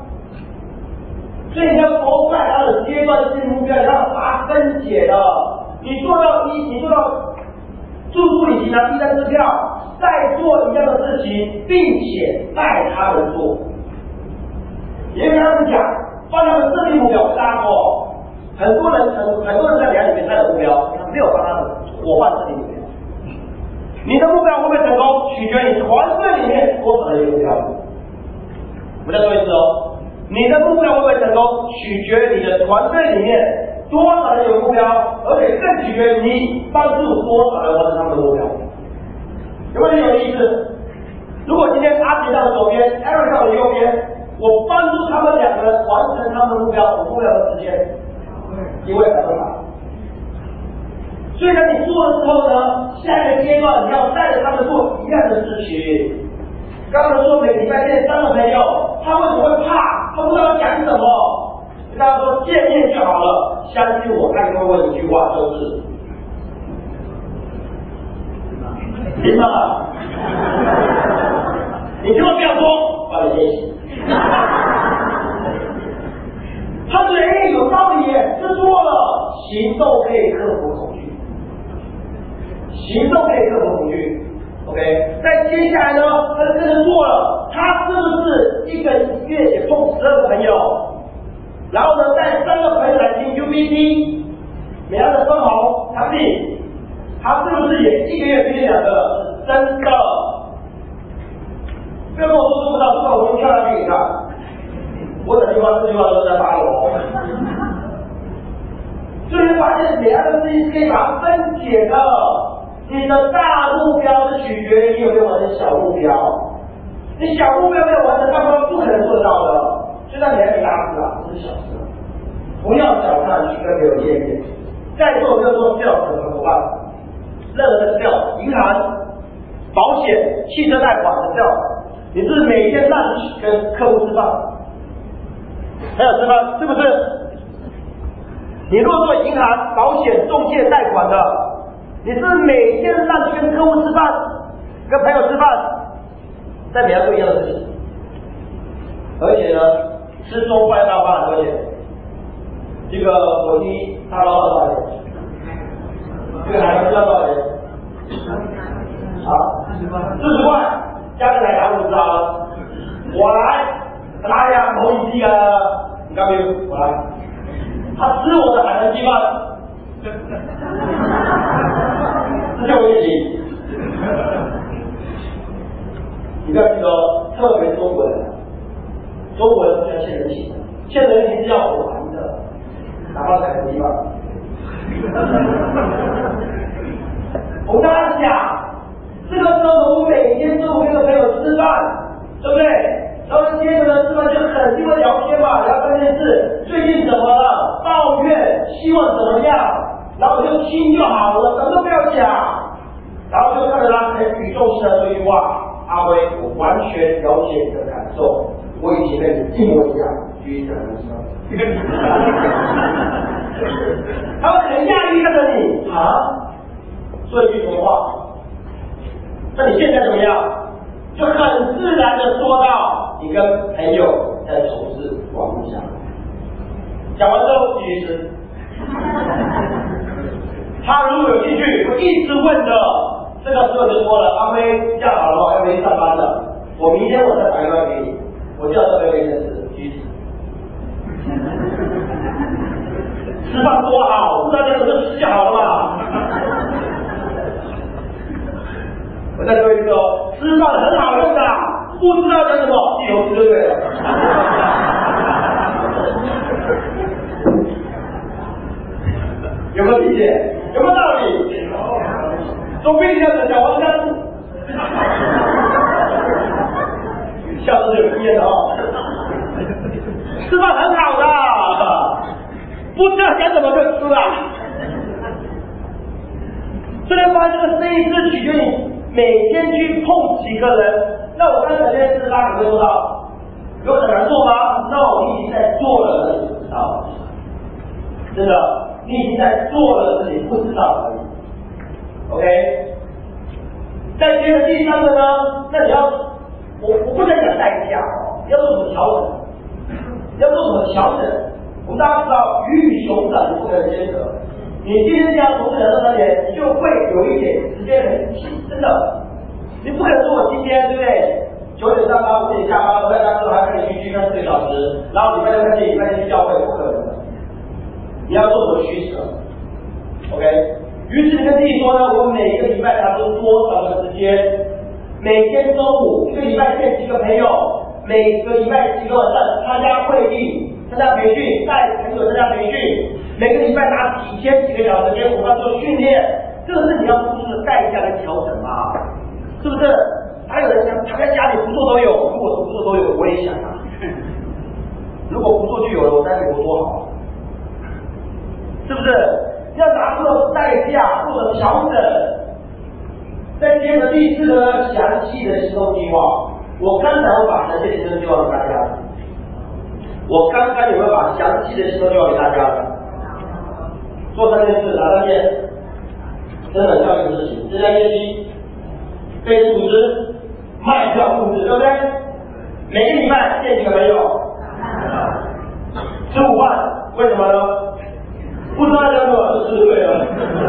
所以你要多快他的阶段性目标，你要把它分解的。你做到一，你做到住宿旅行拿第三支票，再做一样的事情，并且带他们做。也跟他们讲，帮他们设定目标。我大家说，很多人很很多人在两里面他有目标，他没有帮他们伙伴设定目标。你的目标会不会成功，取决于团队里面多少人有目标。我再说一次哦，你的目标会不会成功，取决于你的团队里面多少人有目标，而且更取决于你帮助多少人完成他们的目标。有没有有意思？如果今天阿杰在我左边 ，Eric 在我右边，我帮助他们两个人完成他们的目标，我目标的时间，因为百分百。所以呢，你做了之后呢，下一个阶段你要带着他们做一样的事情。刚才说每个礼拜见三个朋友，他为什么会怕？他不知道讲什么。跟他说见面就好了，相信我，他一定会问一句话，就是行吗？你千万不要说，把你联系。他觉得哎有道理耶，这做了，行动可以克服恐惧。行动可以克服恐惧 ，OK。再接下来呢，他就跟着做了，他是不是一个月也碰十二个朋友，然后呢带三个朋友来听 U B T， 每样的分红产品，他是不是也一个月推荐两个？是真的，不要跟我说做不到，做不到我就跳下去给你看。我整句话这句话都在发我。所以发现每样的事情是可以把它分解的。你的大目标是取决于你有没有完成小目标，你小目标没有完成，大目标不可能做得到的。就算你还没达成啊，这是小事，不要小看去跟别人见面。在座没有做 sales 的伙伴，任何的 sales， 银行、保险、汽车贷款的 sales， 你是每天 lunch 跟客户吃饭，还有吃饭是不是？你如果做银行、保险、中介贷款的，你是每天让去跟客户吃饭，跟朋友吃饭，在每样做一样的事情，而且呢，吃中饭要花很多钱。这个火鸡大包多少钱？这个海鲜要多少钱？啊，四十块，加个奶茶五十好了。我来，来呀，火鸡啊，你干没有？我来。 他吃我的海南鸡饭，这叫危机。你不要记得哦，特别中国人，中国人不要欠人情，欠人情是要我还的，哪怕是海南鸡饭。我跟大家讲，这个时候我们每天中午跟朋友吃饭，对不对？然后接着呢，吃饭就肯定会聊天嘛，聊关键字，最近怎么了？抱怨，希望怎么样？然后我就听就好了，什么都不要讲。然后就看着他很语重心长这句话，阿辉，我完全了解你的感受，我以前跟你一模一样，居然是。他会很讶异看着你啊，说一句什么话？那你现在怎么样？就很自然的说到你跟朋友在从事网络上，讲完之后继续吃。他如果有兴趣，我一直问的，这个时候就说了，阿飞这样好了吗？要回去上班了，我明天我再打电话给你，我叫这边给你吃，继续吃。吃饭多好，不知道这个就吃就好了嘛。我再说一次哦，吃饭很好用的，不知道讲什么，一头吃就对了。有没有理解？有没有道理？总比你这样子讲完家住，下次就有经验了哦。吃饭很好的，不知道讲什么就吃了。这边发现这个生意是取决你每天去碰几个人。那我刚才这件事大家有没有做到？有很难做吗 ？No， 你已经在做了，你不知道。真的，你已经在做了，自己不知道而已。OK。再接着第三个呢，那你要，我我不能讲代价哦，要做什么调整？要做什么调整？我们大家知道，鱼与熊掌你不可能兼得。你今天这样从事两到三年，你就会有一点时间很紧，真的。你不可能说我今天对不对？九点上班，五点下班，回到家之后还看连续剧看四个小时，然后礼拜六看电影，礼拜天去教会，不可能的。你要做什么取舍 ？OK。于是你跟自己说呢，我每个礼拜拿出多少的时间？每天中午，一个礼拜见几个朋友，每个礼拜几个晚上参加会议、参加培训，带朋友参加培训，每个礼拜拿几天几个小时跟伙伴做训练，这个是你要付出的代价跟调整嘛？是不是？还有人想躺在家里不做都有，如果不做都有，我也想啊。如果不做就有了，我在美国多好，是不是？要拿出代价或者调整。再接着第四个呢，详细的行动计划。我刚才我把详细的行动计划给大家，我刚刚有没有把详细的行动计划给大家了？做三件事，哪三件？真的教育的事情，增加业绩，被组织，卖票控制，对不对？每个礼拜见几个朋友，吃午饭，为什么呢？不知道讲什么就吃对了。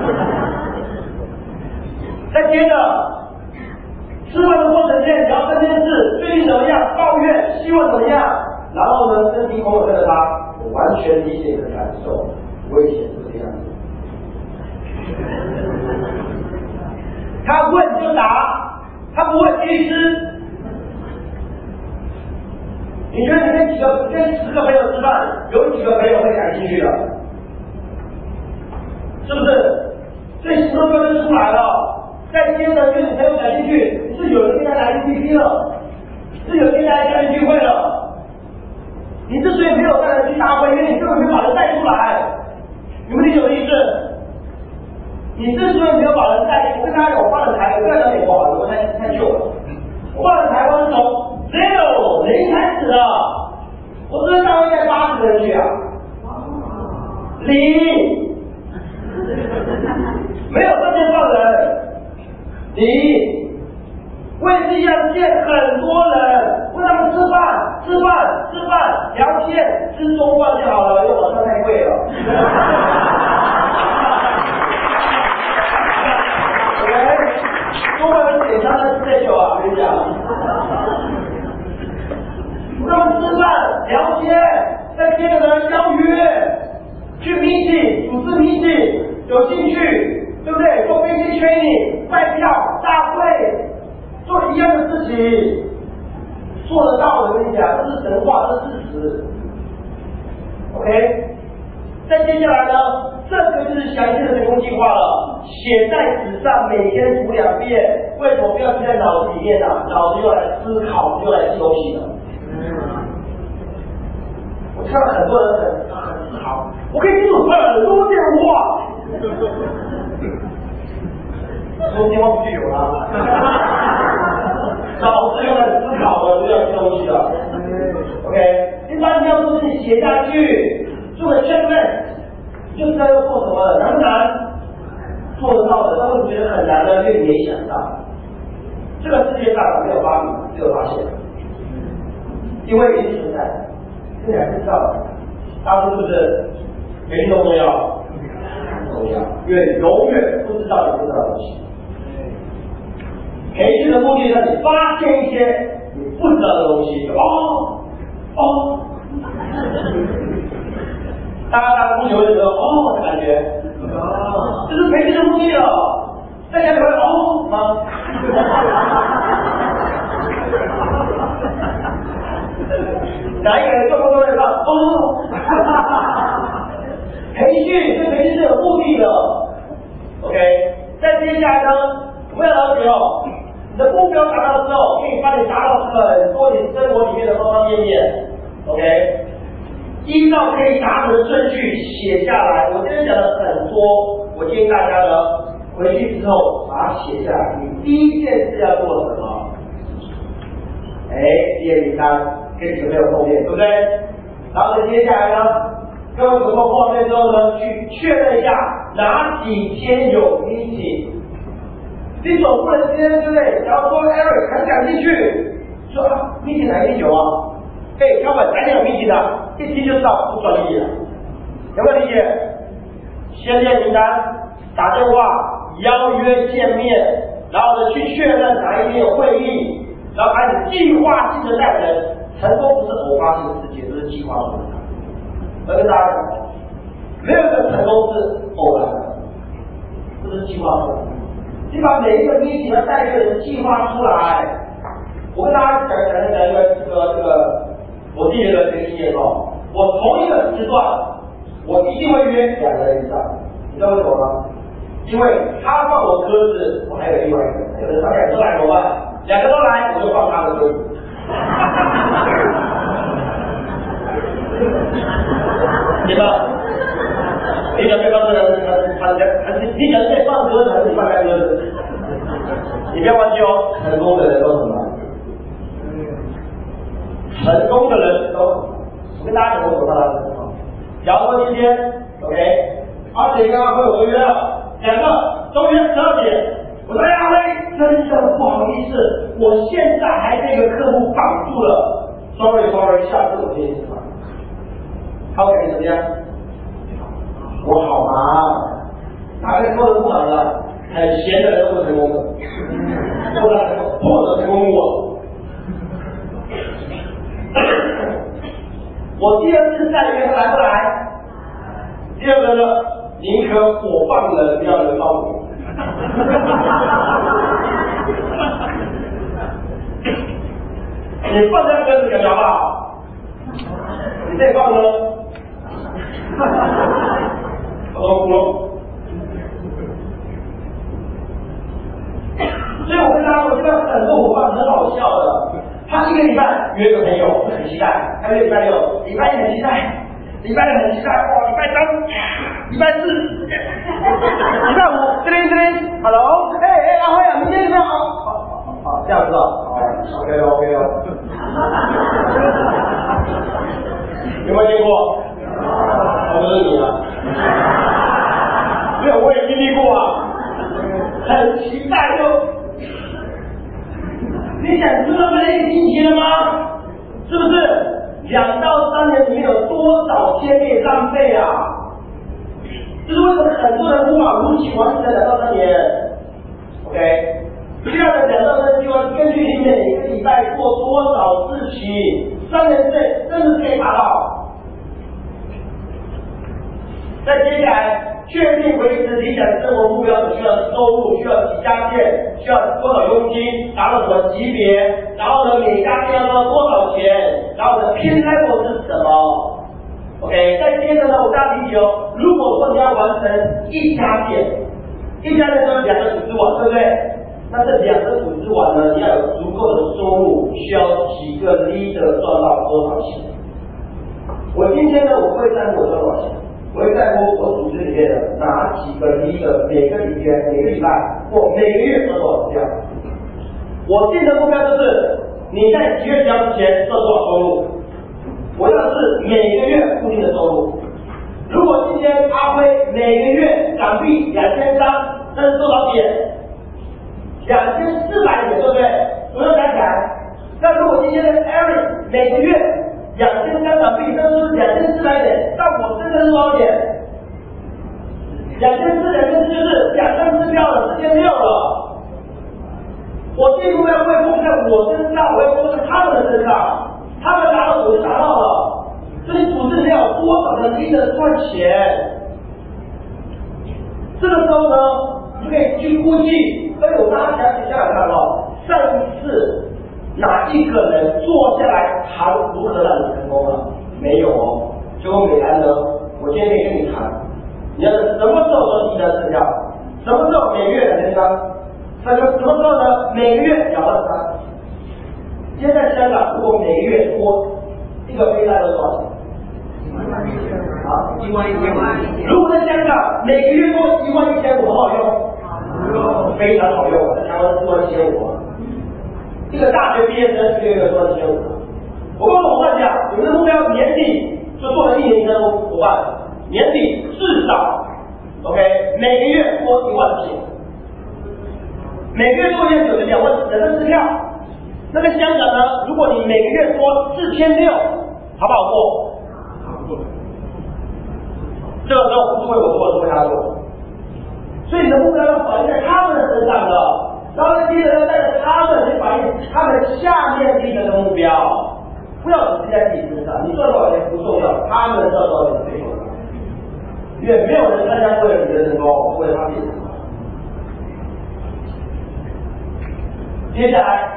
再接着，吃饭的过程间聊这件事，最近怎么样？抱怨，希望怎么样？然后呢，真心口口跟着他，我完全理解你的感受，我以前是这样子。他问就答，他不问继续吃。你觉得你跟几个跟十个朋友吃饭，有几个朋友会感兴趣的？是不是？所以行动就出来了。再接着对你朋友感兴趣，是有人跟他来 M V P 了，是有人跟他来家庭聚会了。你之所以没有带人去大会，因为你根本没有把人带出来。你们理解我的意思？你之所以没有把人带，我跟大家讲，我放了台，我不要讲美国好了，我太太旧了。我放了台湾是从 zero 零开始的，我这大会带八十个人去啊，零，没有这些放人。你为这样见很多人，为他们吃饭、吃饭、吃饭、聊天，吃中饭就好了，因为晚上太贵了。OK， 中饭有点像在吃酒啊，我跟你讲。为他们吃饭、聊天，再接着呢邀约， meeting， 组织 meeting， 有兴趣，对不对？做 basic training， 拜票，大会，做一样的事情，做得到的，我跟你讲，这是神话，这是事实。OK， 再接下来呢，这个就是详细的成功计划了，写在纸上，每天读两遍。为什么不要记在脑子里面呢、啊？脑子用来思考，用来记东西的。我看到很多人很很自豪，我可以记住很多电话。说电话不就有了？脑子用来思考的，不要记东西的。OK， 第三件事情写下去，做个 checklist， 就知道要做什么了，难不难？做得到的，但是我觉得很难呢，因为你没想到，这个世界上没有发明，只有发现，因为已经存在，这你还不知道，大家说是不是？培训重不重要？重要，因为永远不知道你不知道的东西。培训的目的让你发现一些你不知道的东西，哦哦，大家大家同学会觉得哦的感觉。哦，这是培训的目的哦，大家会哦吗？哪一个人做工作人说哦？培训，这培训是有目的的。OK， 再接下来呢，我们要了解哦，你的目标达到之后，可以帮你达到很多你生活里面的方方面面。OK。依照可以达成的顺序写下来，我今天讲了很多，我建议大家呢回去之后把它写下来。你第一件事要做什么？哎，第二名单跟你有没有后面，对不对？然后呢，接下来呢，各位有过后面之后呢，去确认一下哪几天有 meeting。你总不能今天对不对？假如说 Eric 很感兴趣，说啊 meeting 哪一天有啊？哎，要不哪天有 meeting 的？一听就知道不专业了，有没有理解？先列名单，打电话邀约见面，然后呢去确认哪一天有会议，然后开始计划性的带人。成功不是偶发性的事件，这是计划出来的。我跟大家讲，没有一个成功是偶然的，这是计划出来的。你把每一个 meeting 要带一个人计划出来。我跟大家讲讲讲讲一个这个这个。我自己的这个经验哦，我同一个时段，我一定会约两个人以上，你知道为什么吗？因为他放我鸽子，我还有另外一个，有人他两个都来怎么办？两个都来，我就放他的鸽子。对吧？你想对方的人，还是还是你想在放鸽子，还是你放开鸽子？你不要忘记哦，成功的人都什么？成功的人都，我跟大家讲我手上的什么？假如说今天 ，OK， 阿姐刚刚会我约了两个，中约十二点，我说哎呀喂，真的不好意思，我现在还被一个客户绑住了 ，sorry sorry， 下次我接你吃饭。他会感觉怎么样？我好忙，哪个做的不忙了？很闲的人都不成功的，或者或者成功过。我第二次再约他来不来？第二个呢，宁可我放人，不要人放我。你放这个鸽子感觉好不好？你再放呢？我说不了。所以我跟大家说，现在很多伙伴很好笑的。他一个礼拜约个朋友很期待，他约礼拜六，礼拜一很期待，礼拜二很期待，哇，礼拜三，礼拜四，礼拜五，这边这边 ，hello， 哎哎，阿辉啊，明天有没有好？好好好，这样子啊，哦 ，OK OK 哦，有没有见过？我就是你啊，没有，我也经历过啊，很期待就。你想知道这一个星期了吗？是不是？两到三年里面有多少天可以浪费啊？这是为什么很多人无法如期完成两到三年 ？OK， 这样的两到三计划是根据你每个礼拜做多少事情，三年之内真的可以达到。 再接下来确定维持理想生活目标所需要的收入，需要几家店，需要多少佣金，达到什么级别，然后呢每家店要多多少钱，然后呢 pin level 是什么 ？OK， 再接着呢，我大家理解哦，如果说你要完成一家店，一家店都有两个组织网，对不对？那这两个组织网呢，你要有足够的收入，需要几个 leader 赚到多少钱？我今天呢，我会在乎我赚多少钱，我会在乎我组织里面的哪几个 leader 每个礼拜、每个礼拜或每个月赚多少钱。我定的目标就是你在几月几号之前赚多少收入，我要的是每个月固定的收入。如果今天阿辉每个月港币两千张，那是多少点？两千四百点，对不对？左右加起来。那如果今天的 Eric 每个月两千张港币，那是两千四百点。那我真的是多少点？两千四，两千四就是两张支票了，四千六了。我这目标不会放在我身上，我会放在他们的身上。他们达到，我就达到了。所以组织里面有多少的 leader 赚钱？这个时候呢，你可以去估计。所以我大家想想看哦，上一次哪一个人坐下来谈如何让你成功了？没有哦。结果美兰呢，我今天可以跟你谈，你要什么时候说第一张支票？什么时候每个月两千张？什么什么时候呢？每个月两万三。现在香港如果每个月多一个飞单都多少钱？啊，一万一千五。如果在香港每个月多一万一千五，好不好用？非常好用，在台湾四万七千五，一个大学毕业生一个月四万七千五。我跟伙伴讲，你们的目标年底就做了一年的伙伴，年底至少 OK 每个月多一万九，每个月多一万九是两万两张支票。那在香港呢，如果你每个月多四千六，好不好过？这个时候不是为我做，是为他做。所以你的目标要反映在他们的身上的，然后接着要带着他们去反映他们下面立的目标，不要只是在自己身上。你赚多少钱不重要，他们赚多少钱最重要。因为没有人参加为了你的成功，为了他自己的成功。接下来，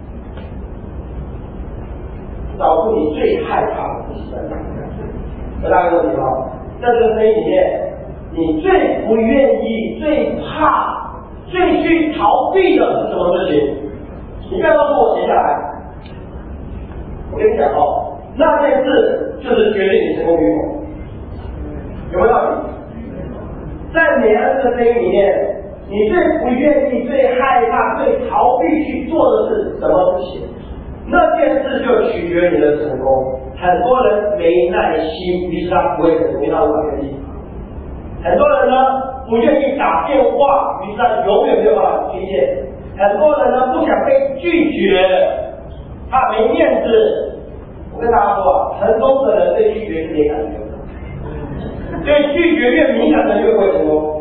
找出你最害怕的事情在哪里？回答个问题哦，在这个生意里面。你最不愿意、最怕、最去逃避的是什么事情？你不要告诉我写下来。我跟你讲哦，那件事就是决定你成功与否，有没有道理？在每样这个生意里面，你最不愿意、最害怕、最逃避去做的是什么事情？那件事就取决你的成功。很多人没耐心，于是他不会成功，因为他无法愿意。很多人呢不愿意打电话，于是他永远没有办法推荐。很多人呢不想被拒绝，他没面子。我跟大家说啊，成功的人对拒绝是没感觉的，对拒绝越敏感的人越不会成功。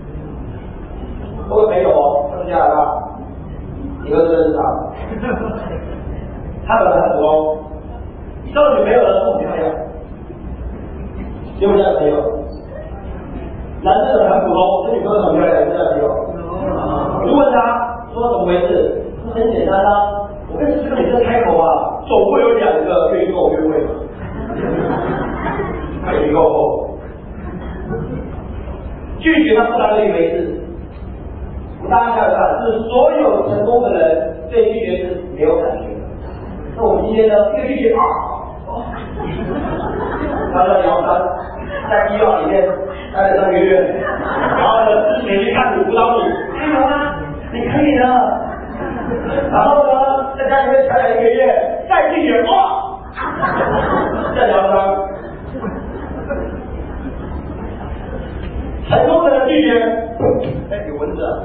我有朋友哦，他是加拿大，你们认识他？他本来很成功，交女朋友的很漂亮，有没有这样的朋友？男生的很普通，这女朋友很漂亮，有这样的朋友？我就问他说怎么回事？说很简单啊，我跟这个女生开口啊，总会有两个愿意跟我约会嘛，他已经够后，拒绝他不大概没事。我们大家想想看，就是所有成功的人对拒绝是没有感觉的。那我们今天呢，一个拒绝啊，然后聊山，在医院里面待了三个月，然后呢，之前去看你辅导你，加油啊，你可以的。然后呢，在家里面调养一个月，再拒绝哇，再聊山。成功的人拒绝，哎，有蚊子啊！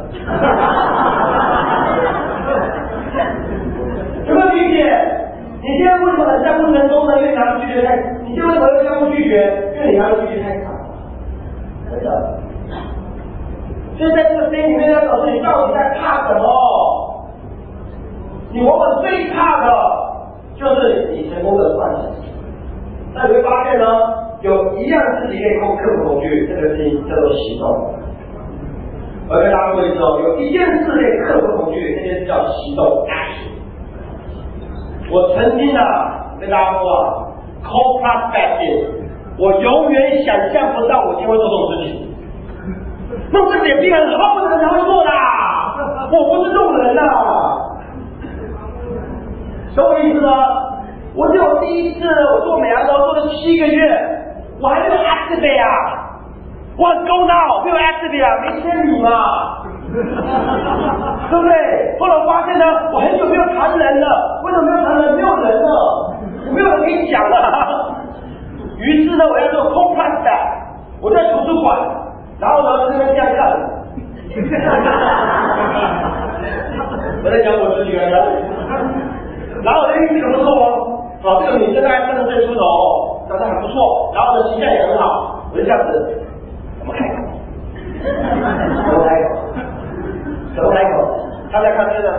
有没有理解？你现在为什么很像不成功呢？因为你拿拒绝太，你现在为什么又像不拒绝？因为你拿拒绝太少，真的。所以在这个心里面要告诉你，到底在怕什么？你往往最怕的就是你成功的幻想。那你会发现呢， 有一样事情可以克服恐惧，这个事情叫做行动。我跟大家说一次哦，有一件事可以克服恐惧，这件事叫行动 action。我曾经啊跟大家说啊 ，call prospecting， 我永远想象不到我今天会做这种事情。那这脸皮很厚的人才会做的，我不是这种人呐、啊。懂我意思吗？我只有第一次我做美牙膏做了七个月，我还没有 activate 啊。我很高闹，没有 activate 啊，没签你嘛，对不对？后来我发现呢，我很久没有谈人了，为什么没有谈人？没有人了，我没有人跟你讲了。于是呢，我要做 cold prospect， 我在图书馆，然后呢，这边这样看，我在讲我自己的人，然后呢，这个不错哦，啊，这个女生大概三十岁出头，长得很不错，然后呢，形象也很好，我就这样子。怎么开口？怎么开口？怎么开口？他在看这个，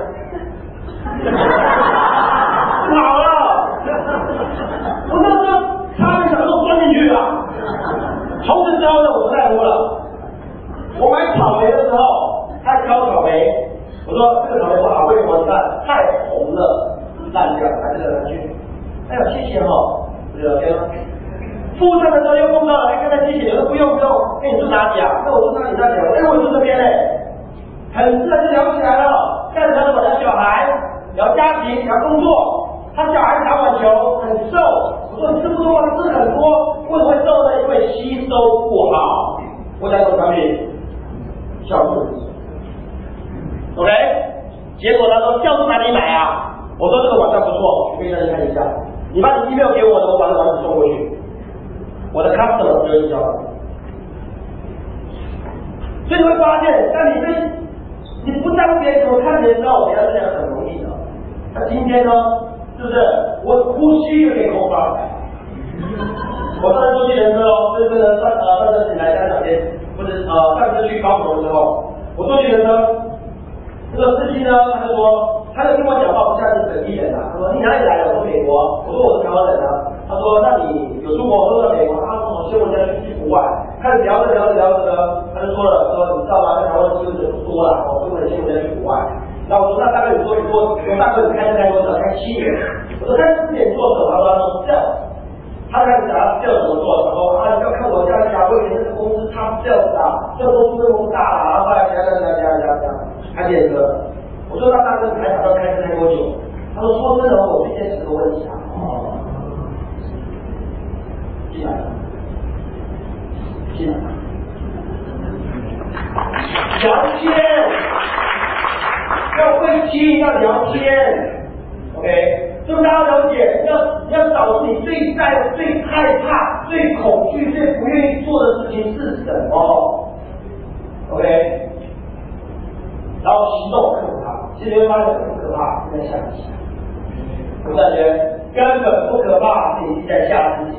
好了，我那时候差点想说钻进去了。从此之后呢，我不在乎了。我买草莓的时候，他挑草莓，我说这个草莓不好，为什么？你看太红了，烂掉，拿这个拿去。哎呦，谢谢哈，我就聊天了。服务生的时候又碰到了，哎，刚才谢谢，我说不用不用，哎，你住哪里啊？那我住哪里哪里？哎，我住这边嘞，很自然就聊起来了，开始聊我的小孩，聊家庭，聊工作。他小孩打网球很瘦，我说你吃不多吗？吃很多，为什么会瘦呢？因为吸收不好。我讲什么产品？酵素。OK， 结果他说酵素哪里买啊？我说这个网站不错，你可以上去看一下。你把你 email 给我的，我把这网址送过去。我的 customer 就会教，所以你会发现，当你对你不在乎别人怎么看你的时候，别人这样很容易的。那今天呢，是不是我呼吸就可以空发？我上次坐计程车哦，就是呢上呃上次起来在哪边，或者呃上次去高雄的时候，我坐计程车，这个司机呢他就说，他就跟我讲话不像是本地人啊，他说你哪里来的？我说美国，我说我是台湾人啊。他说：“那你有出国？我说在美国。他说我希望我家去国外。开始聊着聊着聊着呢，他就说了，说你知道吗？在台湾新闻人不多了，我所以我希望我家去国外。那我说那大概你说你说，我大概你开车开多少？开七年。我说开四年做什么？他说他说这样，他开始讲他这怎么做？他说啊，你要看我家家，我以前那个公司他这样子啊，这公司那么大了，然后后来讲讲讲讲讲讲，开电车。我说那大概你还打算开车开多久？他说说真的，我这件事个问题啊。哦。”进来了，进来了，聊天，要会听，要聊天 ，OK， 就大家了解，要要找出你最在、最害怕、最恐惧、最不愿意做的事情是什么 ，OK， 然后行动克服它，其实会发现不可怕，是在吓自己，有感觉根本不可怕，是你在吓自己。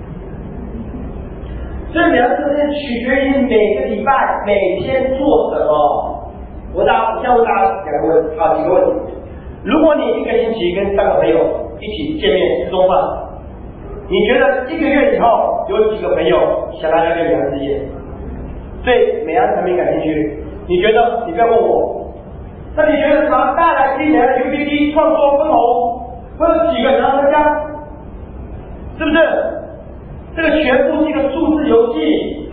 所以每个事情取决于每个礼拜每天做什么。我大我先问大家两个问题啊，几个问题。如果你一个星期跟三个朋友一起见面吃中饭，你觉得一个月以后有几个朋友想来了解美安事业？对美安产品感兴趣？你觉得？你不要问我。那你觉得什么？大家来听美安 U P T 创作分红，会有几个人参加？是不是？这个全部是一个数字游戏。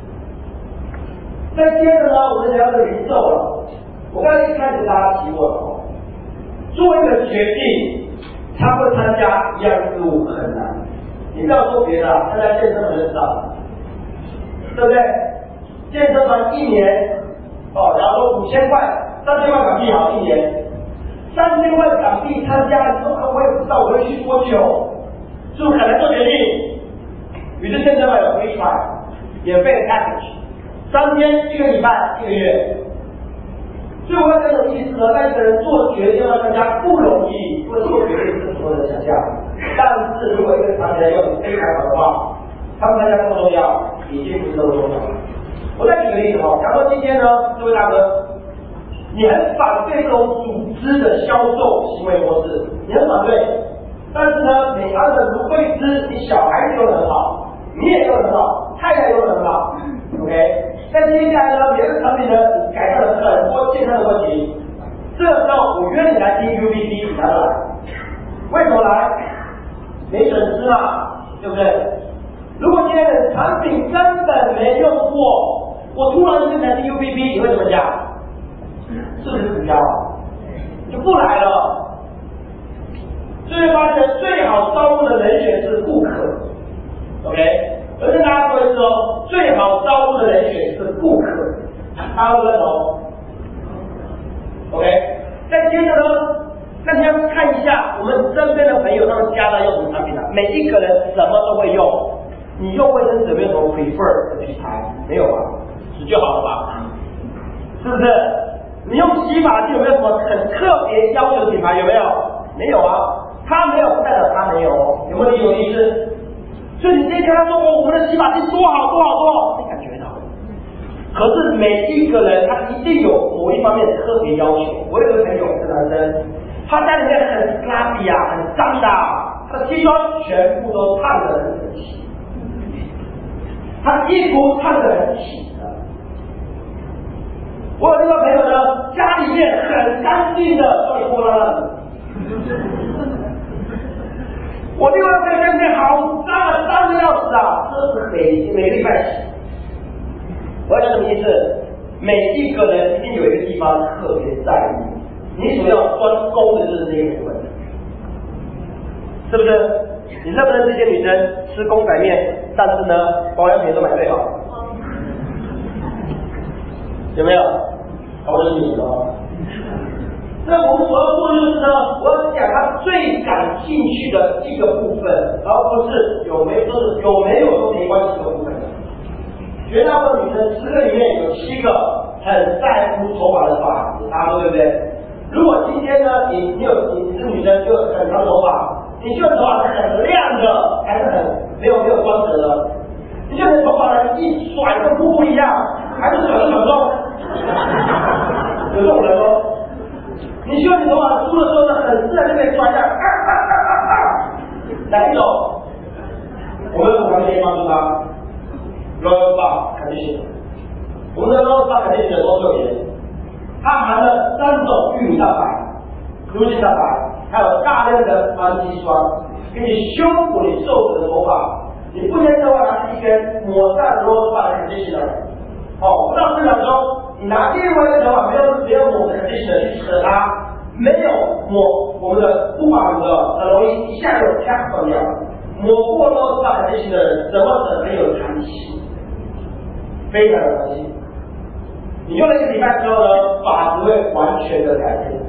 再接着呢，我们聊的零售了。我刚才一开始大家提我哦，做一个决定，他会参加一样事物很难。你不要说别的，参加健身很少，对不对？健身团一年哦，然后说五千块、三千块港币好一年，三千块港币参加，你说啊，我也不知道我会去多久，是不是很难做决定？于是健身团有 free trial， 免费的 package， 三天、一个礼拜、一个月。所以我要讲什么意思呢？那一个人做决定要参加不容易，因为做决定是所有人想象。但是如果一个长期来用非常好的话，他们参加不重要，已经不是那么重要了。我再举个例子哈，假如说今天呢，这位大哥，你很反对这种组织的销售行为模式，你很反对，但是呢，美安的芦荟汁，你小孩子用的很好。 你也用得很好，太太用得很好 ，OK。但接下来呢，别的产品呢改善了很多健康的问题，这个时候我约你来听 U B C， 你来不来？为什么来？没损失嘛，对不对？如果今天的产品根本没用过，我突然间来听 U B C， 你会怎么讲？是不是指标？就不来了。所以发现最好招募的人选是顾客 ，OK。而且大家说一说，最好招募的人选是顾客，大家都认同 ，OK。再接着呢，那你要看一下我们身边的朋友他们家在用什么产品啊？每一个人什么都会用，你用卫生纸有没有什么 prefer 的品牌？没有吧？纸就好了吧？是不是？你用洗发剂有没有什么很特别要求的品牌？有没有？没有啊。他没有不代表他没有，有没有理有意思？所以你今天跟他说哦，我们的洗发剂多好多好多好，没感觉到。可是每一个人他一定有某一方面特别要求。我有个朋友是男生，他家里面很拉比啊，很脏的，他的西装全部都烫得很整齐，他的衣服烫得很齐的。我有这个朋友呢，家里面很干净的，所以拖拉拉的。我另外一个家里面好脏啊，脏的要死啊，车子每每个礼拜洗。我要讲什么意思？每一个人一定有一个地方特别在意，你所要专攻的就是这一部分，是不是？你认不认识这些女生吃公仔面，但是呢保养品都买最好？有没有？我就是你了。那我们所要做的就是呢，我要讲他最感兴趣的一个部分，而不是有没有就是有没有都没关系的部分。绝大部分女生十个里面有七个很在乎头发的发质，大家说对不对？如果今天呢，你你有你是女生就很长头发，你觉得头发是很亮的，还是很没有没有光泽的？你觉得你头发呢一甩跟瀑布一样，还是甩得很重？有这种人吗？你希望你头发梳的时候呢，很自然就可以甩的，啊啊啊啊啊！哪一种？我们有什么可以帮助他 ？Royal Bar Conditioner， 我们的 Royal Bar Conditioner 多特别，它含了三种玉米蛋白、乳清蛋白，还有大量的氨基酸，给你修补你皱褶的头发。你不能的话拿一根抹上 Royal Bar Conditioner， 哦，不到四秒钟。你拿另外一个头发没有没有抹的 conditioner 去扯它，没有抹我们的护发乳的，很容易一下就啪断掉。抹过都发 conditioner 的人，怎么整很有弹性，非常有弹性。你用了一个礼拜之后呢，发质会完全的改变。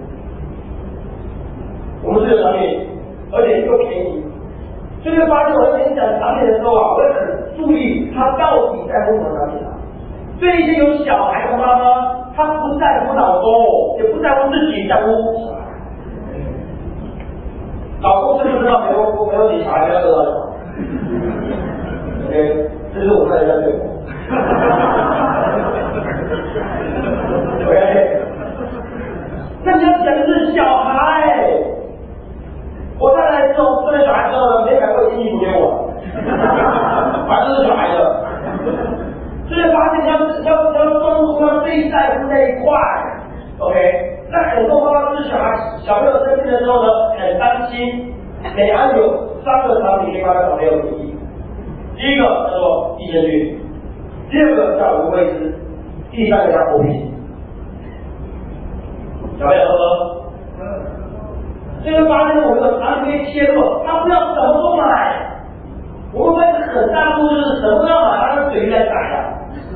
我们这个产品，而且又便宜，所以会发现我在跟你讲产品的时候啊，我会很注意它到底在乎什么产品啊。对一些有小孩的妈妈，她不在乎老公，也不在乎自己，在乎小孩。老公知不知道没有没有你小孩不要得到什么 ？OK， 这是我看人家对我。OK， 那你要讲的是小孩。我太太之后生了小孩之后呢，没买过新衣服给我，反正是小孩的。所以发现你要要要专注他最在乎那一块 ，OK？ 那很多妈妈是小孩小朋友生病的时候呢，很担心。美安有三个产品可以帮小朋友注意，第一个叫做益生菌，第二个叫芦荟汁，第三个叫枸杞。小朋友喝喝。所以发现我们的产品可以切入，他不要什么都买。我们会很大度就是什么都要买，他的嘴在改啊。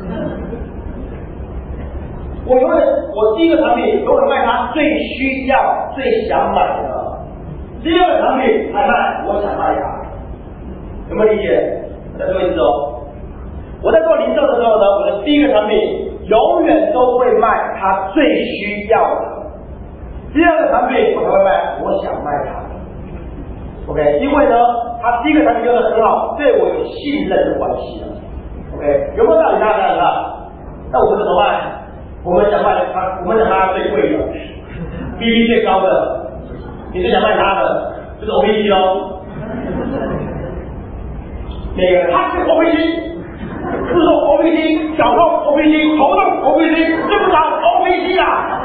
我永远，我第一个产品永远卖他最需要、最想买的。第二个产品才卖我想卖它，有没有理解？我再说一次哦。我在做零售的时候呢，我的第一个产品永远都会卖他最需要的。第二个产品我才会卖我想卖它。OK， 因为呢，他第一个产品用的很好，对我有信任的关系了。OK， 有没有道理？大家看看。那我们怎么卖？我们想卖它，我们想卖它最贵的 ，B B 最高的，你最想卖它的，就是 O P C 咯。 每个人他是 O P C， 不是说 O P C， 脚痛 O P C， 头痛 O P C， 睡不着 O P C 啦。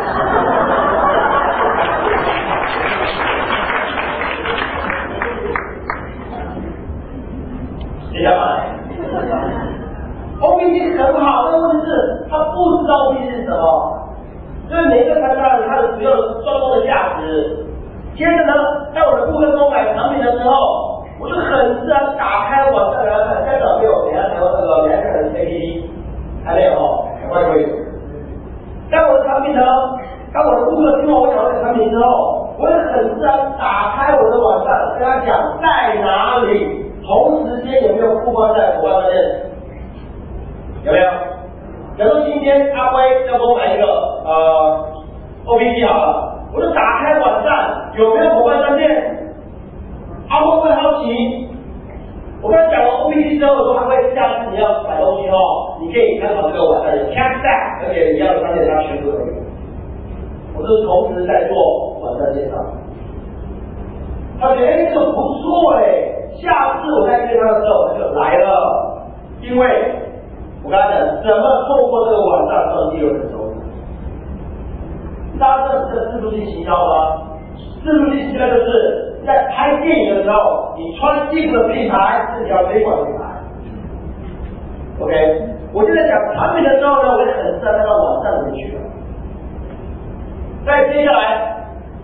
谁要买 ？O P C 很好，但问题是他不知道 O P C 是什么，所以每一个参加人他的只有专攻的价值。接着呢，在我的顾客跟我买产品的时候，我就很自然打开网站来看，再找没有？等下台湾那个两个人 A P P 还没有哦，赶快可以。在我的产品呢，当我的顾客听完我讲这个产品之后，我也很自然打开我的网站，跟他讲在哪里，同时间有没有曝光在国外上面，有没有？假如今天阿辉要给我买一个呃 O P C 好了，我就打开网站，有没有伙伴商店？阿辉会好奇。我跟他讲完 O P C 之后，我说阿辉，下次你要买东西哦，你可以参考这个网站的 Cashback， 而且你要的商店它全部都有。我是同时在做网站介绍。他觉得哎，这个不错哎，下次我再见他的时候他就来了，因为我跟他讲怎么透过这个网站赚第二份收入。大家知道这个自助性行销吗？自助性行销就是在拍电影的时候，你穿衣服的品牌是你要推广的品牌。OK， 我现在讲产品的时候呢，我也很自然带到网站里面去了。再接下来，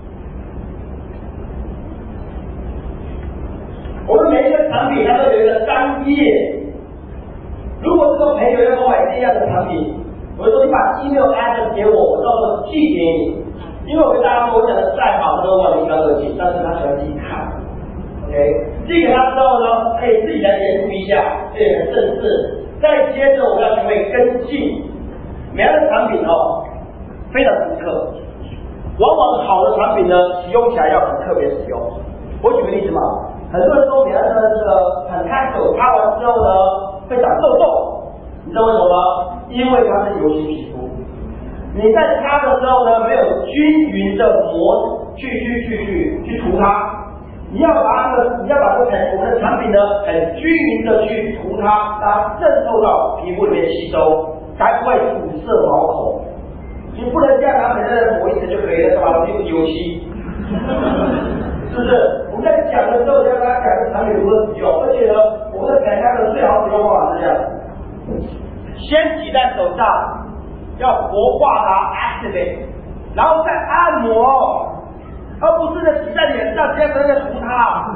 我们每一个产品它都有一个单页。如果这个朋友要给我买这样的产品，我就说你把 email address 给我，我到时候寄给你。因为我跟大家说，我讲的再好，他都忘记刚刚寄，但是他喜欢自己看。OK， 寄给他之后呢，可以自己来研读一下，这也很正式。再接着我要学会跟进，每样的产品哦，非常独特。往往好的产品呢，使用起来要很特别使用。我举个例子嘛，很多人说美安的这个很开手擦完之后呢，会长痘痘，你知道为什么吗？因为它是油性皮肤。你在擦的时候呢，没有均匀的膜去去去去去涂它，你要把这个你要把这个我们的产品呢，很均匀的去涂它，让它渗透到皮肤里面吸收，才不会堵塞毛孔。你不能这样拿每个人抹一层就可以了，干嘛用油漆？是不是？我们在讲的时候，要跟大家讲这产品如何使用，而且呢，我们的改良的最好使用方法是这样：先挤在手上，要活化它 ，activate， 然后再按摩，而不是呢挤在脸上，直接在那涂它。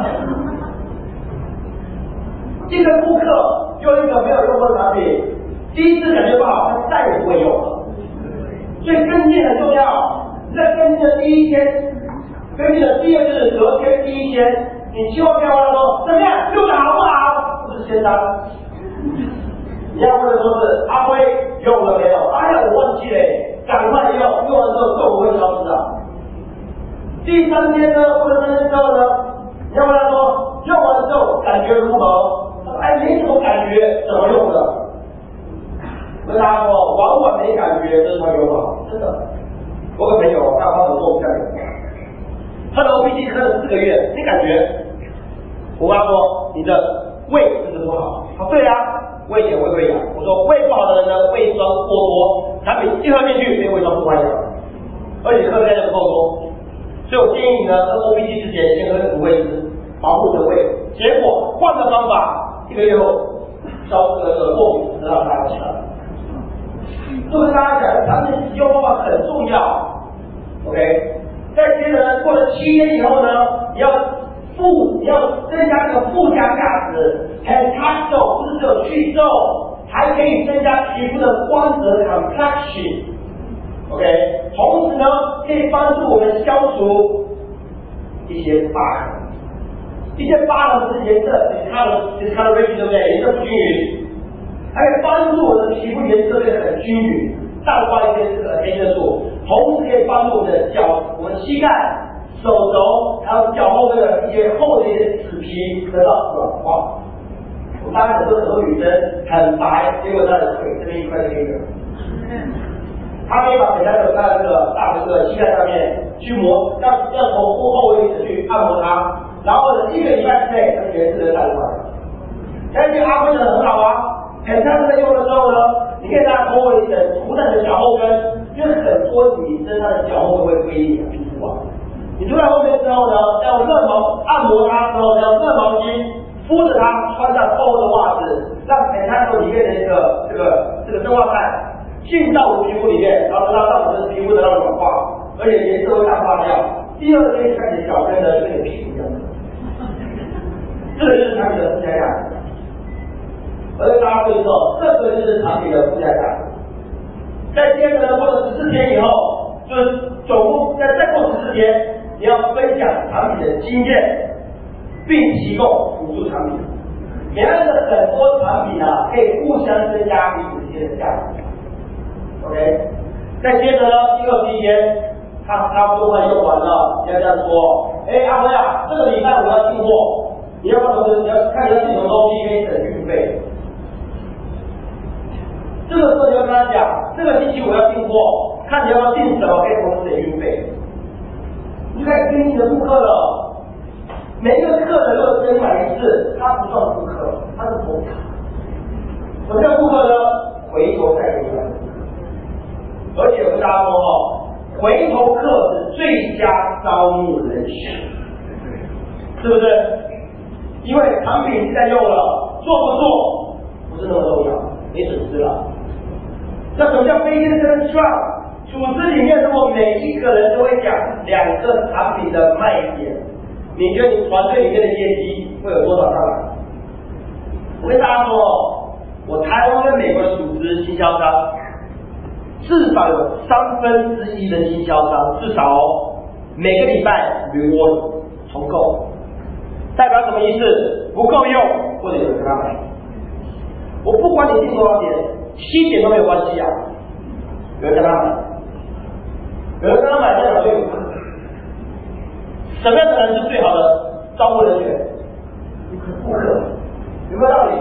一个顾客用一个没有用过的产品，第一次感觉不好，他再也不会用了。所以跟进很重要，你在跟进的第一天，跟进的第二次隔天第一天，你千万不要问他说怎么样，用的好不好，不是先当。你要问的说是阿辉用了没有？哎呀，我忘记了，赶快用，用完之后痘不会消失啊。第三天呢，或者三天之后呢，你要问他说用完之后感觉如何？他说哎，没什么感觉，怎么用的？跟大家说，往往没感觉，这是他用好，真的。我个朋友，他帮我做这样的，他的 O P C 磕了四个月，没感觉。我跟他说，你的胃是不是不好？他说对啊，胃炎、胃溃疡。我说胃不好的人呢，胃酸过多，产品一喝进去，这个胃酸不坏掉，而且喝的量不够多。所以我建议你呢，喝 O P C 之前先喝五味汁，保护你的胃。结果换个方法，一个月后消这个过敏得到大家知道。就跟大家讲，产品使用方法很重要。OK， 再接着呢，过了七天以后呢，你要附，你要增加这个附加价值 ，Pentacto 不是只有去皱，还可以增加皮肤的光泽 complexion。OK， 同时呢，可以帮助我们消除一些疤痕，一些疤痕是颜色 discoloration 对不对？颜色不均匀。还可以帮助我的皮肤颜色变得很均匀，淡化一些这个黑色素，同时可以帮助我们的脚、我们膝盖、手肘，还有脚后跟的一些厚的一些脂皮得到软化。我们大概很多很多女生很白，结果她的腿这边一块黑的，她可以把本来的她的这个大这个膝盖上面去磨，要要从后后位置去按摩它，然后呢一个礼拜之内，它的颜色就淡化了。 但是阿辉讲的很好啊，很长在用的时候呢，你可以让它通过一层涂在你的脚后跟，因为很多女生她的脚后跟会龟裂皮肤啊。你涂在后面之后呢，要用热毛按摩它之后，要用热毛巾敷着它，穿上厚厚的袜子，让很长头里面的一个这个这个生化炭进到我们皮肤里面，然后让让我们的皮肤得到软化，而且颜色会淡化掉。第二天看你的脚跟呢，就跟你皮肤一样。这个就是产品的附加价值。而且大家会说，这个就是产品的附加价值。在接着呢，过了十四天以后，就是总共在再过十四天，你要分享产品的经验，并提供辅助产品。你看这很多产品啊，可以互相增加彼此之间的价值。OK， 再接着呢，第二十一天，它差不多快用完了，你要这样说，哎，阿辉啊，这个礼拜我要进货，你要不要你要看你要进什么东西，可以省运费。这个时候你要跟他讲，这个星期我要进货，看你要不要订什么，可以同时省运费。你就开始跟你的顾客了。每一个客人如果跟你买一次，他不算顾客，他是头卡。什么叫顾客呢？回头再给你买。而且我跟大家说哦，回头客是最佳招募人选，是不是？因为产品现在用了，做不做不是那么重要，没损失了。那什么叫非线性的创？组织里面如果每一个人都会讲两个产品的卖点，你觉得你团队里面的业绩会有多少上来？我跟大家说哦，我台湾跟美国的组织经销商，至少有三分之一的经销商，至少哦，每个礼拜 reward 重购，代表什么意思？不够用，或者有人跟他买。我不管你订多少点，七点都没有关系啊，有人跟他买，有人跟他买，代表就有客。什么样的人是最好的招募人选？顾客，有没有道理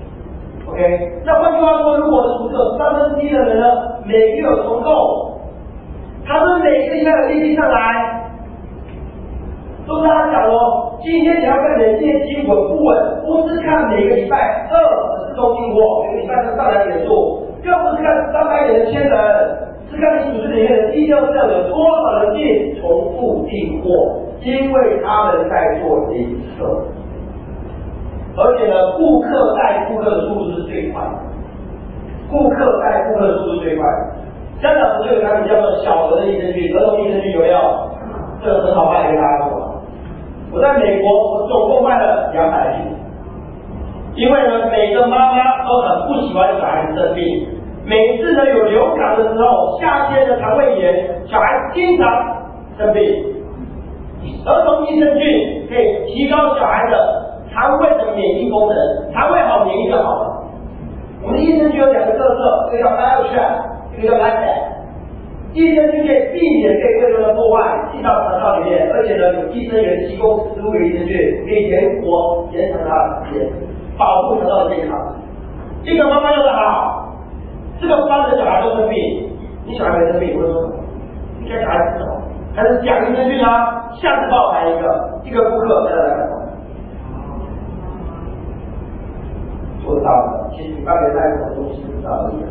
？OK， 那换句话说，如果我的组织有三分之一的人呢，每个月有重购，他们每个礼拜的业绩上来，都跟他讲哦，今天你要看你的业绩稳不稳，不是看每个礼拜二的自动进货，每个礼拜的上来点数，更不是看三百点的千人，是看你组织里面的第六项有多少人进重复进货，因为他们在做零售。而且呢，顾客带顾客的速度是最快的，顾客带顾客的速度是最快的。香港不是有个产品叫做小儿的益生菌，儿童益生菌有没有？这个很好卖，跟大家说。我在美国，我总共卖了两百瓶，因为呢，每个妈妈都很不喜欢小孩子生病，每次呢有流感的时候，夏天的肠胃炎，小孩经常生病。儿童益生菌可以提高小孩的肠胃的免疫功能，肠胃好，免疫就好了。我们的益生菌有两个特色，一个叫 bioshare， 一个叫 lactate。益生菌可以避免被胃酸的破坏进到肠道里面，而且呢，有益生元提供食物的益生菌可以延活延长它的时间，保护肠道的健康。一个妈妈用的好，这个班的小孩都生病，你小孩没生病，我会说什么？你给小孩吃什么？还是讲益生菌啊？下次帮我来一个，一个顾客再来看我。做得到的，其实你半年带什么东西不知道而已。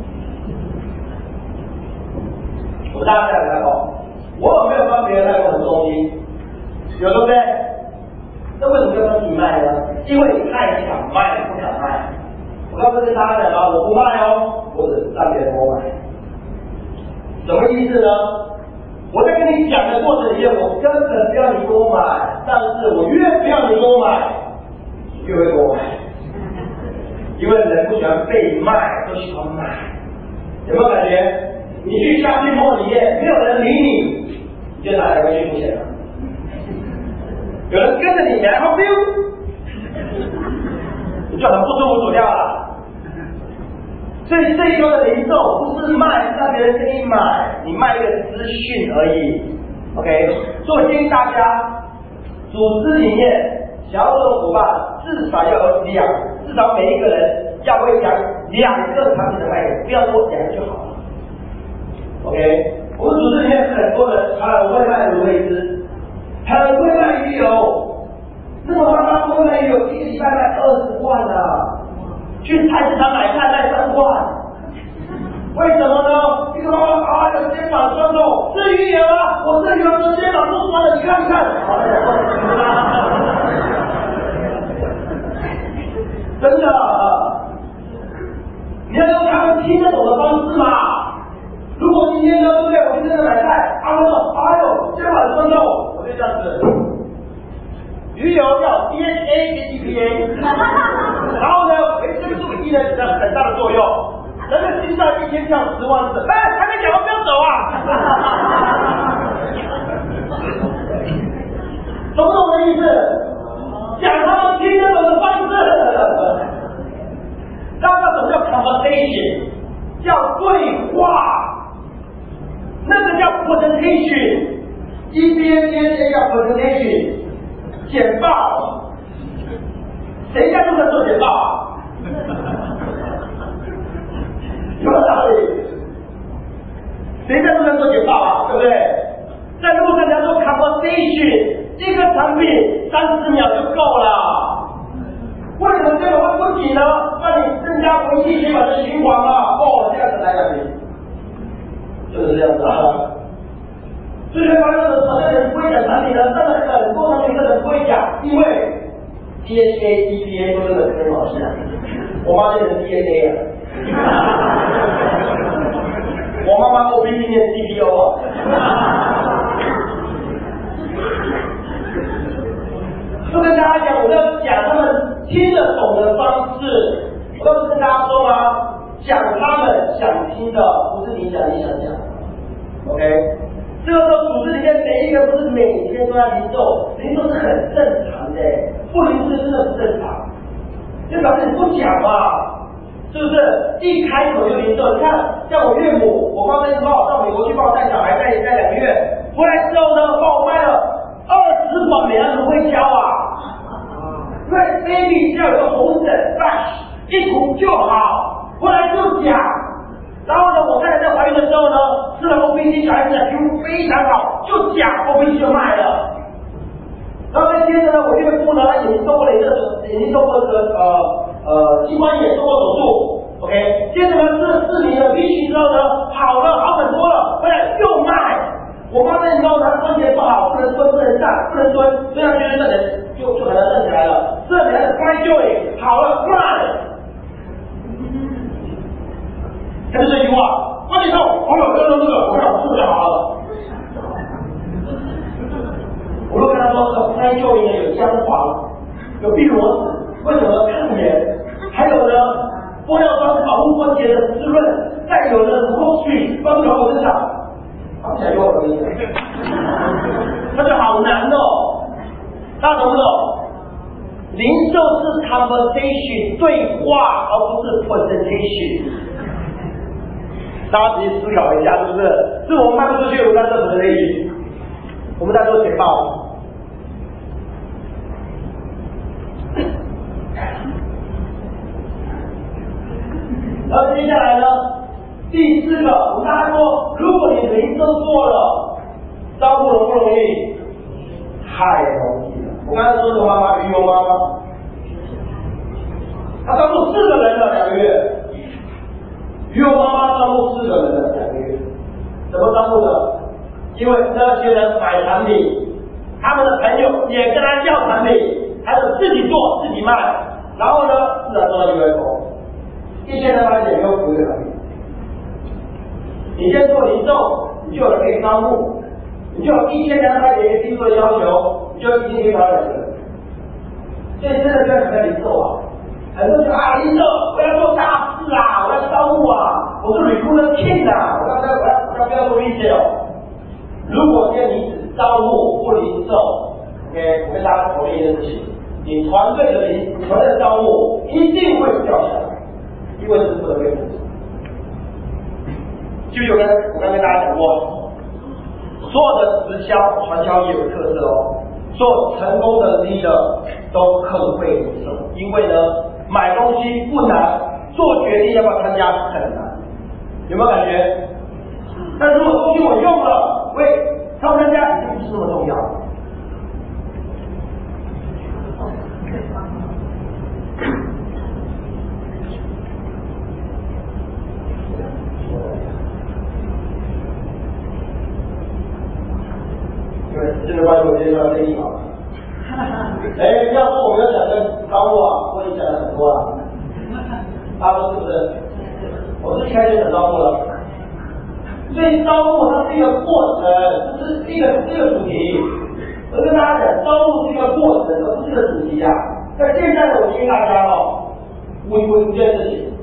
我大家再来哦，我有没有帮别人带过很多东西？有对不对？那为什么要帮你卖呢？因为你太想卖，不敢卖。我刚才跟大家讲了，我不卖哦，我只让别人多买。什么意思呢？我在跟你讲的过程里面，我根本不要你多买，但是我越不要你多买，越会多买。因为人不喜欢被卖，都喜欢买，有没有感觉？你去shopping mall里面，没有人理你，你就拿来回去付钱了。有人跟着你，然后 biu， 你就很不出乎所料了。所以这一周的零售不是卖，是让别人跟你买，你卖一个资讯而已。OK， 所以我建议大家，组织里面想要做的伙伴，至少要有两，至少每一个人要会讲两个产品的卖点，不要多两个就好了。OK， 我们组织里面很多人很会卖芦荟汁，很会卖鱼油，那个妈妈会卖鱼油，一个礼拜卖二十万啊！ 去菜市场买菜卖三块，为什么呢？一个妈妈啊，有肩膀酸痛，是鱼油啊，我这鱼油的肩膀都酸了，你看看。真的，你要用他们听得懂的方式嘛。如果今天呢，对不对？我去真的买菜，他们说，哎呦，肩膀酸痛，我就这样子。鱼油要 D H A 跟 E P A， 然后呢，维生素 E 呢起到很大的作用。人的心脏一天跳十万次，哎，还没讲完，不要走啊！懂不懂我的意思？讲他们听得懂的方式。大家知道什么叫 conversation？ 叫对话，那个叫 presentation。E P A、D H A 叫 presentation。简报，谁在路上做简报啊？有没有道理？谁在路上做简报啊？对不对？在路上叫做 conversation， 一个产品三十秒就够了。为什么这个会不紧呢？让你增加微气血管的循环嘛。哦，这样子来两瓶，就是这样子啊。最近发现的好像人不会讲产品呢，真的很多产品的人不会讲，因为 D H A、E P A 都是很很好吃啊。我妈那是 D H A 啊，我妈妈 O P D 念 C P O 啊。就跟大家讲，我要讲他们听得懂的方式，我要跟大家说啊，讲他们想听的，不是你讲你想讲 ，OK。这个时候组织里面每一个不是每天都在零售，零售是很正常的，不零售真的不正常。就表示你不讲嘛，是不是？一开口就零售，你看像我岳母，我帮她帮我到美国去帮我带小孩带带两个月，回来之后呢，帮我卖了二十管美安芦荟胶啊，因为 baby 要有个红疹 rash， 一涂就好，回来就讲。然后呢，我太太在怀孕的时候呢，吃了 O P C， 小孩子的皮肤非常好，就讲 O P C 就卖了。然后再接着呢，我岳父呢，他眼睛动过了一个眼睛动过这个呃呃青光眼动过手术 ，OK， 接着呢吃了四年的 Vichy 之后呢，好了，好很多了，回来又卖。我妈那时候她关节不好，不能蹲，不能站，不能蹲，所以她觉得这人就就很难站起来了，这人的 Fly Joy 好了，卖。还是这句话，关节痛，好了，这个这个，我看我治就好了。我就跟他说，这开就应该有姜黄，有碧螺子，为什么抗炎？还有呢，玻尿酸保护关节的滋润，再有呢，乳沟水帮助我生长，放起来就很容易。那就好难哦，大家懂不懂？零售是 conversation 对话，而不是 presentation。大家仔细思考一下，是不是？是我们卖不出去，我们在做 presentation， 我们在做简报。然后接下来呢，第四个，我们大家说，如果你零售做了，招募容不容易？太容易了。我刚才说的妈妈，鱼油妈妈，她招募四个人了，两个月。鱼油妈妈招募四个人了，两个月。怎么招募的？因为那些人买产品，他们的朋友也跟他要产品，还有自己做自己卖，然后呢，自然做到 U F O。一千两百点没有服务的产品。你先做零售，你就有人可以招募，你就有一千两百点技术的要求，你就一定可以找两个人。所以真的不要想在零售啊，很多人说啊零售我要做大事啊，我要招募啊，我是 recruiter king 啊，我要我要我要不要做 retail？ 如果今天你只招募不零售 ，OK， 我跟大家讨论一件事情，你团队的零团队的招募一定会掉下来。因为是不能被复制，就有跟我刚跟大家讲过，所有的直销传销也有特色哦。所有成功的 leader 都很会零售，因为呢，买东西不难，做决定要不要参加很难，有没有感觉？但如果东西我用了，喂，参不参加已经不是那么重要了。 直接说生意好了。哎，要说我们要讲跟招募啊，我已经讲了很多了，大家说是不是？我是一开始讲招募了，所以招募它是一个过程，这是一个这个主题。我跟大家讲，招募是一个过程，而不是一个主题啊。在现在我建议大家哦，问问一件事情。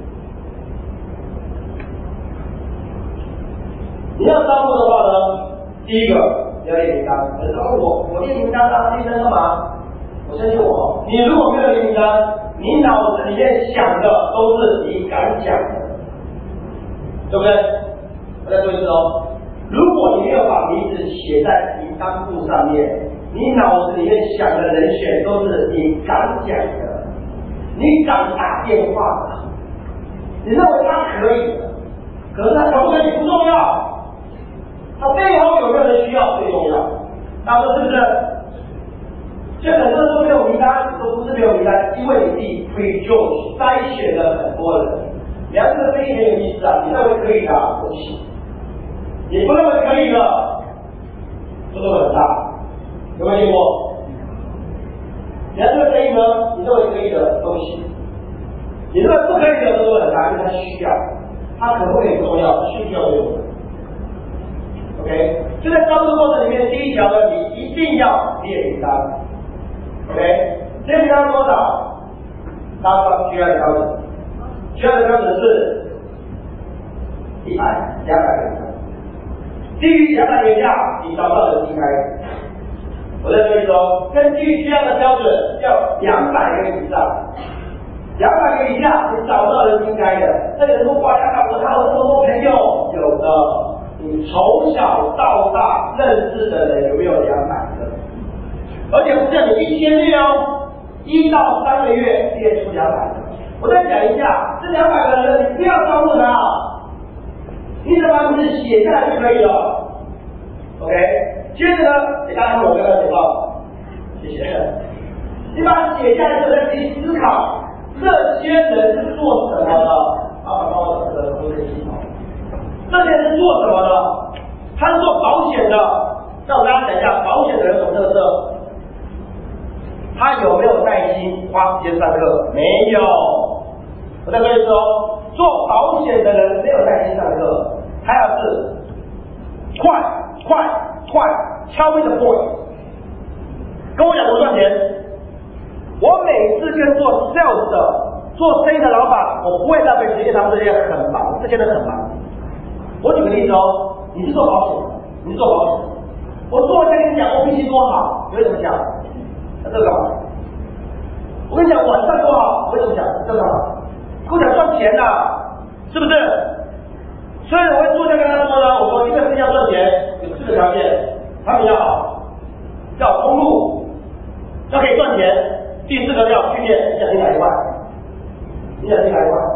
你要招募的话呢，第一个你要列名单。然后我我列名单啊，列名单干嘛？我相信我，你如果没有列名单，你脑子里面想的都是你敢讲的，对不对？我再说一次哦，如果你没有把名字写在名单簿上面，你脑子里面想的人选都是你敢讲的，你敢打电话的，你认为他可以的，可是他可不可以不重要。他背后有没有人需要最重要，大家说是不是？所以很多人说没有名单，都不是没有名单，因为你自己 pre-judge 筛选了很多人。两个声音很有意思啊，你认为可以的，对不起；你不认为可以的，这都很大，有没有听过？两个声音呢，你认为可以的，对不起；你认为不可以的，都很大，因为他需要，他可不可以重要，需要用的。OK， 就在招募过程里面，第一条呢，你一定要列名单。OK， 列名单多少？大家知道 G I 的标准 ，G I 的标准是一百、两百个以上，低于两百个以下，你找不到人应该。我再说一说，根据 G I 的标准，要两百个以上，两百个以下，你找不到人应该的。那有人说，哇，两百我他有这么多朋友，有的。你从小到大认识的人有没有两百个？而且不是你一天列哦，一到三个月列出两百个。我再讲一下，这两百个人你不要招募他，你只把名字写下来就可以了。OK， 接着呢，给大家看我刚刚写到，谢谢。你把它写下来之后，再去思考这些人是做什么的。啊，帮我找这个工程系统。这些人是做什么的？他是做保险的。让我跟大家讲一下，保险的人有什么特色？他有没有耐心花时间上课？没有。我再跟你说，做保险的人没有耐心上课，他要是快快快，敲一个 point， 跟我讲怎么赚钱。我每次跟做 sales 的、做生意的老板，我不会浪费时间，他们这些很忙，这些人很忙。我举个例子哦，你是做保险的，你是做保险的，我做了再跟你讲 O P C 多好，你会怎么讲？那这个干嘛？我跟你讲晚上多好，我会怎么讲？这个干嘛？跟我讲赚钱的，是不是？所以我会坐下跟他说呢，我说一个是要赚钱，有四个条件：产品要好，要有通路，要可以赚钱，第四个要训练。你想听哪一块？你想听哪一块？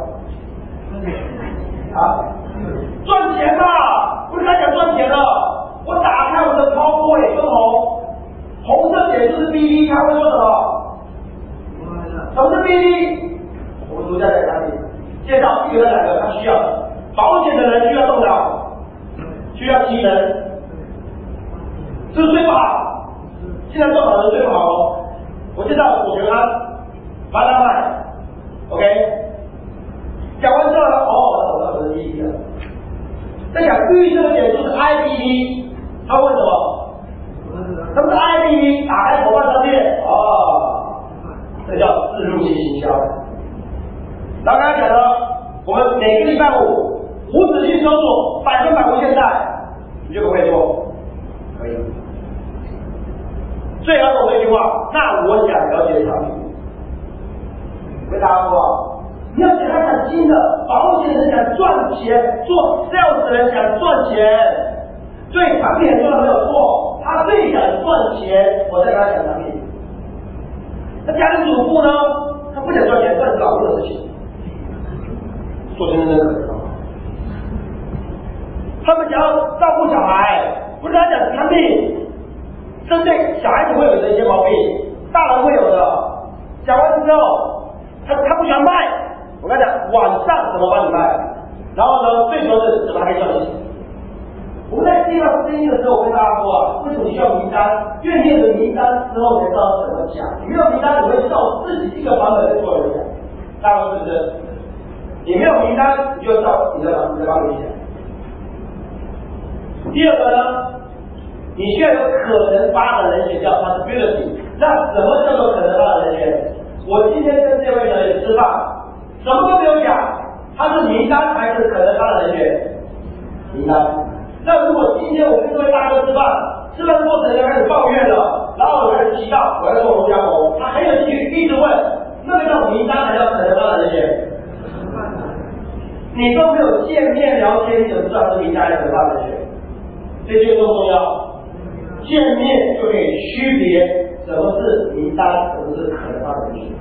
啊？赚钱嘛，不是他讲赚钱了。我打开我的 PowerPoint 分红，红色点就是 B D， 他会说什么？什么是 B D？ 我们独家在产品介绍一个两个，他需要保险的人需要动脑，需要机能，是不是睡不好？现在做好人睡不好哦。我介绍股权安，把它卖 ，OK。讲完之后呢，哦，我找到我的第一个。在讲预测点数是 I B D， 他问什么？什么是 I B D？ 打开伙伴商店，哦，这叫自入性行销。然后刚才讲了，我们每个礼拜五无止境收入百分百无限贷，你就可不可以做？可以。最后我这句话，那我想了解产品，跟大家说。你要给他讲新的，保险人想赚钱，做 sales 的人想赚钱，对产品很重要没有错，他最想赚钱，我再跟他讲产品。那家庭主妇呢，他不想赚钱，赚老公的事情，做真真可能。他们想要照顾小孩，不是他讲产品，针对小孩子会有的一些毛病，大人会有的，讲完之后，他他不喜欢卖。我跟你讲，晚上怎么帮你卖？然后呢，最主要是怎么还可以赚钱？ 我们在介绍生意的时候，我跟大家说啊，为什么需要名单？因为你有了名单之后，才知道怎么讲。你没有名单，你会照自己一个版本跟所有人讲，大家是不是？你没有名单，你就照你的你的版本讲。第二个呢，你需要有可能发的人选，叫 possibility。那什么叫做可能发的人选？我今天跟这位人吃饭，什么都没有讲，他是名单还是可能发的人选？名单。那如果今天我跟这位大哥吃饭，吃饭过程中开始抱怨了，然后我开始提到我要做龙虾头，他很有兴趣一直问，那个叫名单还叫可能发的人选？你都没有见面聊天，你怎么知道是名单还是可能发的人选？所以这个重不重要？见面就可以区别什么是名单，什么是可能发的人选。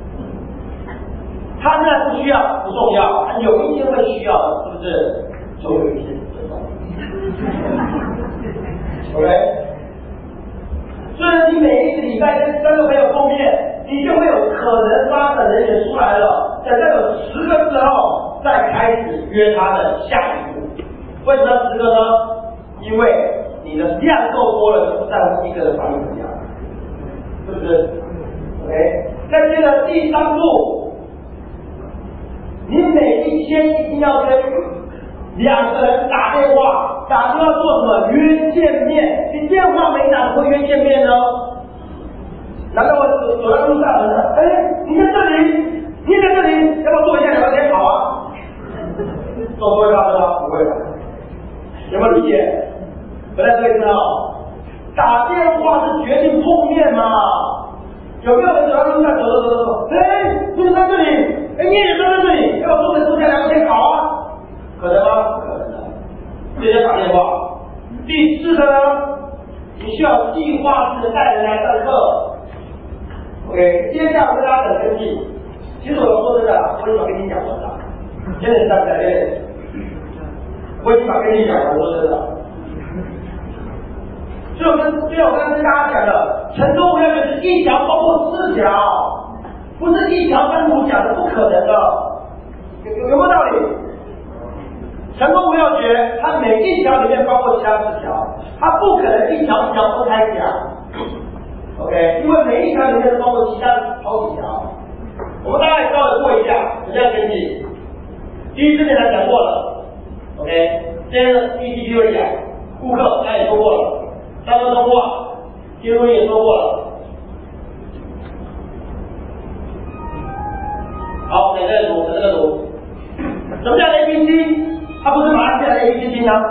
他现在不需要不重要，他有一天会需要的，是不是？总有一天知道。OK， 所以你每一个礼拜跟三个朋友碰面，你就会有可能发的人选出来了。等到有十个之后，再开始约他的下一步。为什么要十个呢？因为你的量够多了，就不在乎一个人反应怎么样，是不是 ？OK， 再接着第三步，你每一天一定要跟两个人打电话，打电话做什么？约见面。你电话没打，不会约见面呢？难道我走走在路上，哎，你在这里，你在这里，要不要坐一下聊天？好啊。这种会发生吗？不会吧？有没有理解？不太对呢。打电话是决定碰面嘛？有没有人走在路上走走走走走？哎，你在这里，哎，你也在这里，要不坐着坐下聊天？好啊。可能吗？不可能的。直接打电话。第四个呢，你需要计划式带人来上课。OK， 接下来我跟大家等跟进。其实我说真的，我已经把跟你讲完了。现在你在不在？我已经把跟你讲完，我说真的。所以我跟，所以我刚才跟大家讲的，成功五要诀是一条包括四条，不是一条单独讲的，不可能的。有有有没有道理？成功五要诀，它每一条里面包括其他四条，它不可能一条一条分开讲。OK， 因为每一条里面都包括其他好几条。我们大家也稍微过一下，怎么样跟进？第一之前来讲过了 ，OK， 今天的 E T P 会讲，顾客大家也说过了，三分钟话，金融也说过了。好，哪个读？哪个读？什么叫 A B C？ 它不是马来西亚的 A B C 金啊。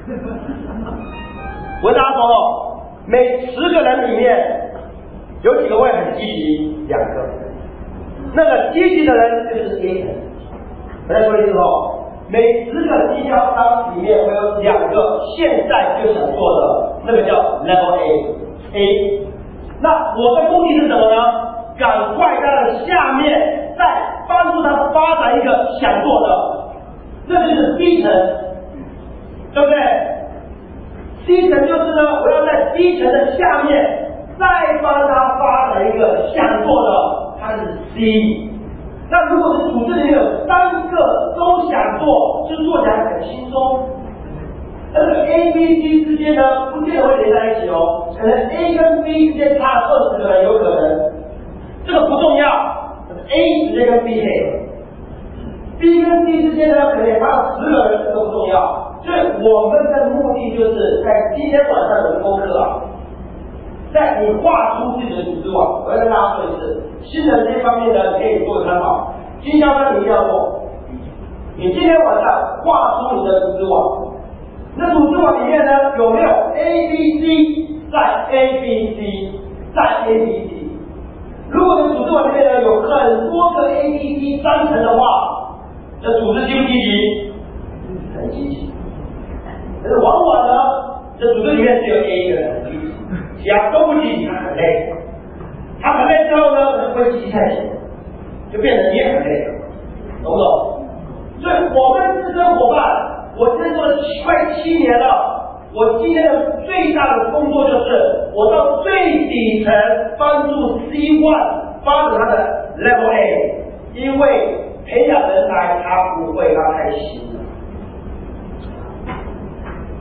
我跟大家说哦，每十个人里面有几个会很积极？两个。那个积极的人就是 A 人。我再说一次哦，每十个经销商里面会有两个现在就想做的，那个叫 Level A A。那我的目的是什么呢？赶快在下面再帮助他发展一个想做的，那就是 B 层，对不对 ？C 层就是呢，我要在 B 层的下面再帮他发展一个想做的，它是 C。那如果是组织里面有三个都想做，就做起来很轻松。但是 A、B、C 之间呢，不见得会连在一起哦，可能 A 跟 B 之间差了二十个人，有可能。这个不重要 ，A 直接跟 B 配 ，B 跟 C 之间呢，可能也差了十个人，这个不重要。所以我们的目的就是在今天晚上的功课啊。在你画出自己的组织网，我要跟大家说一次，新人这方面呢，可以做个参考。经销商你一定要做，你今天晚上画出你的组织网，那组织网里面呢有没有 A B C 再 A B C 再 A B C？ 如果你组织网里面呢有很多个 A B C 三层的话，这组织积不积极？很积极。可是往往呢，这组织里面只有 A 一个人。其他都不积极，他很累。他很累之后呢，可能会积极太久，就变成你也很累，懂不懂？所以我们资深伙伴，我今天做了快七年了，我今天的最大的工作就是我到最底层帮助 C 一 发展他的 Level A， 因为培养人才他不会，他太新了。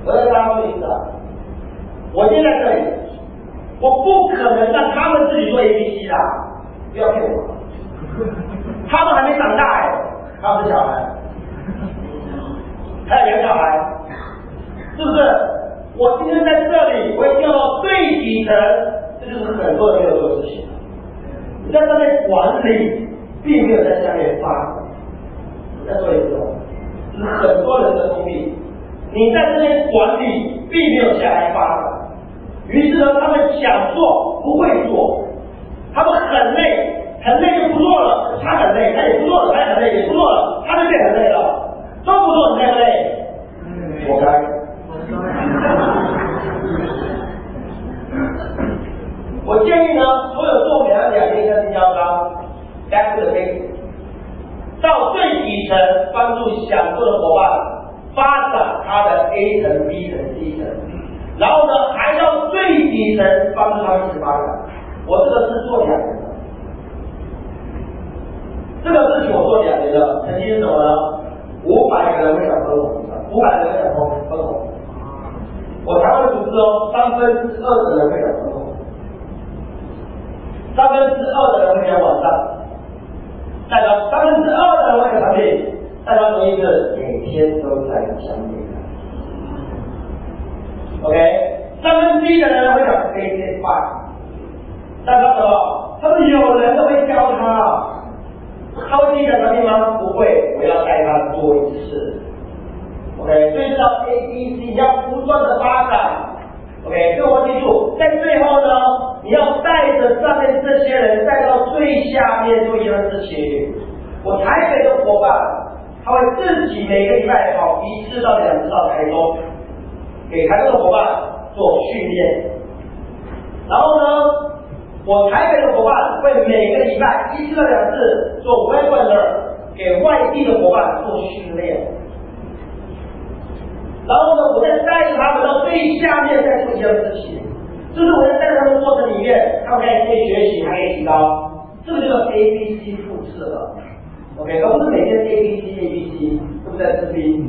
我在大家说一次啊，我今天在这里，我不可能让他们自己做 A B C 的，不要骗我。他们还没长大哎，他们是小孩，还有两个小孩，是不是？我今天在这里，我一定要到最底层，这就是很多人没有做的事情。你在上面管理，并没有在下面发展。再说一次哦，这是很多人的通病。你在这边管理，并没有下来发展。于是呢，他们想做，不会做，他们很累。很累就不做了，他很累，他也不做了，他也很累，也不做了，他就变很累了，都不做，你累不累？活该。我建议呢，所有做两两年的经销商 ，back to the basics， 到最底层帮助想做的伙伴发展他的 A 层、B 层、C 层，然后呢，还到最底层帮助他们一起发展。我这个是做两年。这个事情我做两年了，成绩是什么呢？五百个人会想分红，五百人会想分分红。我台湾的组织哦，三分之二的人会想分红，三分之二的人会想网上，代表三分之二的人会想产品，代表什么意思？每天都在讲你。OK， 三分之一的人会想 A C five， 代表什么？他们有人都会教他。他会自己讲产品吗？不会，我要带他做一次。OK， 所以知道 A B C 你要不断的发展。OK， 所以我记住，在最后呢，你要带着上面这些人带到最下面做一样事情。我台北的伙伴，他会自己每个礼拜跑一次到两次到台中，给台中的伙伴做训练。然后呢？我台北的伙伴会每个礼拜一次到两次做 webinar 给外地的伙伴做训练，然后呢，我再带着他们到最下面再做一样事情，就是我在带着他们过程里面，他们可以学习，还可以提高，这个就是 A B C 复制了 ，OK， 而不是每天 A B C A B C 都不在吃 B。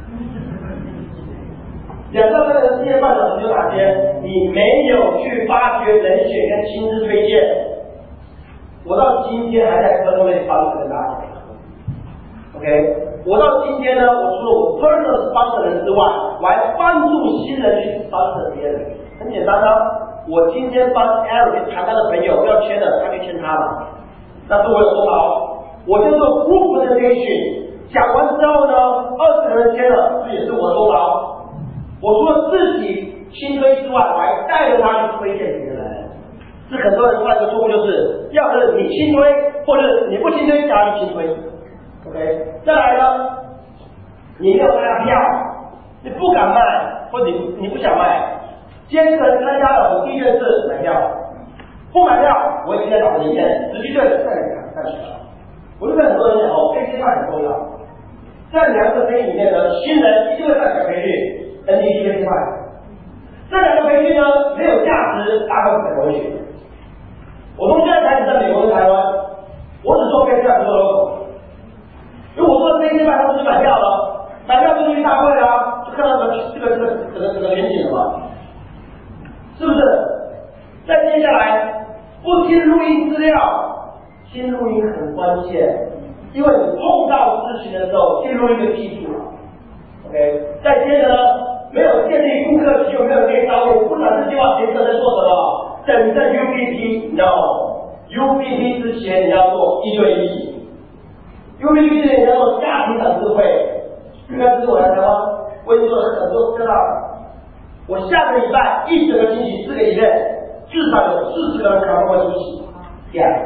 两到三个世界半小时有哪些？你没有去发掘人选跟亲自推荐。我到今天还在科内方式跟大家讲 ，OK， 我到今天呢，我除了我 personal sponsor 之外，我还帮助新人去 sponsor 别人。很简单啊，我今天帮 Eric 谈他的朋友要签的，他去签他嘛，那是我有功劳。我就做 group presentation， 讲完之后呢，二十个人签了，这也是我的功劳。我除了自己亲推之外，我还带着他去推荐别人。是很多人犯的错误，就是要是你亲推，或者你不亲推，叫你亲推。OK， 再来呢，你没有拉票，你不敢卖，或者你你不想卖，今天这个人参加了，我第一件事买票，不买票，我已经在打里面，实际对再看看起来。我就跟很多人讲哦，这些很重要。在两个培训里面呢，新人一定会上讲培训。N D C 跟另外，这两个培训呢没有价值，大概不可能去。我从现在开始在美国跟台湾，我只做 F A C E 不做 logo。如果做 F A C E 他不是买票了，买票就去大会啦，就看到这个这个这个这个这个全景了嘛，是不是？再接下来，不听录音资料，听录音很关键，因为你碰到事情的时候，听录音就记住了。OK， 再接着呢，没有建立顾客群，有没有人可以找我？不展示计划前者在做什么？等着 U B P No，U B P 之前你要做一对一 ，U B P 之前你要做家庭展示会。应该是我来台湾，我已经做了很多知道了。我下个礼拜一整个星期四个礼拜，至少有四十个人可能会出席。这样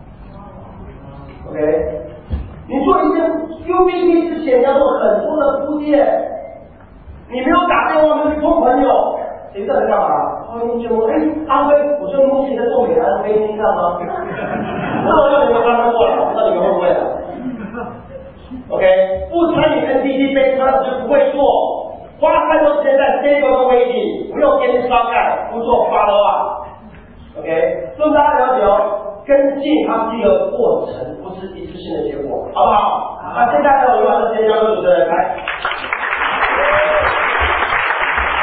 ，OK。你做一件 U B P 之前，你要做很多的铺垫。你没有打电话，没有去通朋友，谁知道你干嘛？哦，你就哎，阿飞，我说目前在做美兰飞，你知道吗？那我要你们阿飞过来，我不知道你们会不会了。OK， 不参与 N T T 杯，他就不会做，花太多时间在 stable 的 waiting， 不用跟刷盖，不做 follow up。OK， 所以大家了解哦。跟进它是一个过程，不是一次性的结果，好不好？那现在呢，我就把这时间交给主持人来。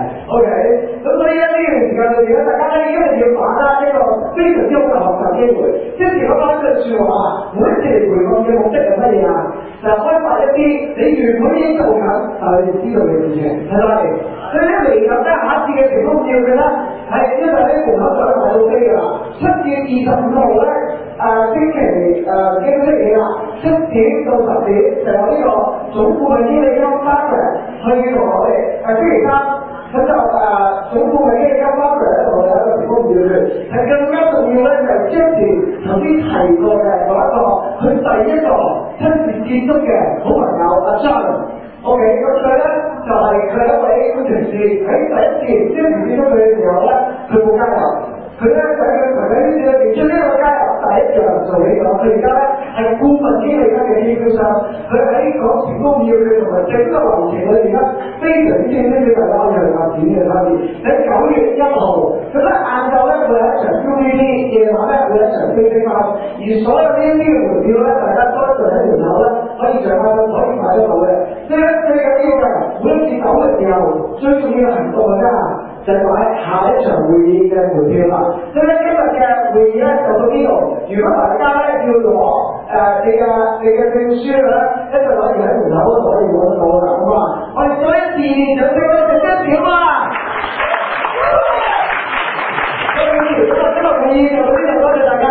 OK， 咁所以咧呢段時間裏邊咧，大家咧一定要把握呢個非常之好嘅學習機會。即係如果講一句説話，每一次嚟培訓嘅目的係乜嘢啊？就係開發一啲你原本已經做緊，但係你知道嘅事情，係咪？所以咧嚟緊咧下一次嘅成功要嘅咧，係因為喺門口就可以買到飛㗎啦。七月二十五號咧，誒星期誒幾多星期啊？七點到十點就有呢個總顧問經理金 Margaret 去同我哋誒星期三。咁就誒總顧問經理金 Margaret 咧同我哋一個成功要嘅，係更加重要咧就係將住頭先提過嘅嗰一個佢第一個親自接觸嘅好朋友阿 John。OK， 咁佢咧就係、是、佢一位工程師，喺第一次即係接觸佢嘅時候咧，佢冇加油。佢咧就喺佢朋友圈子裏邊將呢個加油第一樣做起咗。佢而家咧係顧問經理級嘅 E Q 商，佢喺講成功要嘅同埋整個流程裏邊咧非常之清晰，大家可以去發展嘅方面。喺九月一號，咁咧晏晝咧會有一場 U V B， 夜晚咧會有一場飛飛班，而所有呢啲嘅門票咧，大家都一定喺門口咧可以上下到可以買得到嘅。所以咧最緊要嘅每一次走嘅時候，最重要嘅行動係咩啊？就係買下一場會議嘅門票啦。所以咧今日嘅會議咧就到呢度。如果大家咧要攞誒、呃、你嘅你嘅證書咧，一陣可以喺門口嗰度可以攞得到啦。好嘛？我哋再一次掌聲咧，就一條啊！咁啊，今日會議就到呢度，多謝大家。